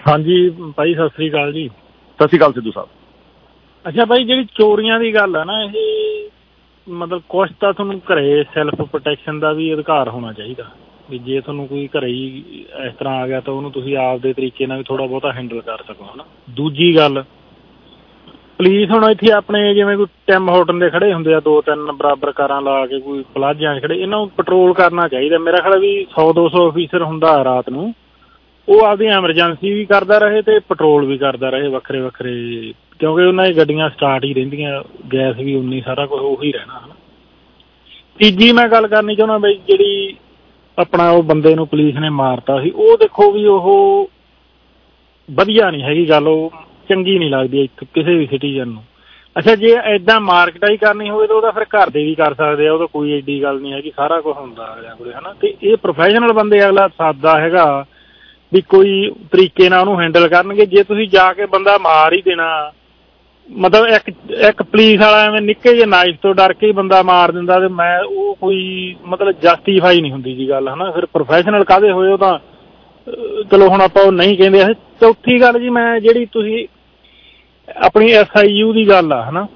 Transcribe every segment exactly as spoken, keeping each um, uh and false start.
ਹਾਂਜੀ ਭਾਈ ਸਤਿ ਸ੍ਰੀ ਅਕਾਲ ਜੀ। ਸਤਿ ਸ਼੍ਰੀ ਅਕਾਲ ਸਿੱਧੂ ਸਾਹਿਬ। ਅੱਛਾ ਭਾਈ, ਜਿਹੜੀ ਚੋਰੀਆਂ ਦੀ ਗੱਲ ਹੈ ਨਾ, ਇਹ ਮਤਲਬ ਕੁਛ ਤਾਂ ਤੁਹਾਨੂੰ ਘਰੇ ਸੈਲਫ ਪ੍ਰੋਟੈਕਸ਼ਨ ਦਾ ਵੀ ਅਧਿਕਾਰ ਹੋਣਾ ਚਾਹੀਦਾ ਵੀ ਜੇ ਤੁਹਾਨੂੰ ਕੋਈ ਘਰੇ ਹੀ ਇਸ ਤਰ੍ਹਾਂ ਆ ਗਿਆ ਤਾਂ ਉਹਨੂੰ ਤੁਸੀਂ ਆਪਦੇ ਤਰੀਕੇ ਨਾਲ ਵੀ ਥੋੜ੍ਹਾ ਬਹੁਤਾ ਹੈਂਡਲ ਕਰ ਸਕੋ, ਹੈ ਨਾ। ਦੂਜੀ ਗੱਲ, ਪੁਲਿਸ ਹੁਣ ਇੱਥੇ ਆਪਣੇ ਜਿਵੇਂ ਕੋਈ ਟਿਮ ਹੋਟਲ ਦੇ ਖੜ੍ਹੇ ਹੁੰਦੇ ਆ ਦੋ ਤਿੰਨ ਬਰਾਬਰ ਕਾਰਾਂ ਲਾ ਕੇ, ਕੋਈ ਪਲਾਜ਼ਿਆਂ 'ਚ ਖੜ੍ਹੇ, ਇਹਨਾਂ ਨੂੰ ਪੈਟਰੋਲ ਕਰਨਾ ਚਾਹੀਦਾ। ਮੇਰਾ ਖਿਆਲ ਵੀ ਸੌ ਦੋ ਸੌ ਅਫੀਸਰ ਹੁੰਦਾ ਰਾਤ ਨੂੰ, ਉਹ ਆਪਦੀ ਐਮਰਜੈਂਸੀ ਵੀ ਕਰਦਾ ਰਹੇ ਅਤੇ ਪੈਟਰੋਲ ਵੀ ਕਰਦਾ ਰਹੇ ਵੱਖਰੇ ਵੱਖਰੇ, ਕਿਉਂਕਿ ਉਹਨਾਂ ਦੀ ਗੱਡੀਆਂ ਸਟਾਰਟ ਹੀ ਰਹਿੰਦੀਆਂ, ਗੈਸ ਵੀ ਉਨੀ, ਸਾਰਾ ਕੁਛ ਉਹੀ ਰਹਿਣਾ, ਹੈ ਨਾ। ਤੀਜੀ ਮੈਂ ਗੱਲ ਕਰਨੀ ਚਾਹੁੰਦਾ ਬਈ, ਜਿਹੜੀ ਆਪਣਾ ਉਹ ਬੰਦੇ ਨੂੰ ਪੁਲਿਸ ਨੇ ਮਾਰਤਾ ਸੀ, ਉਹ ਦੇਖੋ ਵੀ ਉਹ ਵਧੀਆ ਨਹੀਂ ਹੈਗੀ ਗੱਲ, ਉਹ ਚੰਗੀ ਨਹੀਂ ਲੱਗਦੀ ਇੱਕ ਕਿਸੇ ਵੀ ਸਿਟੀਜ਼ਨ ਨੂੰ। ਅੱਛਾ, ਜੇ ਇੱਦਾਂ ਮਾਰਕੀਟਾਈ ਕਰਨੀ ਹੋਵੇ ਤਾਂ ਉਹਦਾ ਫਿਰ ਘਰ ਦੇ ਵੀ ਕਰ ਸਕਦੇ ਆ, ਉਹਦਾ ਕੋਈ ਐਡੀ ਗੱਲ ਨਹੀਂ ਹੈਗੀ, ਸਾਰਾ ਕੁਛ ਹੁੰਦਾ ਅਗਲਿਆਂ ਕੋਲ, ਹੈ ਨਾ। ਅਤੇ ਇਹ ਪ੍ਰੋਫੈਸ਼ਨਲ ਬੰਦੇ ਅਗਲਾ ਸਾਦਾ ਹੈਗਾ ਵੀ ਕੋਈ ਤਰੀਕੇ ਨਾਲ ਉਹਨੂੰ ਹੈਂਡਲ ਕਰਨਗੇ। ਜੇ ਤੁਸੀਂ ਜਾ ਕੇ ਬੰਦਾ ਮਾਰ ਹੀ ਦੇਣਾ, ਮਤਲਬ ਇੱਕ ਇੱਕ ਪੁਲਿਸ ਵਾਲਾ ਐਵੇਂ ਨਿੱਕੇ ਜਿਹੇ ਨਾਈਫ ਤੋਂ ਡਰ ਕੇ ਹੀ ਬੰਦਾ ਮਾਰ ਦਿੰਦਾ, ਅਤੇ ਮੈਂ ਉਹ ਕੋਈ ਮਤਲਬ ਜਸਟੀਫਾਈ ਨਹੀਂ ਹੁੰਦੀ ਜੀ ਗੱਲ, ਹੈ ਨਾ। ਫਿਰ ਪ੍ਰੋਫੈਸ਼ਨਲ ਕਾਹਦੇ ਹੋਏ ਉਹ ਤਾਂ ਚਲੋ ਹੁਣ ਆਪਾਂ ਉਹ ਨਹੀਂ ਕਹਿੰਦੇ। ਚੌਥੀ ਗੱਲ ਜੀ, ਮੈਂ ਜਿਹੜੀ ਤੁਸੀਂ ਆਪਣੀ ਐਸ ਆਈ ਯੂ ਦੀ ਗੱਲ ਆ, ਹੈ ਨਾ,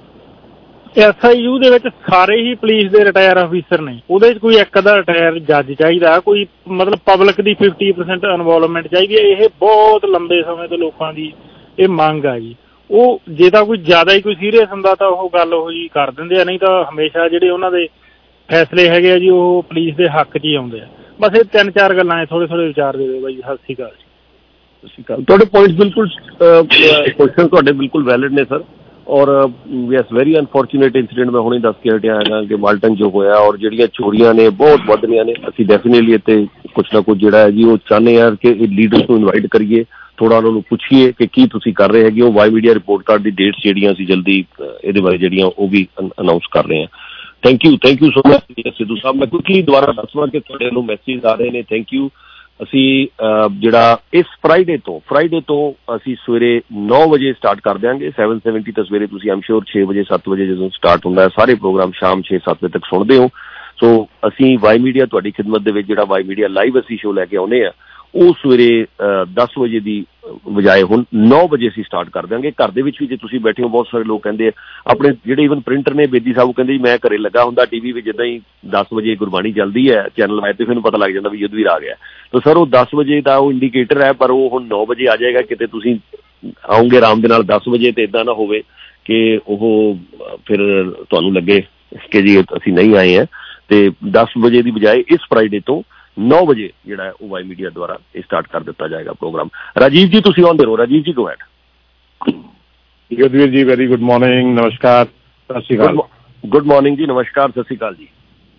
ਐਸ ਆਈ ਯੂ ਦੇ ਵਿੱਚ ਸਾਰੇ ਹੀ ਪੁਲਿਸ ਦੇ ਰਿਟਾਇਰ ਅਫੀਸਰ ਨੇ, ਉਹਦੇ 'ਚ ਕੋਈ ਇੱਕ ਅੱਧਾ ਰਿਟਾਇਰ ਜੱਜ ਚਾਹੀਦਾ, ਕੋਈ ਮਤਲਬ ਪਬਲਿਕ ਦੀ ਫਿਫਟੀ ਪਰਸੈਂਟ ਇਨਵੋਲਵਮੈਂਟ ਚਾਹੀਦੀ ਹੈ। ਇਹ ਬਹੁਤ ਲੰਬੇ ਸਮੇਂ ਤੋਂ ਲੋਕਾਂ ਦੀ ਇਹ ਮੰਗ ਆ ਜੀ। ਉਹ ਜੇ ਤਾਂ ਕੋਈ ਜ਼ਿਆਦਾ ਹੀ ਕੋਈ ਸੀਰੀਅਸ ਹੁੰਦਾ ਤਾਂ ਉਹ ਗੱਲ ਉਹ ਜੀ ਕਰ ਦਿੰਦੇ ਆ, ਨਹੀਂ ਤਾਂ ਹਮੇਸ਼ਾ ਜਿਹੜੇ ਉਹਨਾਂ ਦੇ ਫੈਸਲੇ ਹੈਗੇ ਆ ਜੀ ਉਹ ਪੁਲਿਸ ਦੇ ਹੱਕ 'ਚ ਹੀ ਆਉਂਦੇ ਆ। ਬਸ ਇਹ ਤਿੰਨ ਚਾਰ ਗੱਲਾਂ ਥੋੜ੍ਹੇ ਥੋੜ੍ਹੇ ਵਿਚਾਰ ਦੇ ਦਿਓ ਬਾਈ। ਸਤਿ ਸ਼੍ਰੀ ਅਕਾਲ ਜੀ। ਸਤਿ ਸ਼੍ਰੀ ਅਕਾਲ। ਤੁਹਾਡੇ ਪੁਆਇੰਟ ਬਿਲਕੁਲ ਕੁਐਸਚਨ ਤੁਹਾਡੇ ਬਿਲਕੁਲ ਵੈਲਿਡ ਨੇ ਸਰ, ਔਰ ਯੈਸ ਵੈਰੀ ਅਨਫੋਰਚੂਨੇਟ ਇੰਸੀਡੈਂਟ ਮੈਂ ਹੁਣੇ ਦੱਸ ਕੇ ਹਟਿਆ ਹੈਗਾ ਕਿ ਮਾਲਟਨ ਜੋ ਹੋਇਆ, ਔਰ ਜਿਹੜੀਆਂ ਚੋਰੀਆਂ ਨੇ ਬਹੁਤ ਵੱਧ ਰਹੀਆਂ ਨੇ। ਅਸੀਂ ਡੈਫੀਨੇਟਲੀ ਇੱਥੇ ਕੁਛ ਨਾ ਕੁਛ ਜਿਹੜਾ ਹੈ ਜੀ ਉਹ ਚਾਹੁੰਦੇ ਹਾਂ ਕਿ ਲੀਡਰਸ ਨੂੰ ਇਨਵਾਈਟ ਕਰੀਏ, ਥੋੜ੍ਹਾ ਉਹਨਾਂ ਨੂੰ ਪੁੱਛੀਏ ਕਿ ਕੀ ਤੁਸੀਂ ਕਰ ਰਹੇ ਹੈਗੇ ਹੋ। ਵਾਈ ਮੀਡੀਆ ਰਿਪੋਰਟ ਕਾਰਡ ਦੀ ਡੇਟਸ ਜਿਹੜੀਆਂ ਅਸੀਂ ਜਲਦੀ ਇਹਦੇ ਬਾਰੇ ਜਿਹੜੀਆਂ ਉਹ ਵੀ ਅਨਾਊਂਸ ਕਰ ਰਹੇ ਹਾਂ। Thank you thank you so much Sidhu Sahib. ਮੈਂ ਕੁਇਕਲੀ ਦੁਬਾਰਾ ਦੱਸਵਾਂ ਕਿ ਤੁਹਾਡੇ ਨੂੰ ਮੈਸੇਜ ਆ ਰਹੇ ਨੇ, ਥੈਂਕ ਯੂ। ਅਸੀਂ ਜਿਹੜਾ ਇਸ ਫਰਾਈਡੇ ਤੋਂ ਫਰਾਈਡੇ ਤੋਂ ਅਸੀਂ ਸਵੇਰੇ ਨੌ ਵਜੇ ਸਟਾਰਟ ਕਰ ਦਿਆਂਗੇ। ਸੈਵਨ ਸੈਵਨਟੀ ਤਾਂ ਸਵੇਰੇ ਤੁਸੀਂ ਆਮ ਸ਼ੋਰ ਛੇ ਵਜੇ ਸੱਤ ਵਜੇ ਜਦੋਂ ਸਟਾਰਟ ਹੁੰਦਾ, ਸਾਰੇ ਪ੍ਰੋਗਰਾਮ ਸ਼ਾਮ ਛੇ ਸੱਤ ਵਜੇ ਤੱਕ ਸੁਣਦੇ ਹੋ। ਸੋ ਅਸੀਂ ਵਾਈ ਮੀਡੀਆ ਤੁਹਾਡੀ ਖਿਦਮਤ ਦੇ ਵਿੱਚ ਜਿਹੜਾ ਵਾਈ ਮੀਡੀਆ ਲਾਈਵ ਅਸੀਂ ਸ਼ੋਅ ਲੈ ਕੇ ਆਉਂਦੇ ਹਾਂ, ਉਹ ਸਵੇਰੇ ਦਸ ਵਜੇ ਦੀ ਬਜਾਏ ਹੁਣ ਨੌ ਵਜੇ ਅਸੀਂ ਸਟਾਰਟ ਕਰ ਦਿਆਂਗੇ। ਘਰ ਦੇ ਵਿੱਚ ਵੀ ਜੇ ਤੁਸੀਂ ਬੈਠੇ ਹੋ, ਬਹੁਤ ਸਾਰੇ ਲੋਕ ਕਹਿੰਦੇ ਆ, ਆਪਣੇ ਜਿਹੜੇ ਈਵਨ ਪ੍ਰਿੰਟਰ ਨੇ ਬੇਦੀ ਸਾਹਿਬ ਕਹਿੰਦੇ ਜੀ ਮੈਂ ਘਰੇ ਲੱਗਾ ਹੁੰਦਾ ਟੀ ਵੀ ਵਿੱਚ, ਜਿੱਦਾਂ ਹੀ ਦਸ ਵਜੇ ਗੁਰਬਾਣੀ ਚੱਲਦੀ ਹੈ ਚੈਨਲ ਆਏ, ਅਤੇ ਫਿਰ ਪਤਾ ਲੱਗ ਜਾਂਦਾ ਵੀ ਯੁੱਧਵੀਰ ਆ ਗਿਆ। ਤਾਂ ਸਰ ਉਹ ਦਸ ਵਜੇ ਦਾ ਉਹ ਇੰਡੀਕੇਟਰ ਹੈ, ਪਰ ਉਹ ਹੁਣ ਨੌ ਵਜੇ ਆ ਜਾਏਗਾ। ਕਿਤੇ ਤੁਸੀਂ ਆਉਂਗੇ ਆਰਾਮ ਦੇ ਨਾਲ ਦਸ ਵਜੇ, ਅਤੇ ਇੱਦਾਂ ਨਾ ਹੋਵੇ ਕਿ ਉਹ ਫਿਰ ਤੁਹਾਨੂੰ ਲੱਗੇ ਕਿ ਜੀ ਅਸੀਂ ਨਹੀਂ ਆਏ ਹਾਂ। ਅਤੇ ਦਸ ਵਜੇ ਦੀ ਬਜਾਏ ਇਸ ਫਰਾਈਡੇ ਤੋਂ ਨੌ ਵਜੇ ਜਿਹੜਾ ਉਹ ਵਾਈ ਮੀਡੀਆ ਦੁਆਰਾ ਇਹ ਸਟਾਰਟ ਕਰ ਦਿੱਤਾ ਜਾਏਗਾ ਪ੍ਰੋਗਰਾਮ। ਰਾਜੀਵ ਜੀ ਤੁਸੀਂ ਆਉਂਦੇ ਰਹੋ। ਰਾਜੀਵ ਜੀ ਗੋ ਹੈਡ। ਯੁੱਧਵੀਰ ਜੀ ਵੈਰੀ ਗੁੱਡ ਮਾਰਨਿੰਗ, ਨਮਸਕਾਰ, ਸਤਿ ਸ਼੍ਰੀ ਅਕਾਲ। ਗੁੱਡ ਮਾਰਨਿੰਗ ਜੀ, ਨਮਸਕਾਰ, ਸਤਿ ਸ਼੍ਰੀ ਅਕਾਲ ਜੀ।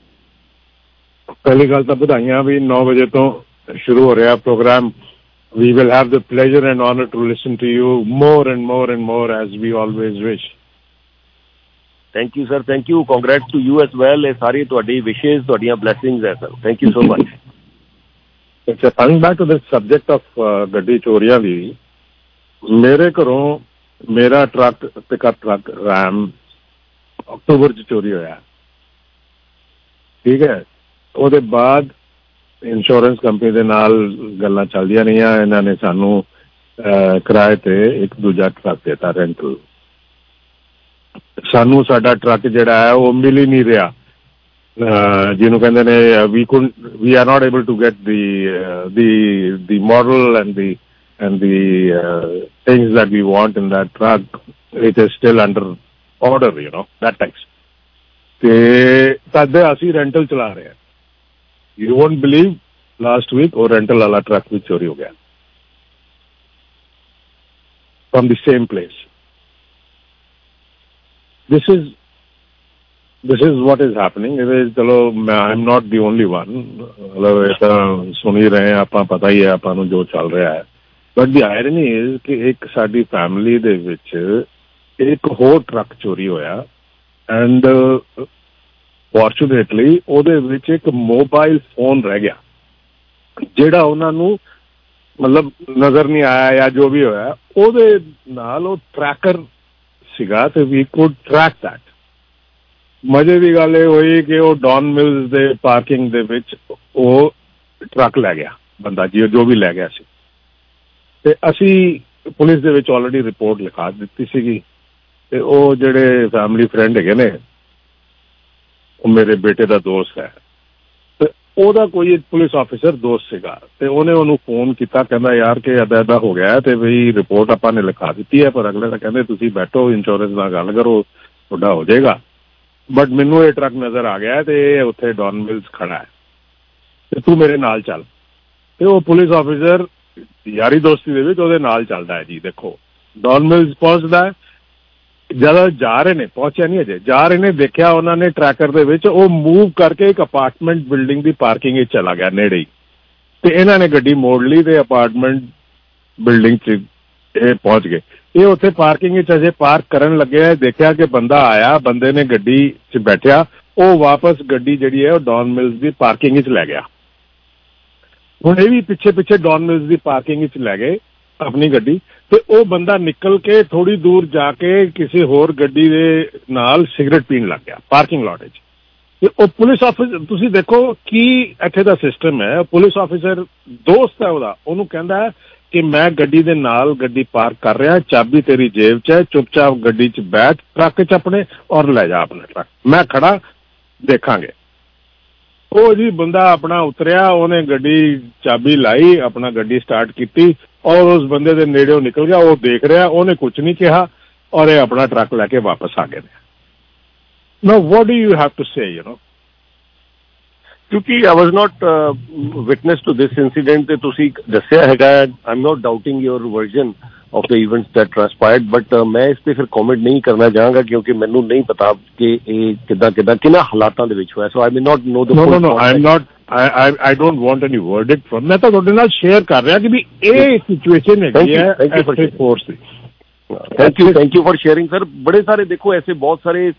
ਪਹਿਲੀ ਗੱਲ ਤਾਂ ਵਧਾਈਆਂ ਵੀ ਨੌ ਵਜੇ ਤੋਂ ਸ਼ੁਰੂ ਹੋ ਰਿਹਾ programme. We will have the pleasure and honor to listen to you more and more and more as we always wish. Thank you sir, thank you. Congrats to you as well. ਇਹ ਸਾਰੀ ਤੁਹਾਡੀ ਵਿਸ਼ੇਜ਼, ਤੁਹਾਡੀਆਂ blessings ਹੈ sir. Thank you so much. ਅੱਛਾ, coming back to the subject of ਗੱਡੀ ਚੋਰੀਆਂ ਦੀ, ਮੇਰੇ ਘਰੋਂ ਮੇਰਾ ਟਰੱਕ ਪਿਕਅਪ ਟਰੱਕ ਰੈਮ ਅਕਤੂਬਰ 'ਚ ਚੋਰੀ ਹੋਇਆ, ਠੀਕ ਹੈ। ਉਹਦੇ ਬਾਅਦ ਇੰਸ਼ੋਰੈਂਸ ਕੰਪਨੀ ਦੇ ਨਾਲ ਗੱਲਾਂ ਚੱਲਦੀਆਂ ਰਹੀਆਂ, ਇਹਨਾਂ ਨੇ ਸਾਨੂੰ ਕਿਰਾਏ 'ਤੇ ਇੱਕ ਦੂਜਾ ਟਰੱਕ ਦਿੱਤਾ ਰੈਂਟਲ। ਸਾਨੂੰ ਸਾਡਾ ਟਰੱਕ ਜਿਹੜਾ ਹੈ ਉਹ ਮਿਲ ਹੀ ਨਹੀਂ ਰਿਹਾ, ਜਿਹਨੂੰ ਕਹਿੰਦੇ ਨੇ we could we are not able to get the the the model and the and the things that we want in that truck, it is still under order, you know that types. ਅਤੇ ਤਦ ਅਸੀਂ rental ਚਲਾ ਰਹੇ ਹਾਂ। You won't believe, last week ਉਹ rental ਵਾਲਾ truck ਵੀ ਚੋਰੀ ਹੋ ਗਿਆ from the same place. This is this is what is happening. ਇਹ ਚਲੋ ਮੈਂ I'm not the only one, ਮਤਲਬ ਇਹ ਤਾਂ ਸੁਣ ਹੀ ਰਹੇ ਆਪਾਂ, ਪਤਾ ਹੀ ਹੈ ਆਪਾਂ ਨੂੰ ਜੋ ਚੱਲ ਰਿਹਾ ਹੈ। But the irony is ਕਿ ਇੱਕ ਸਾਡੀ ਫੈਮਿਲੀ ਦੇ ਵਿੱਚ ਇੱਕ ਹੋਰ ਟਰੱਕ ਚੋਰੀ ਹੋਇਆ, and ਫੋਰਚੂਨੇਟਲੀ ਉਹਦੇ ਵਿੱਚ ਇੱਕ ਮੋਬਾਈਲ ਫੋਨ ਰਹਿ ਗਿਆ, ਜਿਹੜਾ ਉਹਨਾਂ ਨੂੰ ਮਤਲਬ ਨਜ਼ਰ ਨਹੀਂ ਆਇਆ ਜਾਂ ਜੋ ਵੀ ਹੋਇਆ, ਉਹਦੇ ਨਾਲ ਉਹ ਟਰੈਕਰ ਸੀਗਾ ਅਤੇ ਵੀ ਕੁਡ ਟਰੈਕ ਦੈਟ। ਮਜ਼ੇ ਦੀ ਗੱਲ ਇਹ ਹੋਈ ਕਿ ਉਹ ਡੌਨ ਮਿਲਸ ਦੇ ਪਾਰਕਿੰਗ ਦੇ ਵਿੱਚ ਉਹ ਟਰੱਕ ਲੈ ਗਿਆ ਬੰਦਾ, ਜੀ ਜੋ ਵੀ ਲੈ ਗਿਆ ਸੀ। ਤੇ ਅਸੀਂ ਪੁਲਿਸ ਦੇ ਵਿੱਚ ਆਲਰੇਡੀ ਰਿਪੋਰਟ ਲਿਖਾ ਦਿੱਤੀ ਸੀਗੀ ਤੇ ਉਹ ਜਿਹੜੇ ਫੈਮਿਲੀ ਫਰੈਂਡ ਹੈਗੇ ਨੇ ਉਹ ਮੇਰੇ ਬੇਟੇ ਦਾ ਦੋਸਤ ਹੈ ਤੇ ਉਹਦਾ ਕੋਈ ਪੁਲਿਸ ਆਫਿਸਰ ਦੋਸਤ ਸੀਗਾ ਤੇ ਉਹਨੇ ਉਹਨੂੰ ਫੋਨ ਕੀਤਾ, ਕਹਿੰਦਾ ਯਾਰ ਕਿ ਇੱਦਾਂ ਇੱਦਾਂ ਹੋ ਗਿਆ ਤੇ ਵੀ ਰਿਪੋਰਟ ਆਪਾਂ ਨੇ ਲਿਖਾ ਦਿੱਤੀ ਹੈ, ਪਰ ਅਗਲੇ ਤਾਂ ਕਹਿੰਦੇ ਤੁਸੀਂ ਬੈਠੋ ਇੰਸ਼ੋਰੈਂਸ ਨਾਲ ਗੱਲ ਕਰੋ ਤੁਹਾਡਾ ਹੋ ਜਾਏਗਾ। ਬਟ ਮੈਨੂੰ ਇਹ ਟਰੱਕ ਨਜ਼ਰ ਆ ਗਿਆ ਤੇ ਇਹ ਉੱਥੇ ਡੌਨ ਮਿਲਸ ਖੜਾ ਹੈ ਤੇ ਤੂੰ ਮੇਰੇ ਨਾਲ ਚੱਲ। ਤੇ ਉਹ ਪੁਲਿਸ ਆਫਿਸਰ ਯਾਰੀ ਦੋਸਤੀ ਦੇ ਵਿੱਚ ਉਹਦੇ ਨਾਲ ਚੱਲਦਾ ਹੈ ਜੀ। ਦੇਖੋ ਡੌਨ ਮਿਲਸ ਪਹੁੰਚਦਾ ਹੈ, ਜਦੋਂ ਜਾ ਰਹੇ ਨੇ, ਪਹੁੰਚਿਆ ਨਹੀਂ ਅਜੇ, ਜਾ ਰਹੇ ਨੇ, ਦੇਖਿਆ ਉਹਨਾਂ ਨੇ ਟਰੈਕਰ ਦੇ ਵਿੱਚ ਉਹ ਮੂਵ ਕਰਕੇ ਇੱਕ ਅਪਾਰਟਮੈਂਟ ਬਿਲਡਿੰਗ ਦੀ ਪਾਰਕਿੰਗ ਵਿੱਚ ਚਲਾ ਗਿਆ ਨੇੜੇ ਹੀ, ਤੇ ਇਹਨਾਂ ਨੇ ਗੱਡੀ ਮੋੜ ਲਈ ਤੇ ਅਪਾਰਟਮੈਂਟ ਬਿਲਡਿੰਗ 'ਚ ਇਹ ਪਹੁੰਚ ਗਏ। ਇਹ ਉੱਥੇ ਪਾਰਕਿੰਗ ਵਿੱਚ ਅਜੇ ਪਾਰਕ ਕਰਨ ਲੱਗੇ, ਦੇਖਿਆ ਕਿ ਬੰਦਾ ਆਇਆ, ਬੰਦੇ ਨੇ ਗੱਡੀ 'ਚ ਬੈਠਿਆ, ਉਹ ਵਾਪਸ ਗੱਡੀ ਜਿਹੜੀ ਹੈ ਉਹ ਡੌਨ ਮਿਲਸ ਦੀ ਪਾਰਕਿੰਗ ਵਿੱਚ ਲੈ ਗਿਆ। ਹੁਣ ਇਹ ਵੀ ਪਿੱਛੇ ਪਿੱਛੇ ਡੌਨ ਮਿਲਸ ਦੀ ਪਾਰਕਿੰਗ ਵਿੱਚ ਲੈ ਗਏ ਆਪਣੀ ਗੱਡੀ, ਤੇ ਉਹ ਬੰਦਾ ਨਿਕਲ ਕੇ ਥੋੜੀ ਦੂਰ ਜਾ ਕੇ ਕਿਸੇ ਹੋਰ ਗੱਡੀ ਦੇ ਨਾਲ ਸਿਗਰਟ ਪੀਣ ਲੱਗ ਗਿਆ ਪਾਰਕਿੰਗ ਲਾਟ ਵਿੱਚ। ਤੇ ਉਹ ਪੁਲਿਸ ਆਫਿਸਰ, ਤੁਸੀਂ ਦੇਖੋ ਕੀ ਇੱਥੇ ਦਾ ਸਿਸਟਮ ਹੈ, ਪੁਲਿਸ ਆਫਿਸਰ ਦੋਸਤ ਹੈ ਉਹਦਾ, ਉਹਨੂੰ ਕਹਿੰਦਾ ਹੈ ਕਿ ਮੈਂ ਗੱਡੀ ਦੇ ਨਾਲ ਗੱਡੀ ਪਾਰਕ ਕਰ ਰਿਹਾ, ਚਾਬੀ ਤੇਰੀ ਜੇਬ 'ਚ ਹੈ, ਚੁੱਪਚਾਪ ਗੱਡੀ 'ਚ ਬੈਠ ਟਰੱਕ 'ਚ ਆਪਣੇ ਔਰ ਲੈ ਜਾ ਆਪਣਾ ਟਰੱਕ, ਮੈਂ ਖੜਾ ਦੇਖਾਂਗੇ। ਉਹ ਜੀ ਬੰਦਾ ਆਪਣਾ ਉਤਰਿਆ, ਉਹਨੇ ਗੱਡੀ ਚਾਬੀ ਲਾਈ, ਆਪਣਾ ਗੱਡੀ ਸਟਾਰਟ ਕੀਤੀ ਔਰ ਉਸ ਬੰਦੇ ਦੇ ਨੇੜਿਓਂ ਨਿਕਲ ਗਿਆ। ਉਹ ਦੇਖ ਰਿਹਾ, ਉਹਨੇ ਕੁਝ ਨਹੀਂ ਕਿਹਾ ਔਰ ਇਹ ਆਪਣਾ ਟਰੱਕ ਲੈ ਕੇ ਵਾਪਸ ਆ ਗਏ ਨੇ। Now what do you have to say, you know? ਕਿਉਂਕਿ I was not uh, witness to this incident ਤੇ ਤੁਸੀਂ ਦੱਸਿਆ ਹੈਗਾ, I'm not doubting your version of the events that transpired, but uh, ਮੈਂ ਇਸ ਤੇ ਫਿਰ ਕਮੈਂਟ ਨਹੀਂ ਕਰਨਾ ਚਾਹਾਂਗਾ ਕਿਉਂਕਿ ਮੈਨੂੰ ਨਹੀਂ ਪਤਾ ਕਿ ਇਹ ਕਿੱਦਾਂ ਕਿੱਦਾਂ ਕਿਹਨਾਂ ਹਾਲਾਤਾਂ ਦੇ ਵਿੱਚ ਹੋਇਆ। So I may not know the no no no I'm not I I I don't want any verdict from, ਮੈਂ ਤਾਂ ਤੁਹਾਡੇ ਨਾਲ ਸ਼ੇਅਰ ਕਰ ਰਿਹਾ ਕਿ ਵੀ ਇਹ ਸਿਚੁਏਸ਼ਨ ਹੈਗੀ ਹੈ ਐਫ ਫੋਰ ਦੀ। Thank you thank you for sharing sir. ਬੜੇ ਸਾਰੇ ਦੇਖੋ ਐਸੇ ਬਹੁਤ ਸਾਰੇ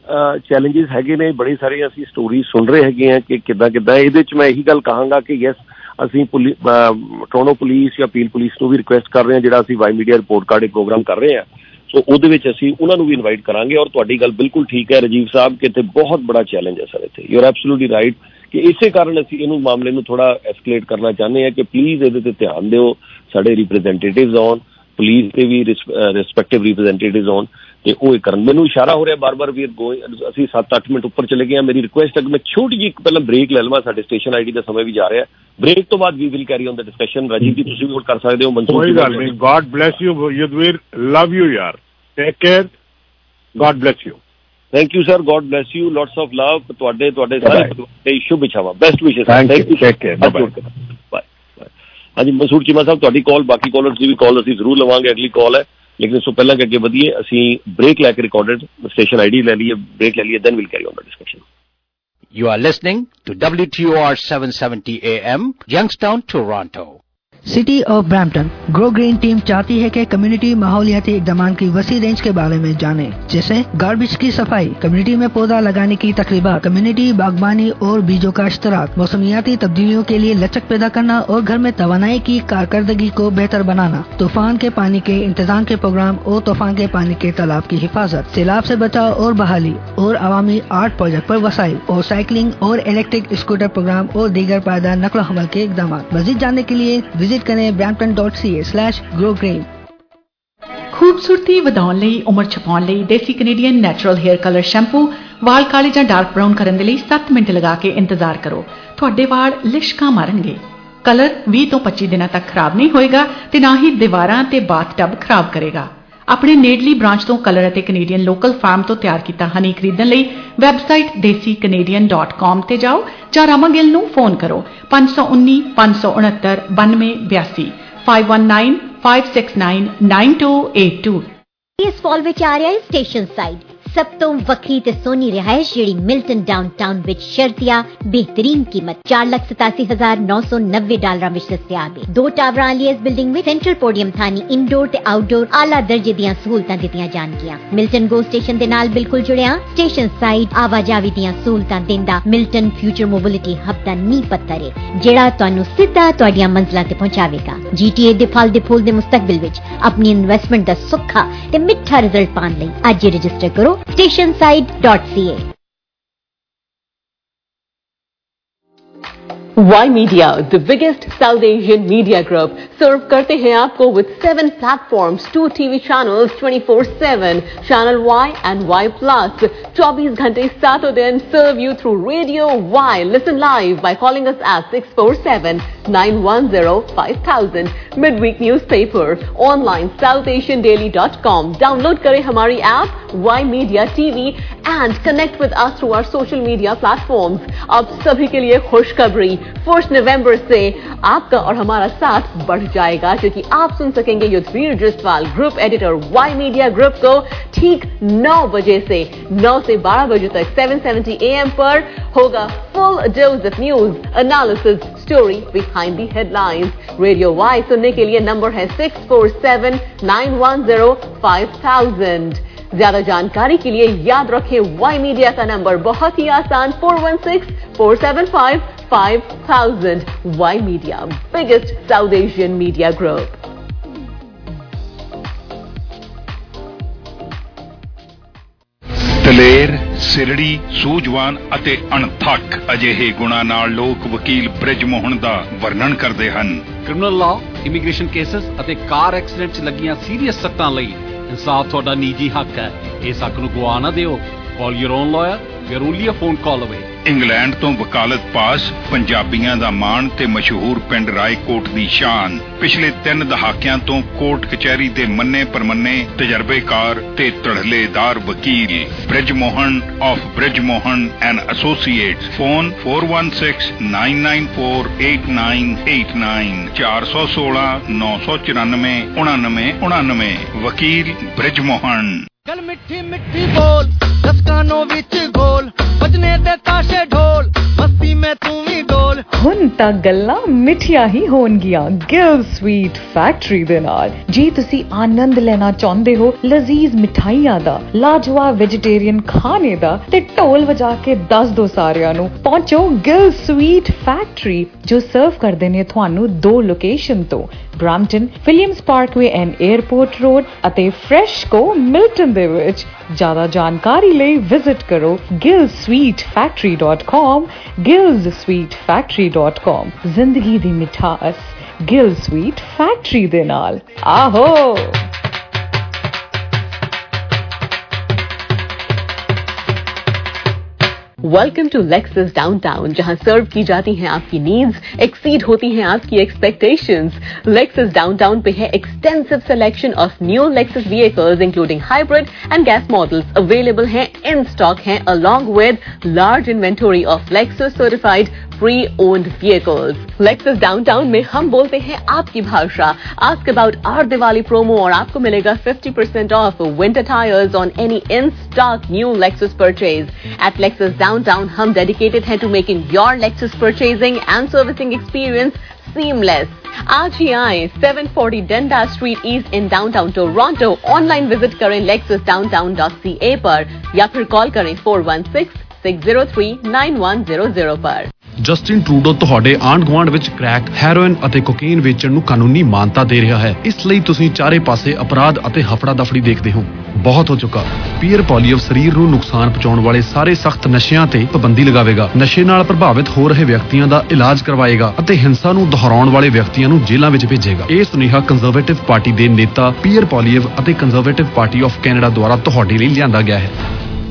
ਚੈਲੰਜਿਸ ਹੈਗੇ ਨੇ, ਬੜੀ ਸਾਰੀ ਅਸੀਂ ਸਟੋਰੀ ਸੁਣ ਰਹੇ ਹੈਗੇ ਹਾਂ ਕਿ ਕਿੱਦਾਂ ਕਿੱਦਾਂ। ਇਹਦੇ 'ਚ ਮੈਂ ਇਹੀ ਗੱਲ ਕਹਾਂਗਾ ਕਿ ਯੈਸ ਅਸੀਂ ਪੁਲਿਸ ਟੋਰੋਂਟੋ ਪੁਲਿਸ ਜਾਂ ਪੀਲ ਪੁਲਿਸ ਨੂੰ ਵੀ ਰਿਕੁਐਸਟ ਕਰ ਰਹੇ ਹਾਂ, ਜਿਹੜਾ ਅਸੀਂ ਵਾਈ ਮੀਡੀਆ ਰਿਪੋਰਟ ਕਾਰਡ ਇੱਕ ਪ੍ਰੋਗਰਾਮ ਕਰ ਰਹੇ ਹਾਂ, ਸੋ ਉਹਦੇ ਵਿੱਚ ਅਸੀਂ ਉਹਨਾਂ ਨੂੰ ਵੀ ਇਨਵਾਈਟ ਕਰਾਂਗੇ। ਔਰ ਤੁਹਾਡੀ ਗੱਲ ਬਿਲਕੁਲ ਠੀਕ ਹੈ ਰਾਜੀਵ ਸਾਹਿਬ ਕਿ ਇੱਥੇ ਬਹੁਤ ਬੜਾ ਚੈਲੰਜ ਹੈ ਸਰ, ਇੱਥੇ ਯੂ ਆਰ ਐਬਸੋਲੂਟਲੀ ਰਾਈਟ ਕਿ ਇਸੇ ਕਾਰਨ ਅਸੀਂ ਇਹਨੂੰ ਮਾਮਲੇ ਨੂੰ ਥੋੜ੍ਹਾ ਐਸਕਲੇਟ ਕਰਨਾ ਚਾਹੁੰਦੇ ਹਾਂ ਕਿ ਪਲੀਜ਼ ਇਹਦੇ 'ਤੇ ਧਿਆਨ ਦਿਓ, ਸਾਡੇ ਰਿਪਰੈਜ਼ੈਂਟੇਟਿਵਜ਼ ਆਉਣ, ਪੁਲਿਸ ਦੇ ਵੀ ਰਿਸਪੈਕਟਿਵ ਰਿਪਰੈਜ਼ੈਂਟੇਟਿਵਜ਼ ਆਉਣ ਤੇ ਉਹ ਇਹ ਕਰਨ। ਮੈਨੂੰ ਇਸ਼ਾਰਾ ਹੋ ਰਿਹਾ ਬਾਰ ਬਾਰ ਵੀ ਅਸੀਂ ਸੱਤ ਅੱਠ ਮਿੰਟ ਉੱਪਰ ਚਲੇ ਗਏ ਹਾਂ। ਮੇਰੀ ਰਿਕੁਐਸਟ ਹੈ ਕਿ ਮੈਂ ਛੋਟੀ ਜਿਹੀ ਇੱਕ ਪਹਿਲਾਂ ਬ੍ਰੇਕ ਲੈ ਲਵਾਂ, ਸਾਡੇ ਸਟੇਸ਼ਨ ਆਈ ਡੀ ਦਾ ਸਮੇਂ ਵੀ ਜਾ ਰਿਹਾ। ਬ੍ਰੇਕ ਤੋਂ ਬਾਅਦ we will carry on the discussion. Rajiv ji ਤੁਸੀਂ ਵੀ ਹੋਰ ਕਰ ਸਕਦੇ ਹੋ। ਮਨਸੂਰ ਕੋਈ ਗੱਲ ਨਹੀਂ। God bless you Yudhvir, love you ਯਾਰ, take care, God bless you. Thank you sir, God bless you, lots of love ਤੁਹਾਡੇ ਤੁਹਾਡੇ ਸਾਰੇ ਸ਼ੁਭ ਇਛਾਵਾਂ, best wishes. Thank you, take care, bye bye. ਹਾਂਜੀ ਮਨਸੂਰ ਚੀਮਾ ਸਾਹਿਬ ਤੁਹਾਡੀ ਕਾਲ, ਬਾਕੀ ਕਾਲਰਸ ਦੀ ਵੀ ਕਾਲ ਅਸੀਂ ਜ਼ਰੂਰ ਲਵਾਂਗੇ, ਅਗਲੀ ਕਾਲ ਹੈ। ਲੇਕਿਨ ਇਸ ਤੋਂ ਪਹਿਲਾਂ ਕਿ ਅੱਗੇ ਵਧੀਏ ਅਸੀਂ ਬ੍ਰੇਕ ਲੈ ਕੇ ਰਿਕਾਰਡਡ ਸਟੇਸ਼ਨ ਆਈ ਡੀ ਲੈ ਲਈਏ, ਬ੍ਰੇਕ ਲੈ ਲਈਏ, then will carry on the discussion. You are listening to W T O R seven seventy A M, Youngstown, Toronto. City of Brampton grow green team चाहती है कि community माहौलियाती इकदाम की वसी रेंज के बारे में जाने, जैसे गार्बेज की सफाई, कम्युनिटी में पौधा लगाने की तकरीबात, कम्युनिटी बागबानी और बीजों का इश्तराक, मौसमियाती तब्दीलियों के लिए लचक पैदा करना और घर में तवानाई की कारकर्दगी को बेहतर बनाना, तूफान के पानी के इंतजाम के प्रोग्राम और तूफान के पानी के तालाब की हिफाजत, सैलाब से बचाव और बहाली और अवामी आर्ट प्रोजेक्ट पर वसाइल और साइकिलिंग और इलेक्ट्रिक स्कूटर प्रोग्राम और दीगर पायदार नकल हमल के इकदाम। मजीद जानने के लिए विजिट करें brampton dot c a slash grow green। खूबसूरती ਵਧਾਉਣ ਲਈ, ਉਮਰ ਛਪਾਉਣ ਲਈ ਦੇਸੀ Canadian natural hair colour shampoo ਵਾਲ ਕਾਲੇ ਜਾਂ ਡਾਰਕ ਬ੍ਰਾਊਨ ਕਰਨ ਦੇ ਲਈ ਸੱਤ ਮਿੰਟ ਲਗਾ ਕੇ ਇੰਤਜ਼ਾਰ ਕਰੋ। ਤੁਹਾਡੇ ਵਾਲ ਲਿਸ਼ਕਾਂ ਮਾਰਨਗੇ। ਕਲਰ ਵੀਹ ਤੋਂ ਪੱਚੀ ਦਿਨਾਂ ਤੱਕ ਖਰਾਬ ਨਹੀਂ ਹੋਏਗਾ ਤੇ ਨਾ ਹੀ ਦੀਵਾਰਾਂ ਤੇ ਬਾਥਟਬ ਖਰਾਬ ਕਰੇਗਾ। ਆਪਣੇ ਨੇੜਲੀ ਬ੍ਰਾਂਚ ਤੋਂ ਕਲਰ ਅਤੇ ਕੈਨੇਡੀਅਨ ਲੋਕਲ ਫਾਰਮ ਤੋਂ ਤਿਆਰ ਕੀਤਾ ਹਨੀ ਖਰੀਦਣ ਲਈ ਵੈਬਸਾਈਟ ਦੇਸੀ ਕੈਨੇਡੀਅਨ ਡਾਟ ਕਾਮ ਤੇ ਜਾਓ ਜਾਂ ਰਾਮਾ ਗਿੱਲ ਨੂੰ ਫੋਨ ਕਰੋ ਪੰਜ ਸੌ ਉੱਨੀ ਪੰਜ ਸੌ ਉਣੱਤਰ ਬਾਨਵੇਂ ਬਿਆਸੀ five one nine five six nine nine two eight two। ਇਸ ਫਾਲ ਵਿੱਚ ਆ ਰਿਹਾ ਹੈ ਸਟੇਸ਼ਨ ਸਾਈਡ ਸਭ ਤੋਂ ਵੱਖਰੀ ਤੇ ਸੋਹਣੀ ਰਿਹਾਇਸ਼ ਜਿਹੜੀ ਮਿਲਟਨ ਡਾਊਨਟਾਊਨ ਵਿੱਚ ਸ਼ਰਤੀਆ ਬਿਹਤਰੀਨ ਕੀਮਤ ਚਾਰ ਲੱਖ ਸਤਾਸੀ ਹਜ਼ਾਰ ਨੌ ਸੌ ਨੱਬੇ ਡਾਲਰਾਂ ਵਿੱਚ ਦਸਤਿਆਬ ਹੈ। ਦੋ ਟਾਵਰਾਂ ਵਾਲੀ ਇਸ ਬਿਲਡਿੰਗ ਵਿੱਚ ਸੈਂਟਰਲ ਪੋਡੀਅਮ ਥਾਨੀ ਇੰਡੋਰ ਤੇ ਆਊਟਡੋਰ ਆਲਾ ਦਰਜੇ ਦੀਆਂ ਸਹੂਲਤਾਂ ਦਿੱਤੀਆਂ ਜਾਣਗੀਆਂ। ਮਿਲਟਨ ਗੋ ਸਟੇਸ਼ਨ ਦੇ ਨਾਲ ਬਿਲਕੁਲ ਜੁੜਿਆ ਸਟੇਸ਼ਨ ਸਾਈਡ ਆਵਾਜਾਵੀ ਦੀਆਂ ਸਹੂਲਤਾਂ ਦਿੰਦਾ ਮਿਲਟਨ ਫਿਊਚਰ ਮੋਬਿਲਿਟੀ ਹੱਬ ਦਾ ਨੀਂਹ ਪੱਥਰ ਹੈ ਜਿਹੜਾ ਤੁਹਾਨੂੰ ਸਿੱਧਾ ਤੁਹਾਡੀਆਂ ਮੰਜ਼ਿਲਾਂ ਤੇ ਪਹੁੰਚਾਵੇਗਾ। ਜੀਟੀਏ ਦੇ ਫਲ ਦੇ ਫੁੱਲ ਦੇ ਮੁਸਤਕਬਲ ਵਿੱਚ ਆਪਣੀ ਇਨਵੈਸਟਮੈਂਟ ਦਾ ਸੁੱਖਾ ਤੇ ਮਿੱਠਾ ਰਿਜ਼ਲਟ ਪਾਉਣ ਲਈ ਅੱਜ ਹੀ ਰਜਿਸਟਰ ਕਰੋ stationside dot c a। Y media, the biggest South Asian media group, serve करते हैं आपको with seven platforms, two TV channels twenty four seven, channel Y and Y plus, चौबीस घंटे सातों दिन, serve you through radio Y. Listen live by calling us at six four seven nine one zero five thousand. Midweek newspaper, online south asian daily dot com. Download करें हमारी app Y media TV and connect with us through our social media platforms. अब सभी के लिए खुशखबरी, first November से आपका और हमारा साथ बढ़ जाएगा, क्योंकि आप सुन सकेंगे Yudhvir Jaswal, group editor Y media group को ठीक नौ बजे से नौ से बारह बजे तक सेवन सेवेंटी ए एम पर होगा full dose of news, analysis, story behind the headlines. Radio Y सुनने के लिए नंबर है six four seven nine one zero five thousand. ज्यादा जानकारी के लिए याद रखें वाई मीडिया का नंबर, बहुत ही आसान, four one six four seven five five thousand. Y media, biggest South Asian media group. ਦਲੇਰ, ਸਿਰੜੀ, ਸੂਝਵਾਨ ਅਤੇ ਅਣਥੱਕ ਅਜਿਹੇ ਗੁਣਾਂ ਨਾਲ ਲੋਕ ਵਕੀਲ ਬ੍ਰਿਜ ਮੋਹਨ ਦਾ ਵਰਣਨ ਕਰਦੇ ਹਨ. ਕ੍ਰਿਮੀਨਲ ਲਾਅ, ਇਮੀਗ੍ਰੇਸ਼ਨ ਕੇਸਸ ਅਤੇ ਕਾਰ ਐਕਸੀਡੈਂਟ 'ਚ ਲੱਗੀਆਂ ਸੀਰੀਅਸ ਸੱਟਾਂ ਲਈ ਇਨਸਾਫ ਤੁਹਾਡਾ ਨਿੱਜੀ ਹੱਕ ਹੈ. ਇਸ ਹੱਕ ਨੂੰ ਗਵਾ ਨਾ ਦਿਓ. Call your own lawyer, we are only a phone call away. England ਤੋਂ ਵਕਾਲਤ ਪਾਸ, ਪੰਜਾਬੀਆਂ ਦਾ ਮਾਣ ਤੇ ਮਸ਼ਹੂਰ ਪਿੰਡ ਰਾਏਕੋਟ ਦੀ ਸ਼ਾਨ. ਪਿਛਲੇ ਤਿੰਨ ਦਹਾਕਿਆਂ ਤੋਂ ਕੋਰਟ ਕਚਹਿਰੀ ਦੇ ਮੰਨੇ ਪਰਮੰਨੇ ਤਜਰਬੇਕਾਰ ਤੇ ਧੜਲੇਦਾਰ ਵਕੀਲ Brij Mohan of Brij Mohan and associates. Phone four one six nine nine four eight nine eight nine, चार सौ सोलह नौ सौ चौरानवे उनानवे उनानवे. वकील ब्रिज मोहन. गल मिठी मिठी बोल, दस कानों विच गोल, बजने दे ताशे ढोल, मस्ती में तू भी डोल. ਹੁਣ ਤਾਂ ਗੱਲਾਂ ਮਿੱਠੀਆਂ ਹੀ ਹੋਣਗੀਆਂ ਗਿਲ ਸਵੀਟ ਫੈਕਟਰੀ ਦੇ ਨਾਲ. ਜੇ ਤੁਸੀਂ ਆਨੰਦ ਲੈਣਾ ਚਾਹੁੰਦੇ ਹੋ ਲਜ਼ੀਜ਼ ਮਿਠਾਈਆਂ ਦਾ, ਲਾਜਵਾਬ ਵੈਜੀਟੇਰੀਅਨ ਖਾਣੇ ਦਾ, ਤੇ ਢੋਲ ਵਜਾ ਕੇ ਦੱਸ ਦੋ ਸਾਰਿਆਂ ਨੂੰ, ਪਹੁੰਚੋ ਗਿਲ ਸਵੀਟ ਫੈਕਟਰੀ, ਜੋ ਸਰਵ ਕਰਦੇ ਨੇ ਤੁਹਾਨੂੰ ਦੋ ਲੋਕੇਸ਼ਨ ਤੋਂ, Brampton, Williams Parkway and Airport Road ਅਤੇ ਫਰੈਸ਼ਕੋ ਮਿਲਟਨ ਦੇ ਵਿੱਚ. ਜ਼ਿਆਦਾ ਜਾਣਕਾਰੀ ਲਈ ਵਿਜ਼ਿਟ ਕਰੋ Gill sweet factory dot com, ਗਿਲਜ਼ sweet factory dot com. ਜ਼ਿੰਦਗੀ ਦੀ ਮਿਠਾਸ ਗਿਲ ਸਵੀਟ ਫੈਕਟਰੀ ਦੇ ਨਾਲ. ਆਹੋ. वेलकम टू लेक्सस डाउनटाउन, जहां सर्व की जाती हैं आपकी नीड्स, एक्सीड होती हैं आपकी एक्सपेक्टेशंस. लेक्सस डाउनटाउन पे है extensive selection of new Lexus vehicles including hybrid and gas models available हैं, इन स्टॉक हैं, along with large inventory of Lexus certified pre owned vehicles. Lexus Downtown में हम बोलते हैं आपकी भाषा. Ask about our Diwali promo और आपको मिलेगा fifty percent off winter tyres on any in stock new Lexus purchase. At Lexus Downtown हम डेडिकेटेड हैं to making your Lexus purchasing and servicing experience seamless. आज ही आए seven forty Dundas Street East in downtown Toronto. Online visit करें Lexus Downtown dot C A पर या फिर call करें four one six six zero three nine one zero zero पर. Justin Trudeau ਤੁਹਾਡੇ ਆਂਢ ਗੁਆਂਢ ਵਿੱਚ ਕ੍ਰੈਕ, ਹੈਰੋਇਨ ਅਤੇ ਕੋਕੇਨ ਵੇਚਣ ਨੂੰ ਕਾਨੂੰਨੀ ਮਾਨਤਾ ਦੇ ਰਿਹਾ ਹੈ. ਇਸ ਲਈ ਤੁਸੀਂ ਚਾਰੇ ਪਾਸੇ ਅਪਰਾਧ ਅਤੇ ਹਫੜਾ ਦਫੜੀ ਦੇਖਦੇ ਹੋ. ਬਹੁਤ ਹੋ ਚੁੱਕਾ. ਪੀਅਰ ਪੋਲੀਓ ਸਰੀਰ ਨੂੰ ਨੁਕਸਾਨ ਪਹੁੰਚਾਉਣ ਵਾਲੇ ਸਾਰੇ ਸਖਤ ਨਸ਼ਿਆਂ ਤੇ ਪਾਬੰਦੀ ਲਗਾਵੇਗਾ, ਨਸ਼ੇ ਨਾਲ ਪ੍ਰਭਾਵਿਤ ਹੋ ਰਹੇ ਵਿਅਕਤੀਆਂ ਦਾ ਇਲਾਜ ਕਰਵਾਏਗਾ ਅਤੇ ਹਿੰਸਾ ਨੂੰ ਦੁਹਰਾਉਣ ਵਾਲੇ ਵਿਅਕਤੀਆਂ ਨੂੰ ਜੇਲ੍ਹਾਂ ਵਿੱਚ ਭੇਜੇਗਾ. ਇਹ ਸੁਨੇਹਾ ਕੰਜ਼ਰਵੇਟਿਵ ਪਾਰਟੀ ਦੇ ਨੇਤਾ ਪੀਅਰ ਪੋਲੀਓ ਅਤੇ ਕੰਜ਼ਰਵੇਟਿਵ ਪਾਰਟੀ ਆਫ ਕੈਨੇਡਾ ਦੁਆਰਾ ਤੁਹਾਡੇ ਲਈ ਲਿਆਂਦਾ ਗਿਆ ਹੈ.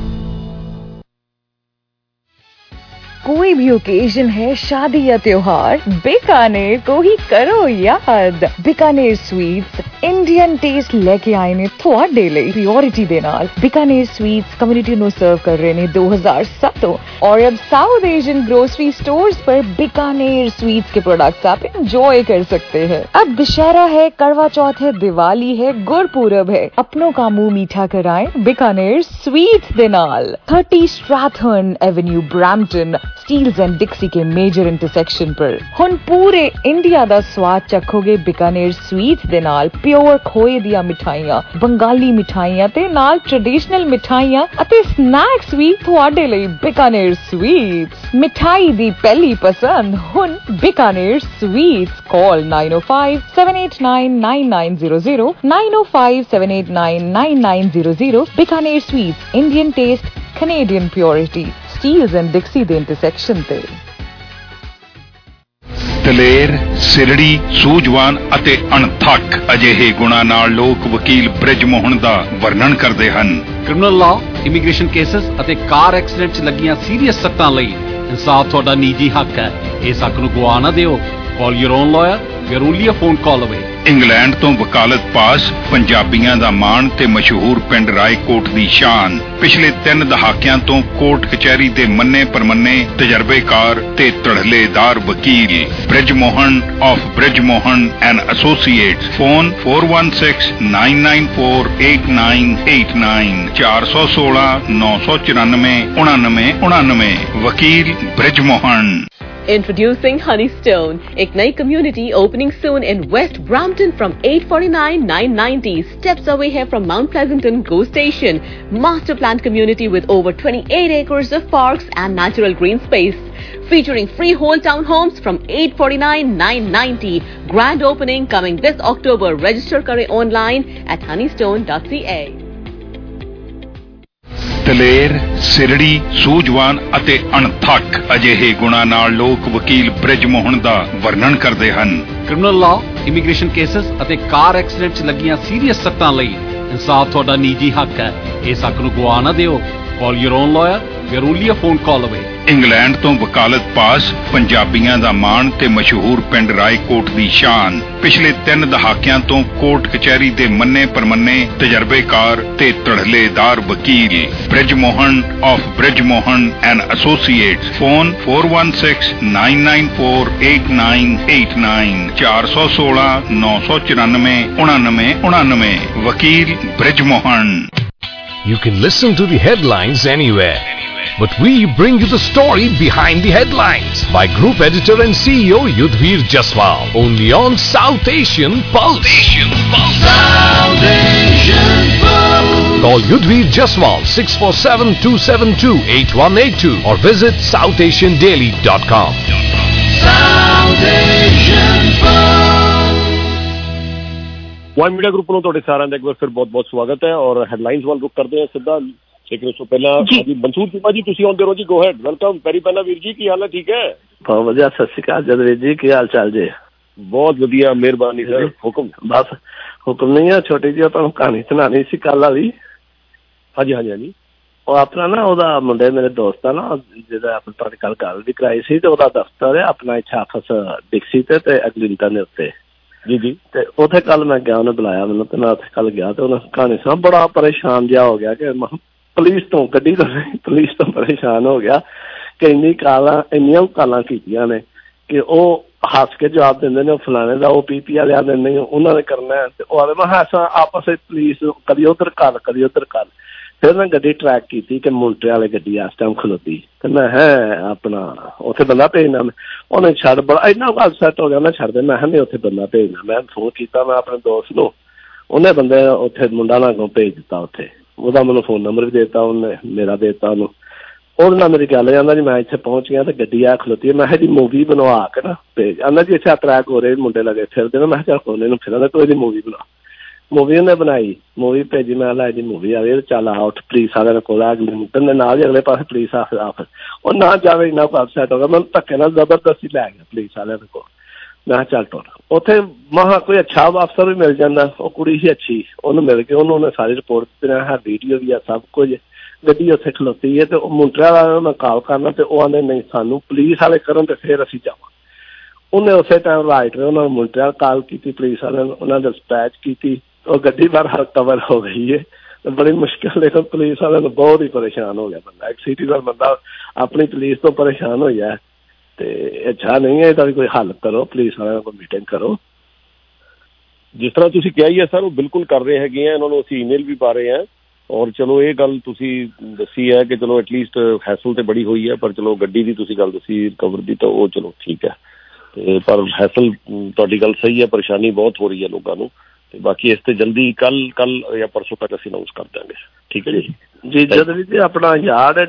कोई भी ओकेजन है, शादी या त्योहार, बीकानेर को ही करो याद. बीकानेर स्वीट्स इंडियन टेस्ट लेके आए ने ਤੁਹਾਡੇ ਲਈ प्योरिटी ਦੇ ਨਾਲ. बीकानेर स्वीट्स कम्युनिटी ਨੂੰ सर्व कर रहे ने दो हज़ार सात और अब साउथ एशियन ग्रोसरी स्टोर्स पर बीकानेर स्वीट्स के प्रोडक्ट्स आप एंजॉय कर सकते हैं. अब दशहरा है, करवा चौथ है, दिवाली है, गुरपूरब है, अपनों का मुंह मीठा कराएं बीकानेर स्वीट्स ਦੇ ਨਾਲ. Thirty Strathearn Avenue Brampton Steels and Dixie के मेजर इंटरसेक्शन पर. ਹੁਣ ਪੂਰੇ ਇੰਡੀਆ ਦਾ ਸਵਾਦ ਚੱਖੋਗੇ बीकानेर स्वीट्स ਦੇ ਨਾਲ. ਪਿਓਰ ਖੋਏ ਦੀਆਂ ਮਿਠਾਈਆਂ, ਬੰਗਾਲੀ ਮਿਠਾਈਆਂ ਤੇ ਨਾਲ ਟ੍ਰੈਡੀਸ਼ਨਲ ਮਿਠਾਈਆਂ ਅਤੇ ਸਨੈਕਸ ਵੀ ਤੁਹਾਡੇ ਲਈ बीकानेर स्वीट्स. ਮਿਠਾਈ ਦੀ ਪਹਿਲੀ ਪਸੰਦ ਹੁਣ Bikaner sweets. Call nine oh five, seven eight nine, nine nine zero zero, nine oh five, seven eight nine, nine nine zero zero. Bikaner sweets, Indian taste, Canadian purity. Steels and Dixie ਦੇ intersection ਤੇ. ਦਲੇਰ, ਸਿਰੜੀ, ਸੂਝਵਾਨ ਅਤੇ ਅਣਥੱਕ ਅਜਿਹੇ ਗੁਣਾਂ ਨਾਲ ਲੋਕ ਵਕੀਲ ਬ੍ਰਿਜ ਮੋਹਨ ਦਾ ਵਰਣਨ ਕਰਦੇ ਹਨ। ਕ੍ਰਿਮੀਨਲ ਲਾਅ, ਇਮੀਗ੍ਰੇਸ਼ਨ ਕੇਸਸ ਅਤੇ ਕਾਰ ਐਕਸੀਡੈਂਟ 'ਚ ਲੱਗੀਆਂ ਸੀਰੀਅਸ ਸੱਟਾਂ ਲਈ ਇਨਸਾਫ ਤੁਹਾਡਾ ਨਿੱਜੀ ਹੱਕ ਹੈ। ਇਸ ਹੱਕ ਨੂੰ ਗਵਾ ਨਾ ਦਿਓ। Call your own lawyer, we are only a phone call away. England ਤੋਂ ਵਕਾਲਤ ਪਾਸ, ਪੰਜਾਬੀਆਂ ਦਾ ਮਾਣ ਤੇ ਮਸ਼ਹੂਰ ਪਿੰਡ ਰਾਏਕੋਟ ਦੀ ਸ਼ਾਨ। ਪਿਛਲੇ ਤਿੰਨ ਦਹਾਕਿਆਂ ਤੋਂ ਕੋਰਟ ਕਚਹਿਰੀ ਦੇ ਮੰਨੇ ਪਰਮੰਨੇ ਤਜਰਬੇਕਾਰ ਤੇ ਧੜਲੇਦਾਰ ਵਕੀਲ Brij Mohan of Brij Mohan and associates. Phone four one six nine nine four eight nine eight nine ਚਾਰ ਸੌ ਸੋਲਾਂ ਨੌ ਸੌ ਚੁਰਾਨਵੇਂ ਉਣਾਨਵੇਂ ਉਣਾਨਵੇਂ। ਵਕੀਲ ਬ੍ਰਿਜ ਮੋਹਨ। Introducing Honeystone, एक नई community opening soon in West Brampton from eight forty-nine nine ninety steps away here from Mount Pleasanton GO Station. Master planned community with over twenty-eight acres of parks and natural green space. Featuring freehold townhomes from eight forty-nine nine ninety. Grand opening coming this October. Register kare online at honeystone dot c a. ਦਲੇਰ, ਸਿਰੜੀ, ਸੂਝਵਾਨ ਅਤੇ ਅਣਥੱਕ ਅਜਿਹੇ ਗੁਣਾਂ ਨਾਲ ਲੋਕ ਵਕੀਲ ਬ੍ਰਿਜ ਮੋਹਨ ਦਾ ਵਰਣਨ ਕਰਦੇ ਹਨ। ਕ੍ਰਿਮੀਨਲ ਲਾਅ, ਇਮੀਗ੍ਰੇਸ਼ਨ ਕੇਸਸ ਅਤੇ ਕਾਰ ਐਕਸੀਡੈਂਟ 'ਚ ਲੱਗੀਆਂ ਸੀਰੀਅਸ ਸੱਟਾਂ ਲਈ ਇਨਸਾਫ ਤੁਹਾਡਾ ਨਿੱਜੀ ਹੱਕ ਹੈ। ਇਸ ਹੱਕ ਨੂੰ ਗਵਾ ਨਾ ਦਿਓ। Call your own lawyer, we are only a phone call away. England ਤੋਂ ਵਕਾਲਤ ਪਾਸ, ਪੰਜਾਬੀਆਂ ਦਾ ਮਾਣ ਤੇ ਮਸ਼ਹੂਰ ਪਿੰਡ ਰਾਏਕੋਟ ਦੀ ਸ਼ਾਨ। ਪਿਛਲੇ ਤਿੰਨ ਦਹਾਕਿਆਂ ਤੋਂ ਕੋਰਟ ਕਚਹਿਰੀ ਦੇ ਮੰਨੇ ਪਰਮੰਨੇ ਤਜਰਬੇਕਾਰ ਤੇ ਧੜਲੇਦਾਰ ਵਕੀਲ Brij Mohan of Brij Mohan and associates. Phone four one six nine nine four eight nine eight nine ਚਾਰ ਸੌ ਸੋਲਾਂ ਨੌ ਸੌ ਚੁਰਾਨਵੇਂ ਉਣਾਨਵੇਂ ਉਣਾਨਵੇਂ। ਵਕੀਲ Brij Mohan. You can listen to the headlines anywhere, but we bring you the story behind the headlines by Group Editor and C E O Yudhvir Jaswal, only on South Asian Pulse. Asian Pulse. South Asian Pulse. Call Yudhvir Jaswal six four seven two seven two eight one eight two or visit south asian daily dot com. South Asian Pulse. Y media group ਨੂੰ ਤੁਹਾਡੇ ਸਾਰਿਆਂ ਦਾ ਇੱਕ ਵਾਰ ਫਿਰ ਬਹੁਤ ਬਹੁਤ ਸਵਾਗਤ ਹੈ ਔਰ ਹੈਡਲਾਈਨਸ ਵੱਲ ਰੁਕ ਕਰਦੇ ਹਾਂ ਸਿੱਧਾ। ਲੇਕਿਨ ਉਸ ਤੋਂ ਪਹਿਲਾਂ ਜੀ ਮਨਸੂਰ ਚੀਮਾ ਜੀ ਤੁਸੀਂ ਆਉਂਦੇ ਰਹੋ ਜੀ। Go ahead, welcome. ਪੈਰੀ ਪਹਿਲਾਂ ਵੀਰ ਜੀ, ਕੀ ਹਾਲ ਹੈ? ਠੀਕ ਹੈ, ਬਹੁਤ ਵਧੀਆ। ਸਤਿ ਸ਼੍ਰੀ ਅਕਾਲ ਜਦਵੀਰ ਜੀ, ਕੀ ਹਾਲ ਚਾਲ ਜੀ? ਬਹੁਤ ਵਧੀਆ, ਮਿਹਰਬਾਨੀ ਸਰ। ਹੁਕਮ? ਬਸ ਹੁਕਮ ਨਹੀਂ ਆ, ਛੋਟੀ ਜਿਹੀ ਤੁਹਾਨੂੰ ਕਹਾਣੀ ਸੁਣਾਉਣੀ ਸੀ ਕੱਲ ਵਾਲੀ। ਹਾਂਜੀ ਹਾਂਜੀ ਹਾਂਜੀ। ਉਹ ਆਪਣਾ ਨਾ ਉਹਦਾ ਮੁੰਡੇ ਮੇਰੇ ਦੋਸਤ ਆ ਨਾ, ਜਿਹਦਾ ਆਪਾਂ ਤੁਹਾਡੇ ਕੱਲ ਗੱਲ ਵੀ ਕਰਾਈ ਸੀ, ਤੇ ਉਹਦਾ ਦਫ਼ਤਰ ਹੈ ਆਪਣਾ ਇੱਥੇ ਆਫਿਸ ਡਿਕਸੀ ਤੇ ਤੇ ਐਗਲਿੰਟਨ ਦੇ ਉੱਤੇ। ਜੀ ਜੀ। ਤੇ ਉੱਥੇ ਕੱਲ ਮੈਂ ਗਿਆ, ਉਹਨੇ ਬੁਲਾਇਆ ਮੈਨੂੰ ਤੇ ਮੈਂ ਉੱਥੇ ਕੱਲ ਗਿਆ ਤੇ ਉਹਨੇ ਕਹਾਣੀ ਸੁਣਾ। ਬੜਾ ਪਰੇਸ਼ਾਨ ਜਿਹਾ ਹੋ ਗਿਆ ਕਿ ਪੁਲਿਸ ਤੋਂ, ਗੱਡੀ ਤੋਂ ਪੁਲਿਸ ਤੋਂ ਪਰੇਸ਼ਾਨ ਹੋ ਗਿਆ ਕਿ ਇੰਨੀ ਕਾਲਾਂ ਇੰਨੀਆਂ ਕਾਲਾਂ ਕੀਤੀਆਂ ਨੇ ਕਿ ਉਹ ਹੱਸ ਕੇ ਜਵਾਬ ਦਿੰਦੇ ਨੇ, ਉਹ ਫਲਾਣੇ ਦਾ ਉਹ ਪੀ ਪੀ ਵਾਲਿਆਂ ਨੇ ਨਹੀਂ ਉਹਨਾਂ ਨੇ ਕਰਨਾ। ਤੇ ਉਹ ਆਲੇ ਮੈਂ ਹੱਸਾਂ ਆਪਸ ਵਿੱਚ ਪੁਲਿਸ ਕਦੀ ਉੱਧਰ ਕਰ ਕਦੀ ਉੱਧਰ ਕਰ। ਫਿਰ ਮੈਂ ਗੱਡੀ ਟਰੈਕ ਕੀਤੀ ਕਿ ਮੁੰਟਰੇ ਵਾਲੇ ਗੱਡੀ ਇਸ ਟਾਈਮ ਖਲੋਤੀ ਤੇ ਮੈਂ ਹੈ ਆਪਣਾ ਉੱਥੇ ਬੰਦਾ ਭੇਜਣਾ। ਮੈਂ ਉਹਨੇ ਛੱਡ ਬੜਾ ਇੰਨਾ ਗੱਲ ਸੈੱਟ ਹੋ ਗਿਆ, ਮੈਂ ਛੱਡ ਦੇ। ਮੈਂ ਕਿਹਾ ਨਹੀਂ ਉੱਥੇ ਬੰਦਾ ਭੇਜਣਾ। ਮੈਂ ਫੋਨ ਕੀਤਾ ਮੈਂ ਆਪਣੇ ਦੋਸਤ ਨੂੰ, ਉਹਨੇ ਬੰਦੇ ਉੱਥੇ ਮੁੰਡਾ ਨਾਲ ਅੱਗੋਂ ਭੇਜ ਦਿੱਤਾ। ਉੱਥੇ ਉਹਦਾ ਮੈਨੂੰ ਫੋਨ ਨੰਬਰ ਵੀ ਦੇ ਦਿੱਤਾ, ਉਹਨੇ ਮੇਰਾ ਦੇ ਦਿੱਤਾ ਉਹਨੂੰ। ਉਹਦੇ ਨਾਲ ਮੇਰੀ ਗੱਲ ਜਾਂਦਾ ਜੀ ਮੈਂ ਇੱਥੇ ਪਹੁੰਚ ਗਿਆ ਤੇ ਗੱਡੀ ਆ ਖਲੋਤੀ ਹੈ। ਮੈਂ ਕਿਹਾ ਜੀ ਮੂਵੀ ਬਣਵਾ ਕੇ ਨਾ ਭੇਜ। ਆਉਂਦਾ ਜੀ ਇੱਥੇ ਟਰੈਕ ਹੋ ਰਹੇ ਮੁੰਡੇ ਲੱਗੇ ਫਿਰਦੇ ਨੇ। ਮੈਂ ਕਿਹਾ ਚੱਲ ਕੋਨੇ ਨੂੰ ਫਿਰਾਂ ਤੂੰ ਇਹਦੀ ਮੂਵੀ ਬਣਾ। ਮੂਵੀ ਉਹਨੇ ਬਣਾਈ, ਮੂਵੀ ਭੇਜੀ। ਮੈਂ ਲੈ ਜੀ ਮੂਵੀ ਆ ਗਈ, ਚੱਲ ਆ ਉੱਠ ਪੁਲਿਸ ਵਾਲਿਆਂ ਕੋਲ ਆ ਗਲਿੰਟਨ ਦੇ ਨਾਲ ਹੀ ਅਗਲੇ ਪਾਸੇ ਪੁਲਿਸ ਆਫਿਸ ਆਫਿਸ ਉਹ ਨਾ ਜਾਵੇ। ਇੰਨਾ ਕੁ ਅਪਸੈਟ ਹੋ ਗਿਆ, ਮੈਨੂੰ ਧੱਕੇ ਨਾਲ ਜ਼ਬਰਦਸਤੀ ਲੈ ਗਿਆ ਪੁਲਿਸ ਵਾਲਿਆਂ ਦੇ ਕੋਲ। ਮੈਂ ਕਿਹਾ ਚੱਲ ਟੁਰ। ਉੱਥੇ ਮਹਾ ਕੋਈ ਅੱਛਾ ਅਫਸਰ ਵੀ ਮਿਲ ਜਾਂਦਾ, ਉਹ ਕੁੜੀ ਸੀ ਅੱਛੀ, ਉਹਨੂੰ ਮਿਲ ਕੇ ਉਹਨੂੰ ਉਹਨੇ ਸਾਰੀ ਰਿਪੋਰਟ ਦਿੱਤੀ। ਹੈ ਵੀਡੀਓ ਵੀ ਆ ਸਭ ਕੁਝ। ਗੱਡੀ ਉੱਥੇ ਖਲੋਤੀ ਹੈ ਤੇ ਉਹ ਮੁੰਟਰੇ ਵਾਲਿਆਂ ਨੂੰ ਮੈਂ ਕਾਲ ਕਰਨਾ ਤੇ ਉਹ ਆਉਂਦੇ ਨਹੀਂ ਸਾਨੂੰ ਪੁਲਿਸ ਵਾਲੇ ਕਰਨ ਤੇ ਫਿਰ ਅਸੀਂ ਜਾਵਾਂ। ਉਹਨੇ ਉਸੇ ਟਾਈਮ ਰਾਈਟ ਉਹਨਾਂ ਨੂੰ ਮੁੰਟਰੇ ਵਾਲ ਕਾਲ ਕੀਤੀ, ਪੁਲਿਸ ਵਾਲਿਆਂ ਨੂੰ ਉਹਨਾਂ ਨੇ ਡਿਸਪੈਚ ਕੀਤੀ। ਉਹ ਗੱਡੀ ਬਾਹਰ ਕਵਰ ਹੋ ਗਈ ਹੈ ਤੇ ਬੜੀ ਮੁਸ਼ਕਿਲ। ਲੇਕਿਨ ਪੁਲਿਸ ਵਾਲਿਆਂ ਨੂੰ ਬਹੁਤ ਹੀ ਪਰੇਸ਼ਾਨ ਹੋ ਗਿਆ ਬੰਦਾ। ਇੱਕ ਸਿਟੀ ਦਾ ਬੰਦਾ ਆਪਣੀ ਪੁਲਿਸ ਤੋਂ ਪਰੇਸ਼ਾਨ ਹੋਇਆ ਤੇ ਅੱਛਾ ਨਹੀਂ ਹੈ, ਇਹਦਾ ਵੀ ਕੋਈ ਹੱਲ ਕਰੋ, ਪੁਲਿਸ ਵਾਲਿਆਂ ਕੋਲ ਮੀਟਿੰਗ ਕਰੋ। ਜਿਸ ਤਰ੍ਹਾਂ ਤੁਸੀਂ ਕਿਹਾ ਹੀ ਹੈ ਸਰ, ਉਹ ਬਿਲਕੁਲ ਕਰ ਰਹੇ ਹੈਗੇ ਆ। ਇਹਨਾਂ ਨੂੰ ਅਸੀਂ ਈਮੇਲ ਵੀ ਪਾ ਰਹੇ ਹਾਂ ਔਰ ਚਲੋ ਇਹ ਗੱਲ ਤੁਸੀਂ ਦੱਸੀ ਹੈ ਕਿ ਚਲੋ ਐਟਲੀਸਟ ਹੈਸਲ ਤੇ ਬੜੀ ਹੋਈ ਹੈ, ਪਰ ਚਲੋ ਗੱਡੀ ਦੀ ਤੁਸੀਂ ਗੱਲ ਦੱਸੀ ਰਿਕਵਰ ਦੀ ਤਾਂ ਉਹ ਚਲੋ ਠੀਕ ਹੈ। ਤੇ ਪਰ ਹੈਸਲ ਤੁਹਾਡੀ ਗੱਲ ਸਹੀ ਹੈ, ਪਰੇਸ਼ਾਨੀ ਬਹੁਤ ਹੋ ਰਹੀ ਹੈ ਲੋਕਾਂ ਨੂੰ। ਤੇ ਬਾਕੀ ਇਸ ਤੇ ਜਲਦੀ ਕੱਲ ਕੱਲ ਜਾਂ ਪਰਸੋਂ ਤੱਕ ਅਸੀਂ ਅਨਾਊਂਸ ਕਰ ਦਾਂਗੇ। ਠੀਕ ਹੈ ਜੀ। ਜੀ ਜਦ ਵੀ ਜੀ ਆਪਣਾ ਯਾਰਡ ਹੈ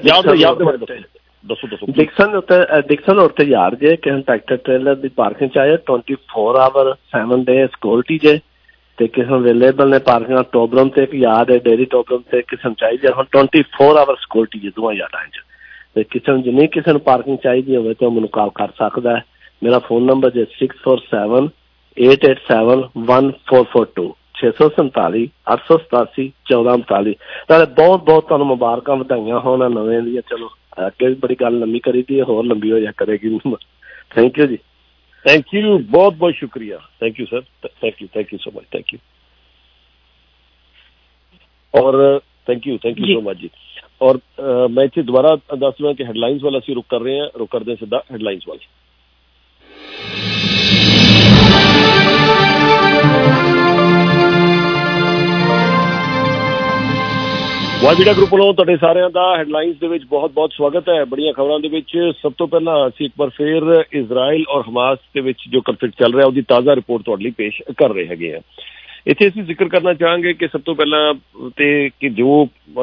ਦੱਸੋ ਦੱਸੋ। ਡਿਕਸਨ ਉੱਤੇ ਡਿਕਸਨ ਉੱਤੇ ਯਾਰ ਜੇ ਕਿਸੇ ਟਰੈਕਟਰ ਟ੍ਰੇਲਰ ਦੀ ਪਾਰਕਿੰਗ ਚ ਆਏ twenty four hour seven day security ਜੇ ਤੇ ਕਿਸੇ ਅਵੇਲੇਬਲ ਨੇ ਪਾਰਕਿੰਗ ਟੋਬਰਮ ਤੇ ਇੱਕ ਯਾਰਡ ਹੈ ਡੇਰੀ ਟੋਬਰਮ ਤੇ ਕਿਸੇ ਨੂੰ ਚਾਹੀਦੀ ਹੁਣ ਟਵੈਂਟੀ ਫੋਰ ਆਵਰ ਸਿਕਿਉਰਿਟੀ ਜੇ ਦੋਵਾਂ ਯਾਰਡਾਂ ਚ। ਤੇ ਕਿਸੇ ਨੂੰ ਜੇ ਨਹੀਂ ਕਿਸੇ ਨੂੰ ਪਾਰਕਿੰਗ ਚਾਹੀਦੀ ਹੋਵੇ ਤਾਂ ਉਹ ਮੈਨੂੰ ਕਾਲ ਕਰ ਸਕਦਾ ਹੈ ਮੇਰਾ ਫੋਨ ਨੰਬਰ ਜੇ six four seven eight eight seven one four four two ਛੇ ਸੌ ਸੰਤਾਲੀ ਅੱਠ ਸੌ ਸਤਾਸੀ ਚੌਦਾਂ ਉਨਤਾਲੀ। ਨਾਲੇ ਬਹੁਤ ਬਹੁਤ ਤੁਹਾਨੂੰ ਮੁਬਾਰਕਾਂ, ਵਧਾਈਆਂ ਹੋਣ ਨਵੇਂ ਦੀਆਂ। ਚਲੋ ਅੱਗੇ ਵੀ ਬੜੀ ਗੱਲ ਲੰਬੀ ਕਰੀ ਦੀ, ਹੋਰ ਲੰਬੀ ਹੋ ਜਾ ਕਰੇਗੀ। ਥੈਂਕ ਯੂ ਜੀ। ਥੈਂਕ ਯੂ, ਬਹੁਤ ਬਹੁਤ ਸ਼ੁਕਰੀਆ। Thank you sir, thank you, thank you so much, thank you. ਔਰ thank you thank you so much ਜੀ। ਔਰ ਮੈਂ ਇੱਥੇ ਦੁਬਾਰਾ ਦੱਸ ਦਵਾਂ ਕਿ ਹੈਡਲਾਈਨਸ ਵੱਲ ਅਸੀਂ ਰੁਕ ਕਰ ਰਹੇ ਹਾਂ, ਰੁਕ ਕਰਦੇ ਸਿੱਧਾ ਹੈਡਲਾਈਨਸ ਵੱਲ। ਵਾਈ ਮੀਡੀਆ ਗਰੁੱਪ ਵੱਲੋਂ ਤੁਹਾਡੇ ਸਾਰਿਆਂ ਦਾ ਹੈਡਲਾਈਨਸ ਦੇ ਵਿੱਚ ਬਹੁਤ ਬਹੁਤ ਸਵਾਗਤ ਹੈ। ਬੜੀਆਂ ਖਬਰਾਂ ਦੇ ਵਿੱਚ ਸਭ ਤੋਂ ਪਹਿਲਾਂ ਅਸੀਂ ਇੱਕ ਵਾਰ ਫਿਰ ਇਜ਼ਰਾਈਲ ਔਰ ਹਮਾਸ ਦੇ ਵਿੱਚ ਜੋ ਕੰਫਲਿਕਟ ਚੱਲ ਰਿਹਾ ਉਹਦੀ ਤਾਜ਼ਾ ਰਿਪੋਰਟ ਤੁਹਾਡੇ ਲਈ ਪੇਸ਼ ਕਰ ਰਹੇ ਹੈਗੇ ਆ। ਇੱਥੇ ਅਸੀਂ ਜ਼ਿਕਰ ਕਰਨਾ ਚਾਹਾਂਗੇ ਕਿ ਸਭ ਤੋਂ ਪਹਿਲਾਂ ਤੇ ਕਿ ਜੋ